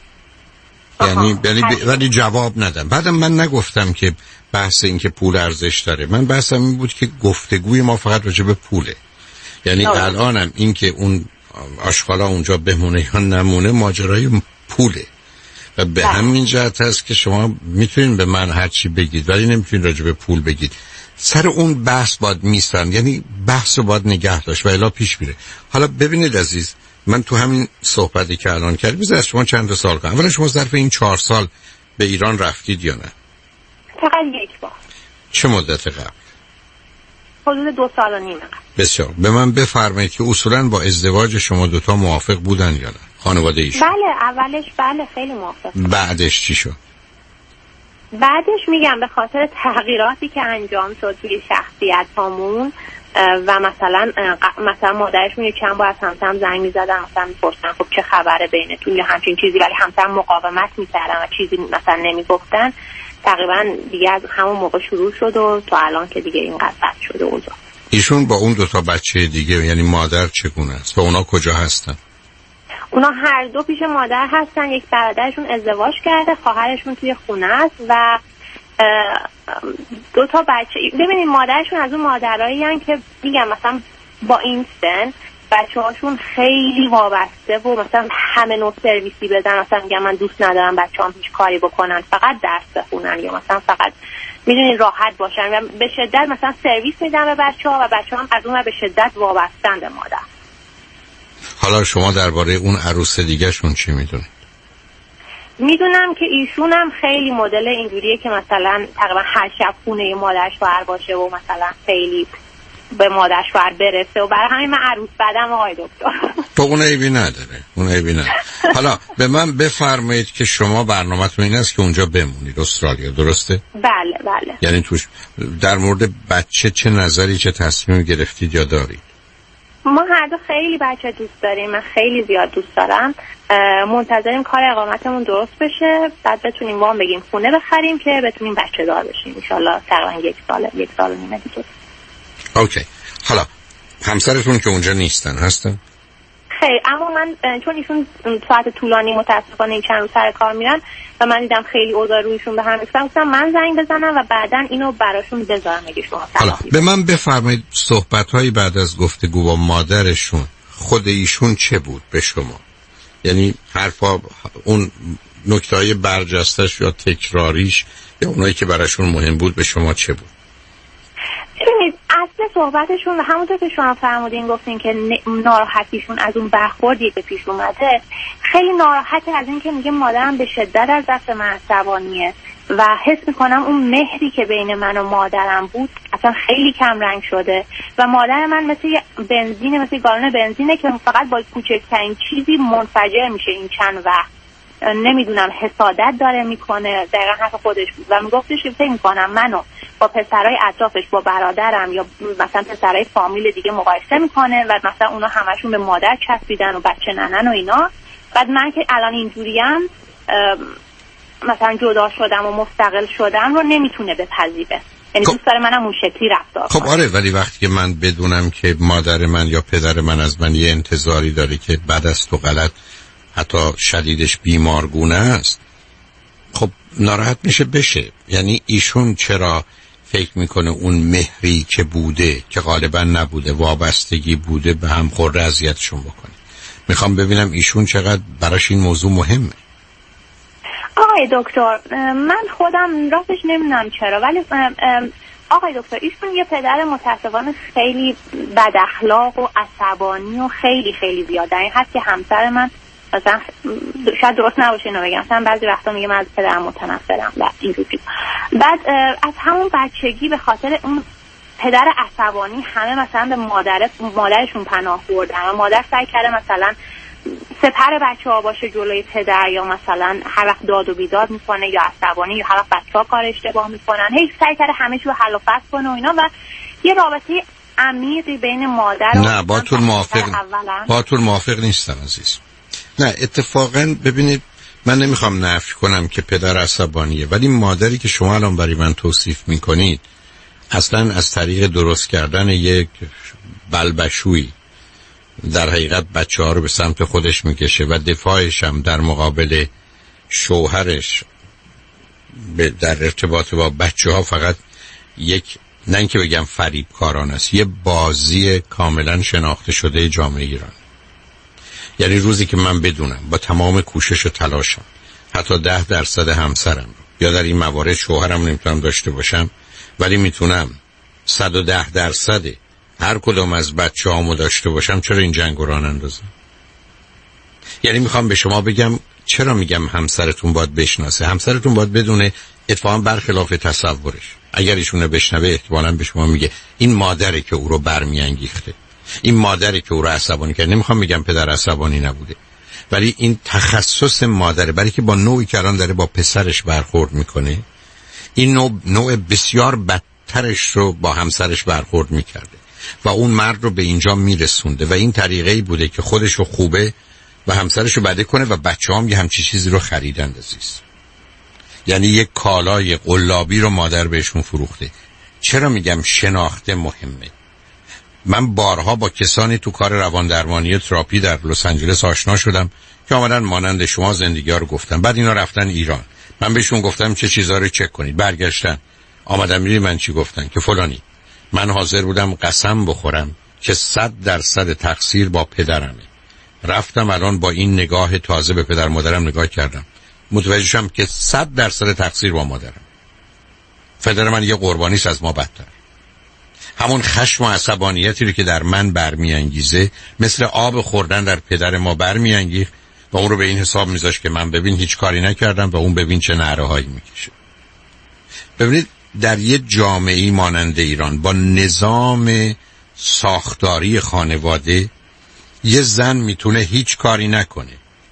یعنی ولی جواب ندم. بعدم من نگفتم که بحث این که پول ارزش داره، من بحثم این بود که گفتگوی ما فقط راجع به پوله. یعنی الانم این که اون آشغالا اونجا بمونه یا نمونه ماجرای پوله و به همین جهت هست که شما میتونین به من هر چی بگید ولی نمیتونین راجع به پول بگید. سر اون بحث باید میستن، یعنی بحث رو باید نگه داشت و الا پیش میره. حالا ببینید عزیز، من تو همین صحبتی که الان کردم بذار از شما چند سال کنم. اولا شما ظرف این 4 سال به ایران رفتید یا نه؟ فقط 1 بار. چه مدت قبل؟ حدود 2 سال و نیم قبل. بسیار. به من بفرمایید که اصولا با ازدواج شما دوتا موافق بودن یا نه؟ خانواده ایشون؟ بله اولش بله خیلی موافق. بعدش چی شد؟ بعدش میگم به خاطر تغییراتی که انجام شد توی شخصیت هامون و مثلا مادرش میگه چند بار از همسرم زنگ میزدن مثلا میپرسن خب چه خبره بینتون یا همچین چیزی، ولی همسرم مقاومت میکردن و چیزی مثلا نمیگفتن. تقریبا دیگه از همون موقع شروع شد و تا الان که دیگه اینقدر بد شده اوضاع. ایشون با اون 2 بچه دیگه یعنی مادر چگونه است و اونا کجا هستن؟ اونا هر دو پیش مادر هستن. یک برادرشون ازدواج کرده، خواهرشون توی خونه است و دو تا بچه، ببینید مادرشون از اون مادرایی هستن که میگم مثلا با این سن بچه هاشون خیلی وابسته و مثلا همه نوع سرویسی بدن، مثلا میگم من دوست ندارم بچه هم هیچ کاری بکنن، فقط درس بخونن یا مثلا فقط میدونین راحت باشن و به شدت مثلا سرویس میدن به بچه ها و بچه هم از اون به شدت وابستن به مادر. حالا شما درباره اون عروس دیگه شون چی میدونید؟ میدونم که ایشون هم خیلی مدل اینجوریه که مثلا تقریبا هر شب خونه مادرش شوهر باشه و مثلا خیلی به مادر شوهر برسه و برای همین من عروس بدم آقای دکتر. تو اون عیبی نداره. حالا به من بفرمایید که شما برنامه‌تون این است که اونجا بمونید استرالیا، درسته؟ بله. یعنی توش در مورد بچه چه نظری چه تصمیمی گرفتید یا دارید؟ ما هر دو خیلی بچه دوست داریم، من خیلی زیاد دوست دارم. منتظریم کار اقامتمون درست بشه، بعد بتونیم وام بگیم خونه بخریم که بتونیم بچه دار بشیم ان شاءالله تقریبا یک سال و نیمه دیگه. اوکی. حالا همسرتون که اونجا نیستن هستن؟ خیلی، اما من چون ایشون ساعت طولانی متاسفانه این چند روز سر کار میرن و من دیدم خیلی اوضاع رویشون به هم ریخته، گفتم من زنگ بزنم و بعداً اینو براشون بذارم اگه شما حالا به من بفرمایید صحبت‌هایی بعد از گفتگو با مادرشون خود ایشون چه بود به شما؟ یعنی حرفا، اون نکته‌های برجسته‌اش یا تکراریش یا اونایی که براشون مهم بود به شما چه بود؟ ببینید اصل صحبتشون و همونطور که شما فرمودین گفتین که ناراحتیشون از اون برخوردی که پیش اومده، خیلی ناراحته از این که میگه مادرم به شدت از دست من عصبانیه و حس میکنم اون مهری که بین من و مادرم بود اصلا خیلی کم رنگ شده و مادر من مثل بنزینه، مثل گالون بنزینه که فقط با کوچکترین چیزی منفجر میشه این چند وقت. نمیدونم حسادت داره میکنه، دقیقا حرف خودش بود و میگفتش که فکر میکنم منو با پسرای اطرافش، با برادرم یا مثلا پسرای فامیل دیگه مقایسه میکنه و مثلا اونا همشون به مادر چسبیدن و بچه ننن و اینا. بعد من که الان اینجوریم مثلا جدا شدم و مستقل شدم رو نمیتونه بپذیره، یعنی دوست داره منم اون شکلی رفتار کنم. خب آره، ولی وقتی که من بدونم که مادر من یا پدر من از من یه انتظاری داره که بعد از تو غلط حتی شدیدش بیمارگونه است، خب ناراحت بشه. یعنی ایشون چرا فکر میکنه اون مهری که بوده که غالبا نبوده، وابستگی بوده، به هم خورده اذیتشون بکنه؟ میخوام ببینم ایشون چقدر براش این موضوع مهمه. آقای دکتر من خودم راستش نمیدونم چرا، ولی آقای دکتر ایشون یه پدر متاسفانه خیلی بد اخلاق و عصبانی و خیلی خیلی زیاده. این هست که همسر من مثلا شاید درست نباشه اینو بگم، مثلا بعضی وقتا میگه من از پدرم متنفرم و اینجوری. بعد از همون بچگی به خاطر اون پدر عصبانی همه مثلا به مادرشون پناه بردن و مادر سعی کرده مثلا سپر بچه‌ها باشه جلوی پدر، یا مثلا هر وقت داد و بیداد میکنه یا عصبانی یا هر وقت بچه‌ها کار اشتباه میکنن، هی سعی کرده همه چیو حل و فصل کنه و اینا و یه رابطه عمیقی بین مادر و نه باهاتون موافق نیستم عزیز. نه اتفاقا ببینید، من نمیخوام نفی کنم که پدر عصبانیه، ولی مادری که شما الان برای من توصیف میکنید اصلا از طریق درست کردن یک بلبشویی در حقیقت بچه ها رو به سمت خودش میکشه و دفاعش هم در مقابل شوهرش در ارتباط با بچه ها فقط یک، نه اینکه بگم فریبکارانه است، یه بازی کاملا شناخته شده جامعه ایران. یعنی روزی که من بدونم با تمام کوشش و تلاشم حتی 10% همسرم رو یا در این موارد شوهرم نمیتونم داشته باشم، ولی میتونم 110% هر کدام از بچه هامو داشته باشم، چرا این جنگ رو راه نندازم؟ یعنی میخوام به شما بگم چرا میگم همسرتون باید بشناسه. همسرتون باید بدونه اتفاقا برخلاف تصورش، اگر ایشونه بشنوه احتمالاً به شما میگه این مادره که او رو برمیانگیخته، این مادری که او رو عصبانی کرد. نمیخوام بگم پدر عصبانی نبوده، ولی این تخصص مادره، برای که با نوعی که الان داره با پسرش برخورد میکنه، این نوع بسیار بدترش رو با همسرش برخورد میکرده و اون مرد رو به اینجا میرسونده و این طریقه‌ای بوده که خودش رو خوبه و همسرش رو بده کنه و بچه‌هام یه همچی چیزی رو خریدن عزیز. یعنی یک کالای قلابی رو مادر بهشون فروخته. چرا میگم شناخته مهمه؟ من بارها با کسانی تو کار روان درمانی تراپی در لس آنجلس آشنا شدم که آمدن مانند شما زندگی‌ها رو گفتن، بعد اینا رفتن ایران من بهشون گفتم چه چیزا رو چک کنید، برگشتن آمدم میری من چی گفتن که فلانی. من حاضر بودم قسم بخورم که 100% تقصیر با پدرمه. رفتم الان با این نگاه تازه به پدر مادرم نگاه کردم، متوجه شدم که 100% تقصیر با مادرم. پدر من یه قربانیست از ما بدتر. همون خشم و عصبانیتی رو که در من برمیانگیزه مثل آب خوردن در پدر ما برمیانگیخت و اون رو به این حساب میذاشت که من ببین هیچ کاری نکردم و اون ببین چه نعره‌هایی میکشه. ببینید در یه جامعه‌ای مانند ایران با نظام ساختاری خانواده یه زن میتونه هیچ کاری نکنه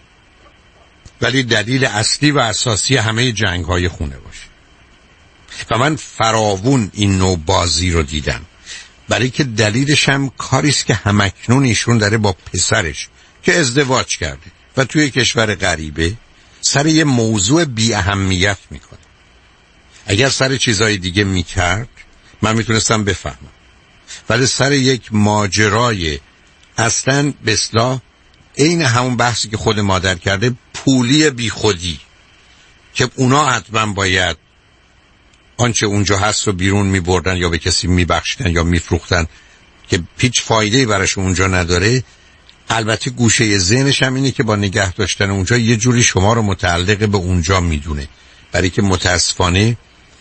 ولی دلیل اصلی و اساسی همه جنگ‌های خونه باشه. و من فراوون این نوع بازی رو دیدم، برای که دلیلش هم کاریست که همکنون ایشون داره با پسرش که ازدواج کرده و توی کشور غریبه سر یه موضوع بی اهمیت میکنه. اگر سر چیزای دیگه میکرد من میتونستم بفهمم، ولی سر یک ماجرای اصلا به اصطلاح عین همون بحثی که خود مادر کرده، پولی بی خودی که اونا حتما باید آنچه اونجا هست رو بیرون میبردن یا به کسی میبخشیدن یا میفروختن که هیچ فایده‌ای براش اونجا نداره. البته گوشه ذهنش هم اینه که با نگه داشتن اونجا یه جوری شما رو متعلق به اونجا میدونه، برای که متاسفانه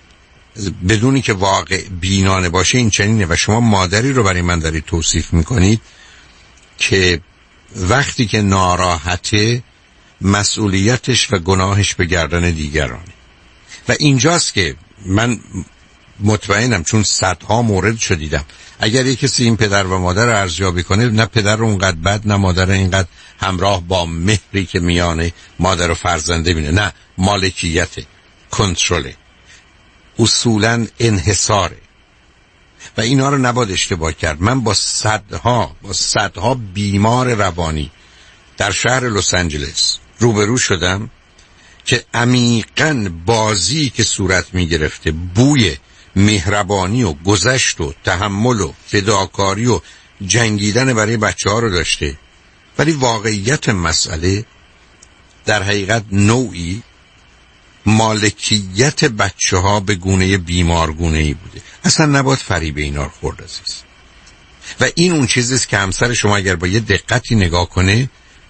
بدونی که واقع بینانه باشه این چنینه. و شما مادری رو برای من دارید توصیف میکنید که وقتی که ناراحته مسئولیتش و گناهش به گردن دیگرانه. و اینجاست که من مطمئنم، چون صدها مورد شدیدم، اگر یک کسی این پدر و مادر رو ارزیابی کنه، نه پدر رو اونقدر بد نه مادر رو اینقدر همراه با مهری که میانه مادر و فرزنده بینه، نه مالکیت، کنترل، اصولا انحصاره و اینا رو نباید اشتباه کرد. من با صدها بیمار روانی در شهر لس آنجلس روبرو شدم که عمیقاً بازی که صورت می گرفته بوی مهربانی و گذشت و تحمل و فداکاری و جنگیدن برای بچه ها رو داشته، ولی واقعیت مسئله در حقیقت نوعی مالکیت بچه ها به گونه بیمارگونه‌ای بوده. اصلا نباید فریب اینا رو خورد عزیز. و این اون چیزیست که همسر شما اگر با یه دقتی نگاه کنه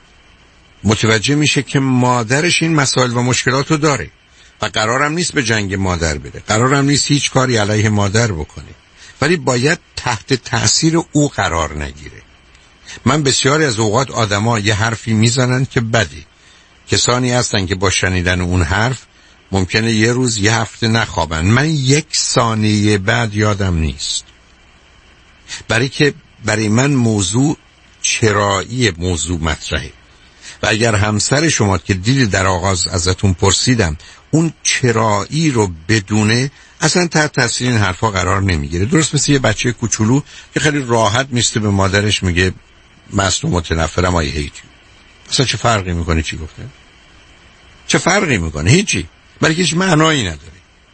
متوجه میشه که مادرش این مسائل و مشکلات رو داره و قرارم نیست به جنگ مادر بره، قرارم نیست هیچ کاری علیه مادر بکنه، ولی باید تحت تأثیر او قرار نگیره. من بسیاری از اوقات آدما یه حرفی میزنن که بده، کسانی هستن که با شنیدن اون حرف ممکنه یه روز یه هفته نخوابن. من 1 ثانیه بعد یادم نیست، برای که برای من موضوع چرایی موضوع مطرحه. و اگر همسر شما که دیدی در آغاز ازتون پرسیدم اون چرایی رو بدونه، اصلا تحت تاثیر این حرفا قرار نمیگیره. درست مثل یه بچه کوچولو که خیلی راحت میسته به مادرش میگه مصدوم متنفرم آی هیچ. اصلا چه فرقی میکنه چی گفته؟ چه فرقی میکنه؟ هیچی. برای هیچ معنایی نداره.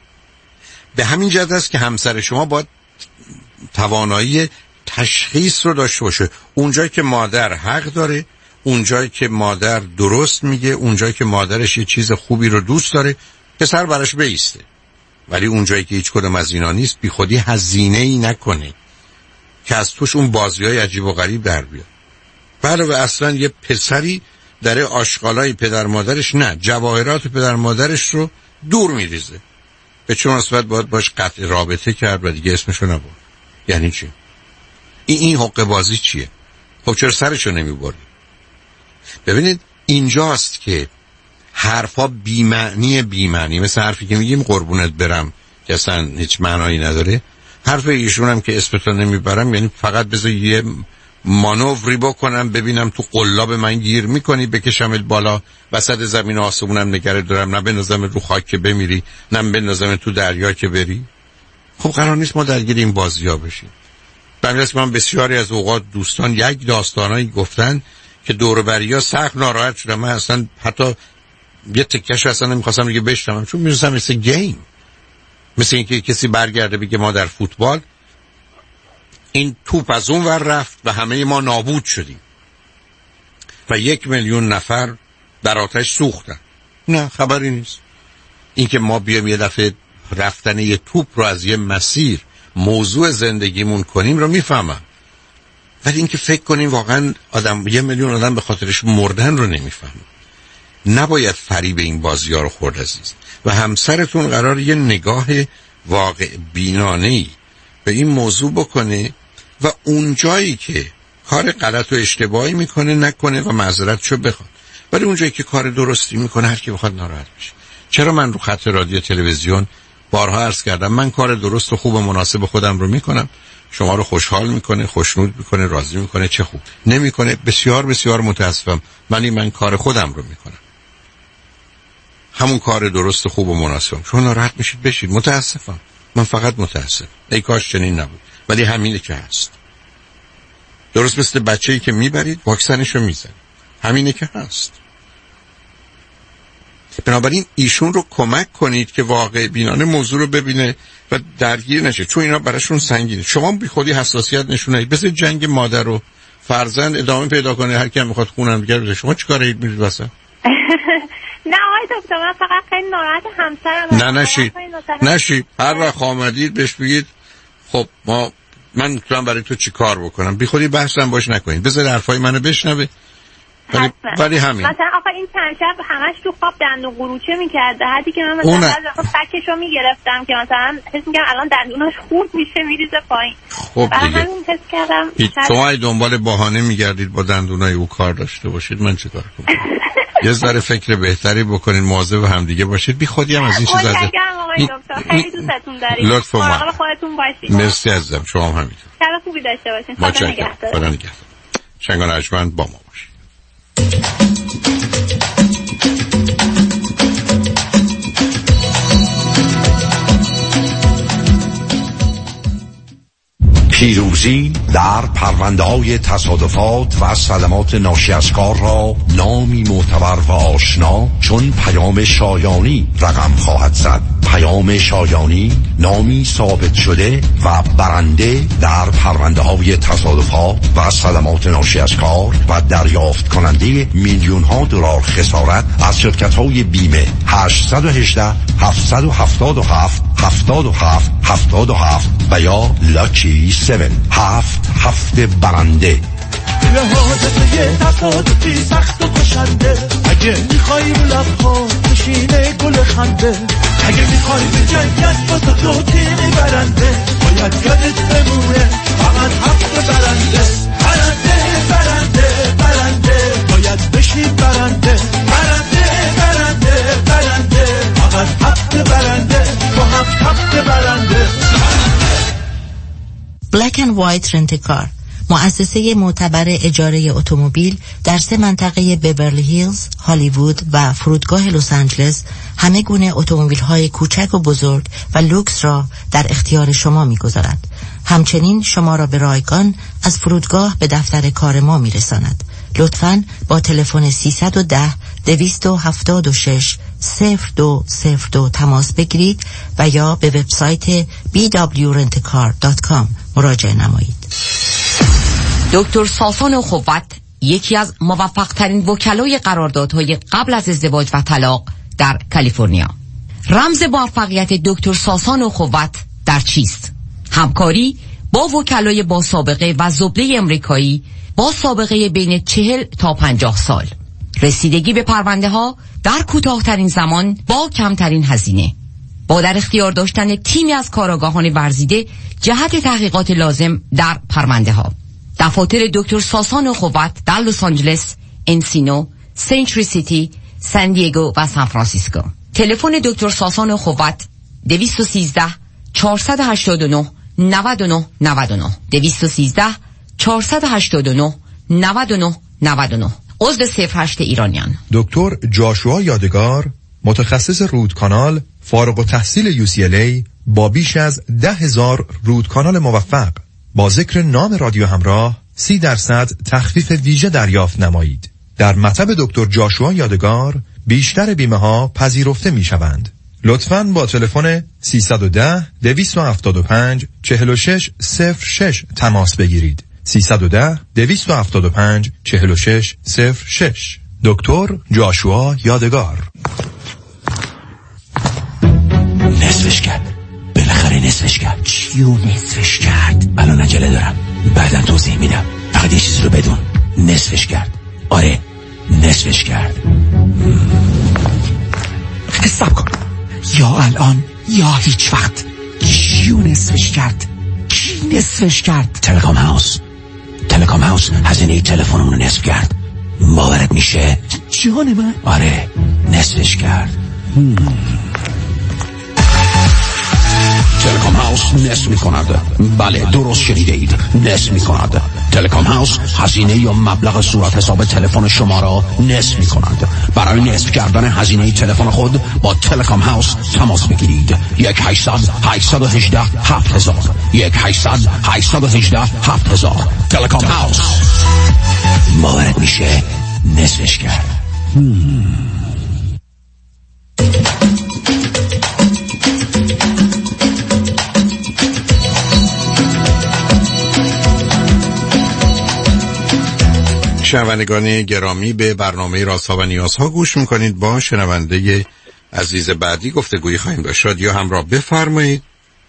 به همین جهت است که همسر شما باید توانایی تشخیص رو داشته باشه. اونجایی که مادر حق داره، اونجایی که مادر درست میگه، اونجایی که مادرش یه چیز خوبی رو دوست داره، پسر براش بیسته. ولی اونجایی که هیچ کدوم از اینا نیست، بی خودی هزینه‌ای نکنه که از توش اون بازی‌های عجیب و غریب در بیاد. بله و اصلا یه پسری در آشغالای پدر مادرش، نه جواهرات پدر مادرش رو دور میریزه. به چون نسبت باید باش قطع رابطه کرد و دیگه اسمشو نبرد. یعنی چی؟ این حقه بازی چیه؟ خب چرا سرشو نمیبری؟ ببینید اینجاست که حرفا بی‌معنی مثل حرفی که میگیم قربونت برم که اصلا هیچ معنایی نداره. حرف ایشون هم که اسمتو نمیبرم یعنی فقط بذار یه مانوری بکنم ببینم تو قلاب من گیر میکنی، بکشمت بالا وسط زمین آسمونم نگره دارم، نه بندازم رو خاک که بمیری، نه بندازم تو دریا که بری. خب قرار نیست ما درگیر این بازی‌ها بشیم. بنابراین من بسیاری از اوقات دوستان یک داستانایی گفتن که دور و بریا سخت ناراحت شدم. من اصلا حتی یه تکش اصلا نمیخواستم دیگه بشنوم، چون میرسم مثل گیم، مثل اینکه کسی برگرده بگه ما در فوتبال این توپ از اون ور رفت و همه ما نابود شدیم و 1 میلیون نفر در آتش سوختن. نه خبری نیست. اینکه ما بیایم یه دفعه رفتن یه توپ رو از یه مسیر موضوع زندگیمون کنیم رو میفهمم، ولی اینکه فکر کنیم واقعا آدم 1 میلیون آدم به خاطرش مردن رو نمیفهمم. نباید فریب این بازی‌ها رو خورد عزیز. و همسرتون قرار یه نگاه واقع بینانه‌ای به این موضوع بکنه و اون جایی که کار غلط و اشتباهی میکنه نکنه و معذرتشو بخواد، ولی اون جایی که کار درستی میکنه هر کی بخواد ناراحت بشه. چرا من رو خط رادیو تلویزیون بارها عرض کردم من کار درست و خوب و مناسب خودم رو میکنم، شما رو خوشحال میکنه، خوشنود میکنه، راضی میکنه، چه خوب. نمیکنه بسیار بسیار متاسفم، ولی من کار خودم رو میکنم، همون کار درست و خوب و مناسبم. شما ناراحت میشید بشید، متاسفم، من فقط متاسفم، ای کاش چنین نبود، ولی همینه که هست. درست مثل بچه‌ای که میبرید واکسنشو میزنید، همینه که هست. بنابراین ایشون رو کمک کنید که واقع بینانه موضوع رو ببینه و درگیر نشه، چون اینا براشون سنگینه. شما بی خودی حساسیت نشون ندید، بذارید جنگ مادر و فرزند ادامه پیدا کنه، هر کی هم میخواد خونم دیگه بده. شما چیکار دارید میرید واسه؟ نه آقای دکتر، من فقط خیلی ناراحت همسرم. نه نشید هر وقت آمدید بهش بگید خب من میتونم برای تو چی کار بکنم، بی خودی بحثم باش نکنید، بذار حرفای منو بشنوه. ولی همین مثلا آقا این چند شب همش تو خواب دندون قروچه میکرد، حدی که من مثلا فکشو میگرفتم که مثلا حس میگم الان دندوناش خورد میشه میریزه پایین. خب دیگه همین حس کردم شما دنبال بهانه میگردید با دندونای او کار داشته باشید، من چه کار کنم؟ یه ذره فکر بهتری بکنین، مواظب هم دیگه باشید، بی خودی هم از این چیزا. خیلی دوستتون دارید، لطفاً مراقب خودتون باشید. مرسی عزیزم، شما هم همینطور. شب خوبی داشته باشین. خدا نگهدار. خدا نگهدار. شنگان ارجمند با ما باشید. پیروزی در پرونده‌های تصادفات و صدمات ناشی از کار را نامی معتبر و آشنا چون پیام شایانی رقم خواهد زد. پیام شایانی نامی ثابت شده و برنده در پرونده‌های تصادفات و صدمات ناشی از کار و دریافت کننده میلیون‌ها دلار خسارت از شرکت‌های بیمه. 818 777 77 77 و یا لاکی 7 برنده. لحاظت یه تصادفی سخت و کشنده، اگه میخوایی رو لبها بشینه گل خنده، اگه میخوایی به جنگت واسه تو تیمی برنده، باید یادت بمونه فقط 7 برنده. برنده برنده برنده باید بشی برنده. برنده برنده برنده فقط 7 برنده با 7 برنده. Black and White رنتکار، مؤسسه معتبر اجاره اتومبیل در 3 منطقه بیورلی هیلز، هالیوود و فرودگاه لس آنجلس همه گونه اتومبیل‌های کوچک و بزرگ و لوکس را در اختیار شما می‌گذارد. همچنین شما را به رایگان از فرودگاه به دفتر کار ما می‌رساند. لطفاً با تلفن 310 276 0202 تماس بگیرید و یا به وبسایت bwrentcar.com مراجعه نمایید. دکتر ساسان خوت یکی از موفق ترین وکلای قراردادهای قبل از ازدواج و طلاق در کالیفرنیا. رمز موفقیت دکتر ساسان خوت در چیست؟ همکاری با وکلای با سابقه و زبده امریکایی با سابقه بین 40 تا 50 سال. رسیدگی به پرونده ها در کوتاه‌ترین زمان با کمترین هزینه. با در اختیار داشتن تیمی از کارآگاهان ورزیده جهت تحقیقات لازم در پرونده ها. دفاتر دکتر ساسان خوت در لس آنجلس، انسینو، سنچری سیتی، سان دیگو و سان فرانسیسکو. تلفن دکتر ساسان خوت 213 489 99 99 213 489 99 99. عضو 08 ایرانیان. دکتر جاشوا یادگار، متخصص رودکانال، فارغ التحصیل UCLA با بیش از 10,000 رودکانال موفق. با ذکر نام رادیو همراه 30% تخفیف ویژه دریافت نمایید. در مطب دکتر جاشوا یادگار بیشتر بیمه ها پذیرفته می شوند. لطفاً با تلفن 310 275 46 06 تماس بگیرید. 310 275 46 06. دکتر جاشوا یادگار. نصفش کرد. بالاخره نصفش کرد. چیو نصفش کرد؟ الان عجله دارم، بعداً توضیح میدم. فقط یه چیزی رو بدون، نصفش کرد. آره نصفش کرد. استاب کن. یا الان یا هیچ وقت. چیو نصفش کرد؟ کی نصفش کرد؟ تلکام هاوس. تلکام هاوس هزینه تلفنمون رو نصف کرد. باورت میشه؟ جان من. آره نصفش کرد. تلکام هاوس نصف می‌کند. بله درست شنیده اید، نصف می‌کند. تلکام هاوس هزینه یا مبلغ صورت حساب تلفن شما را نصف می‌کند. برای نصف کردن هزینه تلفن خود با تلکام هاوس تماس بگیرید. 1-800-818-7000 1-800-818-7000. تلکام هاوس. باورت میشه؟ نصفش کرد. شنوندگان گرامی، به برنامه رازها و نیازها گوش میکنید. با شنونده عزیز بعدی گفتگویی خواهیم داشت. رادیو همراه بفرمایید.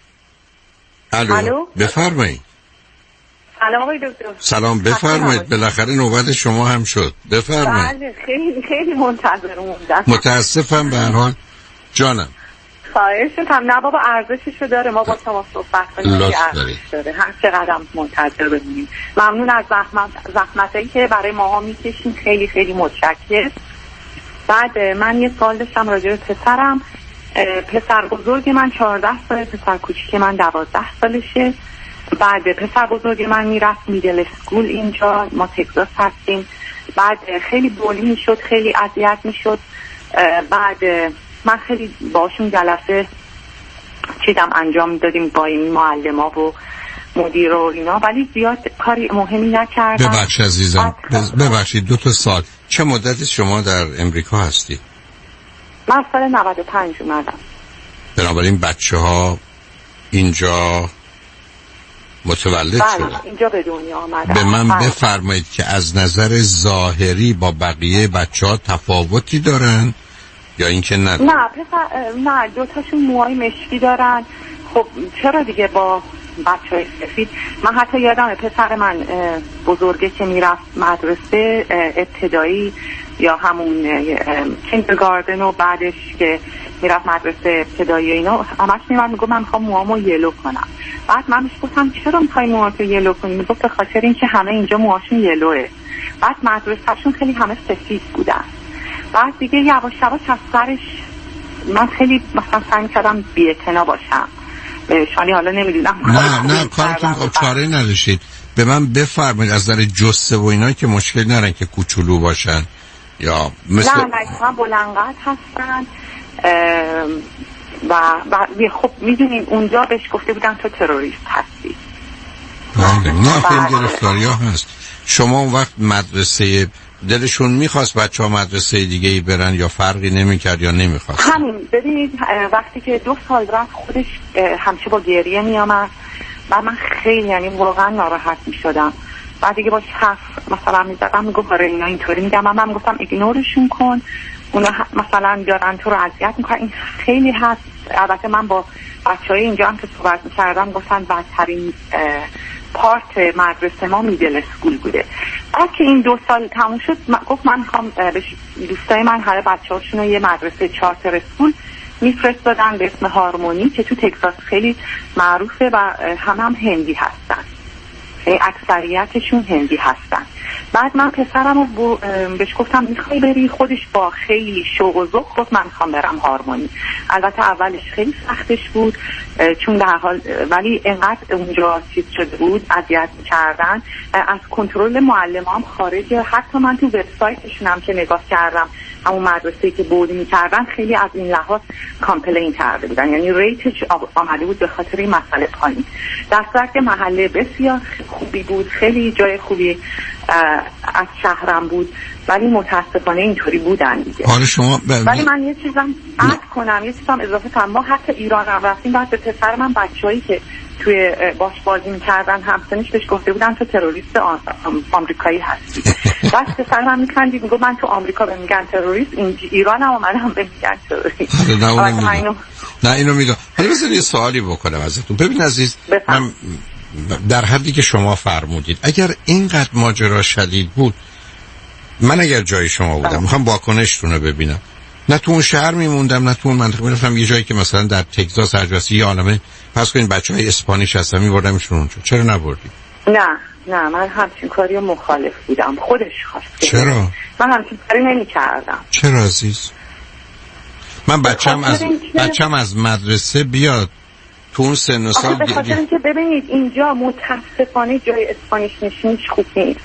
الو بفرمایید. سلام آقای دکتر. سلام بفرمایید. بالاخره نوبت شما هم شد. بفرمایید. بله خیلی خیلی منتظر موندم. متاسفم به هر حال جانم. خواهش می‌کنم. نه بابا ارزششو داره ما با شما صحبت کنیم. ارزش داره. هر چقدر منتظر بمونیم. ممنون از زحمتایی که برای ماها میکشین. خیلی خیلی متشکرم. بعد من یه سوال داشتم راجع به پسرم. پسر بزرگ من 14 ساله، پسر کوچیک من 12 سالشه. بعد پسر بزرگ من میرفت میدل اسکول اینجا، ما تگزاس هستیم. بعد خیلی بولی میشد، خیلی اذیت میشد. بعد من خیلی باشون جلسه چیدم انجام دادیم با این معلما و مدیر و اینا، ولی زیاد کاری مهمی نکردم. ببخشید عزیزم، ببخشید 2 سال. چه مدتی شما در امریکا هستی؟ من سال 95 اومدم. بنابراین بچه ها اینجا متولد شدن؟ اینجا به دنیا آمدن. به من بفرمایید که از نظر ظاهری با بقیه بچه ها تفاوتی دارن یا اینکه نه؟ نه دوتاشون موهای مشکی دارن. خب چرا دیگه با بچه‌های سفید. من حتی یادم پسر من بزرگه که میرفت مدرسه ابتدایی یا همون کیندرگاردن و بعدش که میرفت مدرسه ابتدایی اینا همش میرفت میگفت من میخوام موهامو یلو کنم. بعد من بهش گفتم چرا میخوای موهاتو یلو کنی؟ میگفت به خاطر اینکه همه اینجا موهاشون یلوه. بعد مدرسه‌شون خیلی همه سفید بودن. بعد دیگه یواش یواش از سرش من خیلی مثلا سعی کردم بی‌اعتنا باشم. شانی حالا نمیدونم. نه کارتون خب چاره نداشتید. به من بفرمایید از نظر جثه و اینا که مشکل نرن که کوچولو باشن یا مثل نه بلندقد هستن و خب میدونین اونجا بهش گفته بودن تو تروریست هستی. نه خیلی گرفتاری ها هست. شما اون وقت مدرسه دلشون میخواست بچه ها مدرسه دیگه ای برن یا فرقی نمیکرد یا نمیخواست؟ همین ببینید وقتی که 2 سال رفت خودش همیشه با گریه میامد و من خیلی یعنی واقعا ناراحت میشدم. بعد دیگه باش حرف مثلا میزدم میگفت آره اینا اینطوری میگم. من میگفتم ایگنورشون کن، اونا مثلا دارن تو رو اذیت میکنن. این خیلی هست. البته من با بچهای اینجا هم که صحبت میکردم گفتن بدترین پارت مدرسه ما میدل اسکول بوده. بعد که این 2 سال تموم شد گفت من میخوام دوستای من همه بچه‌هاشون رو یه مدرسه چارتر اسکول میفرستادن به اسم هارمونی که تو تگزاس خیلی معروفه و هم هندی هستن. اکثریتشون هندی هستن. بعد من پسرم رو بهش گفتم میخوای بری؟ خودش با خیلی شوق و ذوق گفت من میخوام برم هارمونی. البته اولش خیلی سختش بود چون در حال ولی انقدر اونجا چیز شده بود اذیت کردن از کنترل معلم‌ها هم خارجه. حتی من تو وبسایتشون هم که نگاه کردم همون مدرسه‌ای که بولی می‌کردن خیلی از این لحاظ کامپلین کرده بودن، یعنی ریتش آمده بود به خاطر این مسئله پایین. در صورت که محله بسیار خوبی بود، خیلی جای خوبی از شهرم بود، ولی متاسفانه اینطوری بودن دیگه. حالا شما ولی من یه چیزم عد کنم، یه چیزم اضافه کنم. ما حتی ایران هم رفتیم، بعد به پسر من بچه‌هایی که توی باش بازی می‌کردن همسنش بهش گفته بودن تو تروریست آمریکایی هستی. بعد پسر من می‌خندید میگه من تو آمریکا بهم میگن تروریست، ایران هم منم بهم میگن تروریست. نه اینو میگم. حالا بذارید یه سوالی بکنم ازتون. ببین عزیز، من در حدی که شما فرمودید اگر اینقدر ماجرا شدید بود، من اگر جای شما بودم میخوام واکنشتون رو ببینم. نه تو اون شهر میموندم نه تو اون منطقه، میرفتم یه جایی که مثلا در تگزاس هرجاسی یه عالمه پس کنین بچهای اسپانیش هستن میبردمشون اونجا. چرا نبردی؟ نه من همچین کاری مخالف بودم، خودش خواست. چرا؟ من همچین کاری نمی‌کردم. چرا عزیز؟ من بچه‌م از مدرسه بیاد تو اون سن و سال به خاطر اینکه ببینید اینجا متاسفانه جای اسپانیش نشینش خوب نیست.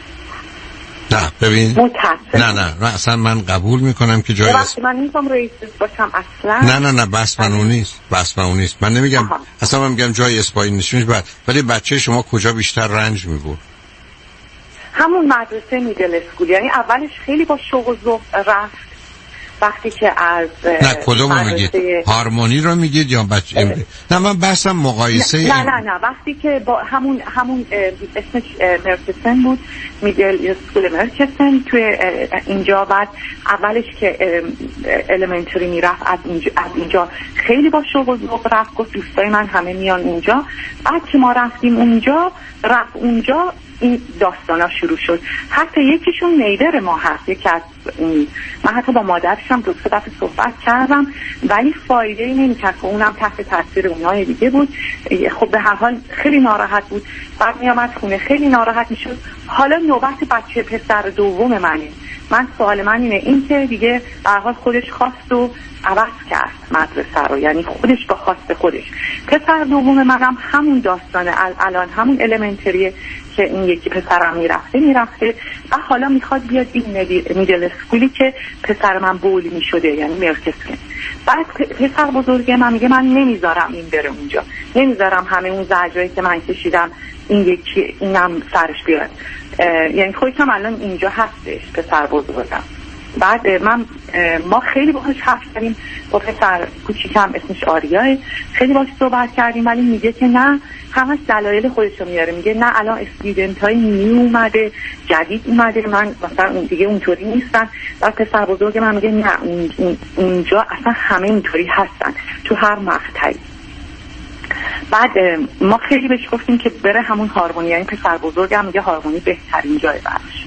نه ببین نه اصلا من قبول میکنم که جای من نمی‌خوام ریسیست باشم اصلا. نه بحث من اون نیست. من نمیگم اصلا، من میگم جای اسپانیش نشینش بعد، ولی بچه شما کجا بیشتر رنج میبرد؟ همون مدرسه میدل اسکول، یعنی اولش خیلی با شوق و ذوق رفت. وقتی که از نه کدومو میگید؟ هارمونی رو میگید یا بچه؟ نه من بحثم مقایسه. نه وقتی که با همون اسمش مرکسن بود، میدل اسکول مرکسن توی اینجا. بعد اولش که الیمنتری میرفت از اینجا خیلی با شوق و ذوق رفت، گفت دوستای من همه میان اونجا. بعد که ما رفتیم اونجا این داستانا شروع شد. حتی یکیشون نیبر ما هست، یکی از من حتی با مادرشم دو سه دفعه صحبت کردم ولی فایده‌ای نمی‌کرد که اونم تحت تاثیر اونای دیگه بود. خب به هر حال خیلی ناراحت بود. بعد میامد خونه خیلی ناراحت میشد. حالا نوبت بچه پسر دوم منه. من سوال من اینه، این که دیگه به هر حال خودش خواست و عوض کرد مدرسه رو، یعنی خودش با خواست خودش. پسر دوم منم همون داستانه، الان همون الیمنتریه که این یکی پسرم میرفته و حالا میخواد بیاد این میدل اسکولی که پسر من بولی میشده، یعنی مرکزکن. بعد پسر بزرگه من میگه من نمیذارم این بره اونجا، نمیذارم همه اون زجرایی که من کشیدم اینم سرش بیاد. یعنی خودشم الان اینجا هستش پسر بزرگم. بعد ما خیلی باهاش حرف کردیم، با پسر کوچیکم اسمش آریاه خیلی باهاش صحبت کردیم، ولی میگه که نه، همش دلایل خودشو میاره. میگه نه الان استودنت های نیو اومده، جدید اومده، من مثلا اون دیگه اونطوری نیستن. بعد پسر بزرگ من میگه نه اونجا اصلا همه اینطوری هستن تو هر مقطعی. بعد ما خیلی بهش گفتیم که بره همون هارمونی، یعنی پسر بزرگم میگه هارمونی بهترین جای براش.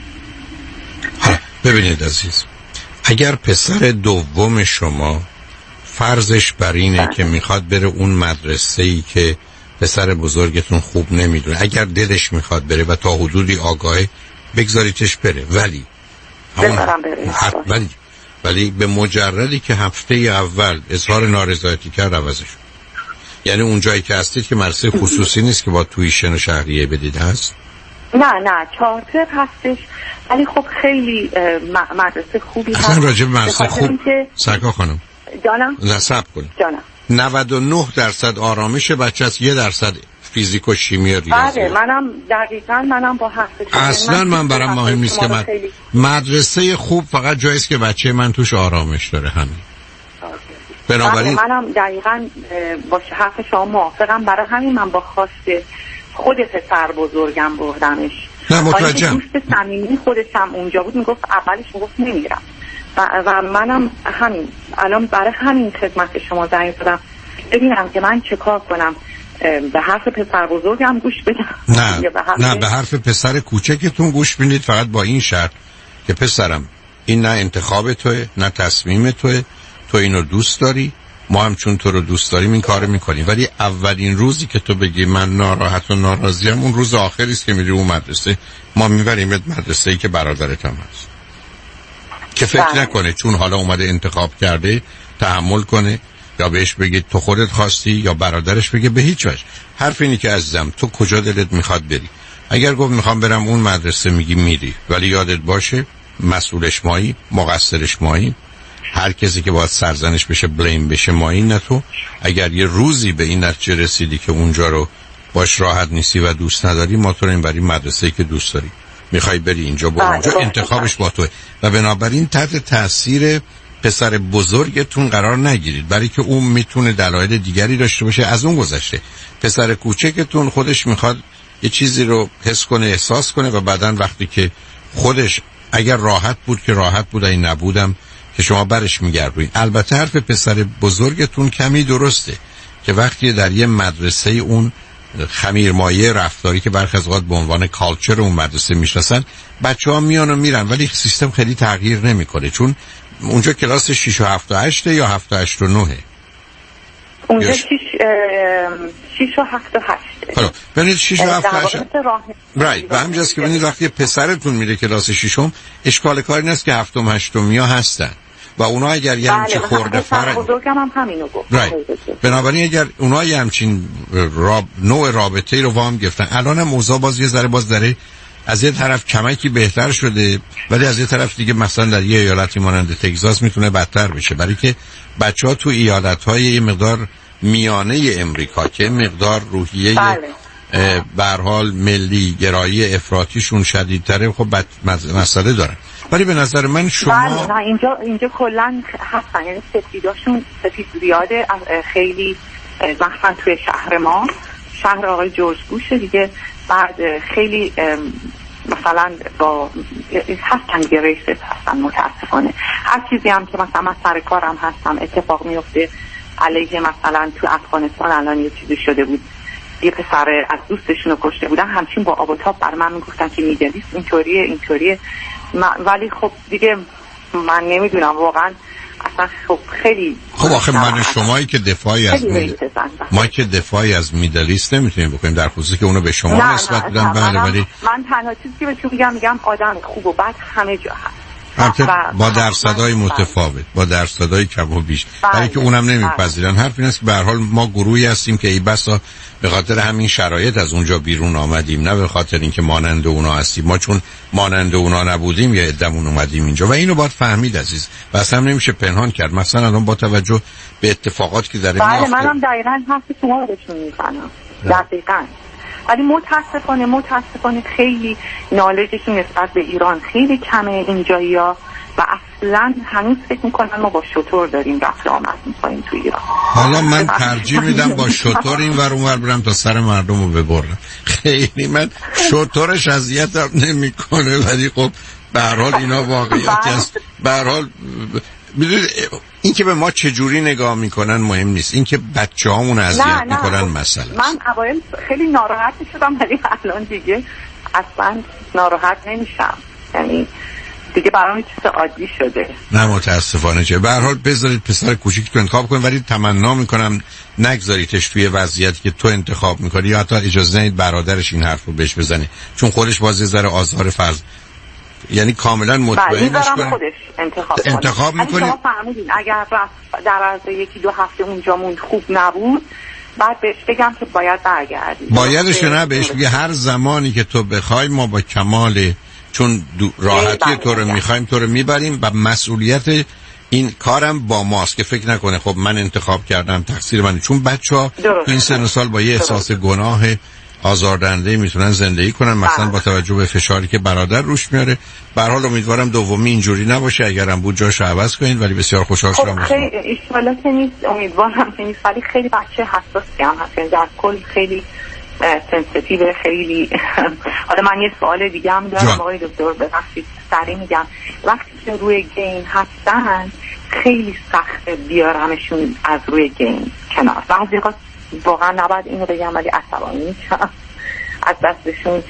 ببینید عزیز، اگر پسر دوم شما فرضش بر اینه که میخواد بره اون مدرسه‌ای که پسر بزرگتون خوب نمیدونه، اگر دلش میخواد بره و تا حدودی آگاهه، بگذاریتش بره. ولی به مجردی که هفته اول اظهار نارضایتی کرد عوضش. یعنی اون جایی که هستید که مدرسه خصوصی نیست که با تویشن و شهریه بدید هست؟ نه چارتر هستش، ولی خب خیلی مدرسه خوبی هست. اصلا راجب مدرسه خوب سرکا خانم جانم نصب کنید. 99% آرامش بچه است، 1% فیزیک و شیمی و ریاضی. بله منم با حرفش. اصلا من برام مهم نیست که مدرسه خوب فقط جایی است که بچه من توش آرامش داره، همین. بنابراین منم دقیقاً با حرف شما موافقم. برای همین من با خواست خود پسر بزرگم بردمش. نه متوجهم. دوست صمیمی خودشم اونجا بود، میگفت اولش میگفت نمیرم و منم همین الان برای همین خدمت شما زنگ زدم ببینم که من چه کار کنم. به حرف پسر بزرگم گوش بدم؟ نه به حرف پسر کوچکتون گوش بدید، فقط با این شرط که پسرم این نه انتخاب توه نه تصمیم توه، تو اینو دوست داری، ما هم چون تو رو دوست داریم این کارو میکنیم، ولی اولین روزی که تو بگی من ناراحت و ناراضیم اون روز آخری است که میری اون مدرسه. ما میبریمت مدرسه‌ای که برادرت هم هست، که فکر نکنه چون حالا اومده انتخاب کرده تحمل کنه، یا بهش بگید تو خودت خواستی، یا برادرش بگه به هیچ وجه. حرف اینی که عزیزم تو کجا دلت میخواد بری. اگر گفت میخوام برم اون مدرسه، میگی میری، ولی یادت باشه مسئولش مایی، مقصرش مایی، هر کسی که باید سرزنش بشه بلیم بشه مایی، نه تو. اگر یه روزی به این نتیجه رسیدی که اونجا رو باش راحت نیستی و دوست نداری، ما تو رو این برای مدرسه‌ای که دوست داری. میخوای بری اینجا برو اونجا، انتخابش با توه و بنابراین تحت تاثیر پسر بزرگتون قرار نگیرید، برای که اون میتونه دلایل دیگری داشته باشه از اون گذشته. پسر کوچکتون خودش میخواد یه چیزی رو حس کنه، احساس کنه و بعدن وقتی که خودش اگر راحت بود که راحت بود، این نبودم که شما برش میگردوین. البته حرف پسر بزرگتون کمی درسته که وقتی در یه مدرسه اون خمیرمایه رفتاری که برخی از اوقات به عنوان کالچر اون مدرسه میشناسن، بچه‌ها میان و میرن ولی سیستم خیلی تغییر نمیکنه، چون اونجا کلاس 6 و 7 و 8 یا 7 و 8 و 9 اونجا 6 و 7 و 8. حالا ببینید 6 و 7 و 8 رایت و همینجاست که ببینید وقتی پسرتون میره کلاس 6م اشکال کاری نیست که 7 و 8 ها هستن و اونا اگر یه همچین خورده فرق بزرگم هم همینو گفت. بنابراین اگر اونا یه همچین نوع رابطه‌ای رو وام گرفتن، الان هم اوضاع باز یه ذره باز داره از یه طرف کمکی بهتر شده ولی از یه طرف دیگه مثلا در یه ایالتی مانند تگزاس میتونه بدتر بشه، برای که بچه‌ها تو ایالت‌های یه مقدار میانه امریکا که مقدار روحیه به هر حال ملی گرایی افراطیشون شدیدتره، خب مسئله دارن. ولی به نظر من شما نه اینجا کلا هستن، یعنی سفیداشون سفید زیاده خیلی، مثلا توی شهر ما، شهر آقای جورج بوش دیگه، بعد خیلی مثلا با هستن ریسیست هستن متاسفانه. هر چیزی هم که مثلا من سر کارم هستم اتفاق میفته علیه، مثلا تو افغانستان الان یه چیزی شده بود، یه پسر از دوستشون رو کشته بودن، همچین با آب و تاب بر من میگفتن که میدلیست اینطوریه ولی خب دیگه من نمیدونم واقعا اصلا. خب خیلی خب آخه من شمایی که دفاعی از ما که دفاعی از میدلیست نمیتونیم بکنیم، در خصوصی که اونو به شما نسبت بدن. بله ولی من تنها چیزی که بهشون میگم آدم خوب و بد همه جا هست، با درصدهای متفاوت، با درصدهای کم و بیش، برای که اونم نمیپذیرن. حرف این است که به هر حال ما گروهی هستیم که ای بسا به خاطر همین شرایط از اونجا بیرون آمدیم، نه به خاطر اینکه مانند اونا هستیم. ما چون مانند اونا نبودیم یا عدمون اومدیم اینجا و اینو باید فهمید عزیز و اصلا نمیشه پنهان کرد. مثلا الان با توجه به اتفاقاتی که داره میفته، منم دقیقاً حرف شما رو بهشون میزنم دقیقاً، ولی متاسفانه خیلی نالجشون نسبت به ایران خیلی کمه اینجایی‌ها و اصلا هنوز فکر میکنن ما با شطور داریم رفت آمد میکنیم تو ایران. حالا من ترجیح میدم با شطور این ور اون ور برم تا سر مردم رو ببرم. خیلی من شطورش اذیتم نمیکنه ولی خب به هر حال اینا واقعیتی است. به هر حال میدونید این که به ما چجوری نگاه میکنن مهم نیست، این که بچه‌هامون اذیت میکنن مسئله. من اوایل خیلی ناراحت شدم ولی الان دیگه اصلا ناراحت نمیشم، یعنی دیگه برام چیز عادی شده. نه متاسفانه چه. به هر حال بذارید پسر کوچیکتون انتخاب کنید، ولی تمنا میکنم نگذاریدش توی وضعیتی که تو انتخاب میکنی یا حتی اجازه ندید برادرش این حرف رو بهش بزنه، چون خودش باز یه ذره آزار فرض، یعنی کاملا مطمئنش کنه خودش انتخاب میکنه. شما فهمیدین اگر رفت در عرض 1-2 هفته اونجا موند خوب نبود، بعد بهش بگم که باید برگردی. بایدش نه، بهش بگه هر زمانی که تو بخوای ما با کمال چون راحتی تو رو میخوایم تو رو میبریم و مسئولیت این کارم با ماست که فکر نکنه خب من انتخاب کردم تقصیر منه، چون بچه‌ها تو این سن و سال با یه احساس گناه آزاردهنده میتونن زندگی کنن، مثلا با توجه به فشاری که برادر روش میاره. به هر حال امیدوارم دومی اینجوری نباشه، اگرم بود جاشو عوض کنید، ولی بسیار خوشحال شدم. خب خیلی ان شاءالله که نیست، امیدوارم که نیست، ولی خیلی بچه حساسی هم هستن در کل، خیلی سنسیتیو، خیلی. حالا من یه سوال دیگه هم دارم آقای دکتر، ببخشید سریع میگم، وقتی که روی گیم هستن خیلی سخته بیارمشون از روی گیم کنار. بعضی وقت واقعا نباید اینو بگم ولی عصبانی میشم از دستشون.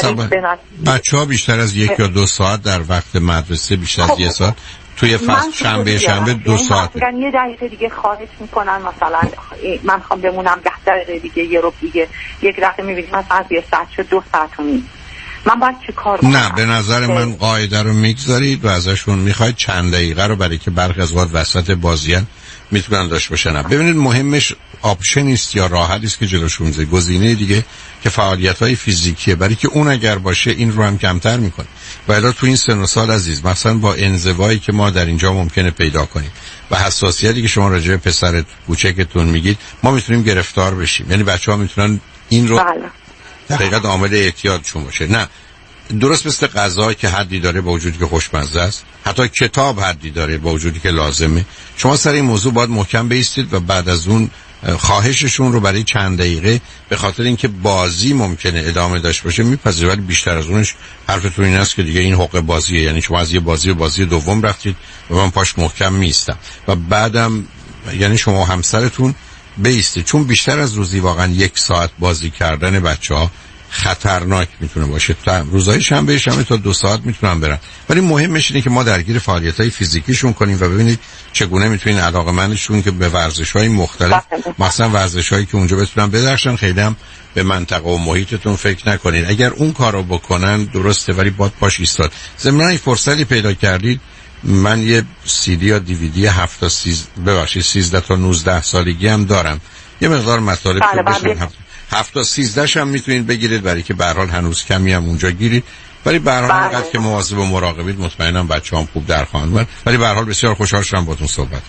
نه بچه‌ها بیشتر از 1 یا 2 ساعت در وقت مدرسه، بیشتر از 1 ساعت توی فصل شنبه 2 ساعت یه دقیقه دیگه خارج میکنن، مثلا من خوام بمونم 10 دقیقه دیگه، یه رو دیگه، یک دقیقه میبینیم مثلا از 1 ساعت شد 2 ساعت و نیم. من باید چه کار کنم؟ نه به نظر من قاعده رو میگذارید و ازشون میخواید چند دقیقه رو، برای که برخی از وقت وسط بازیان میتونن داشت باشن. ببینید مهمش آپشن نیست یا راحت است که جلوشون میذاره، گزینه دیگه که فعالیت‌های فیزیکیه، برای که اون اگر باشه این رو هم کمتر میکنه. و الا تو این سن و سال عزیز، مثلا با انزوایی که ما در اینجا ممکنه پیدا کنیم و حساسیتی که شما راجع به پسر کوچکتون میگید، ما میتونیم گرفتار بشیم. یعنی بچه‌ها میتونن این رو در حقیقت عامل اعتیادشون باشه. نه درست مثل غذا که حدی داره با وجودی که خوشمزه است، حتی کتاب حدی داره با وجودی که لازمه. شما سر این موضوع باید محکم بایستید و بعد از اون خواهششون رو برای چند دقیقه به خاطر اینکه بازی ممکنه ادامه داشته باشه میپذیرید، ولی بیشتر از اونش حرفتون این است که دیگه این حق بازیه، یعنی شما از یه بازی به بازی دوم رفتید و من پاش محکم میستم و بعدم یعنی شما همسرتون بیستید، چون بیشتر از روزی واقعا 1 ساعت بازی کردن بچه‌ها خطرناک میتونه باشه. روزهای شنبه تا 2 ساعت میتونن برن، ولی مهمش اینه که ما درگیر فعالیت‌های فیزیکیشون کنیم و ببینید چگونه میتونین علاقه‌مندشون که به ورزش‌های مختلف، مثلا ورزش‌هایی که اونجا بتونن بدرخشن، خیلی هم به منطقه و محیطتون فکر نکنین. اگر اون کارو بکنن درسته، ولی باید پاش ایستاد. ضمن فرصتی پیدا کردید، من یه سی دی یا دیویدی 7 تا 13 تا 19 سالگی هم دارم، یه مقدار مطالب که بشه 7 تا 13 هم میتونید بگیرید، برای که به هر حال هنوز کمی هم اونجا گیرید، ولی به هر حال اینقدر که مواظب و مراقبید مطمئنم بچه‌هام خوب در خواهند بود. ولی به هر حال بسیار خوشحال شدم باهاتون صحبت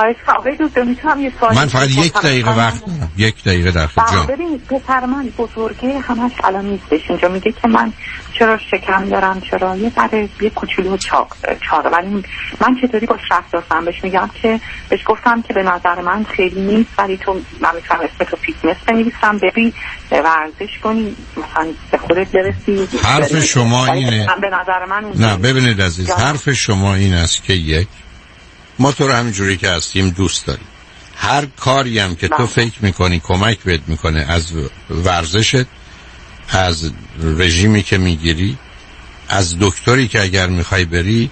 کردم. من فقط 1 دقیقه وقت دارم، 1 دقیقه در خدمتم. ببینید پسر من بزرگه همش الان نیستش اینجا، میگه که من چرا شکم دارم، چرا یه ذره یه کوچولو چاقه، ولی من چطوری باش رفتار کنم؟ بهش میگم که بهش گفتم که به نظر من خیلی نیست، ولی تو من میتونم اسم تو فیتنس بنویسم، ببین ورزش کنی، مثلا به خودت برسی. حرف شما اینه، به نظر من نه ببینید عزیز، حرف شما این است که یک، ما تو رو همینجوری که هستیم دوست داریم، هر کاری هم که تو فکر میکنی کمک بهت میکنه، از ورزشت، از رژیمی که میگیری، از دکتری که اگر میخوای بری،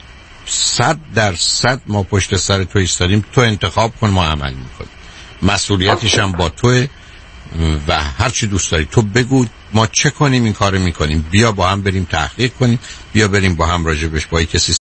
100% ما پشت سر تو ایستادیم، تو انتخاب کن ما عمل میکنیم، مسئولیتش هم با توه و هر چی دوست داری تو بگو ما چه کنیم این کارو میکنیم، بیا با هم بریم تحقیق کنیم، بیا بریم با هم راجبش با کسی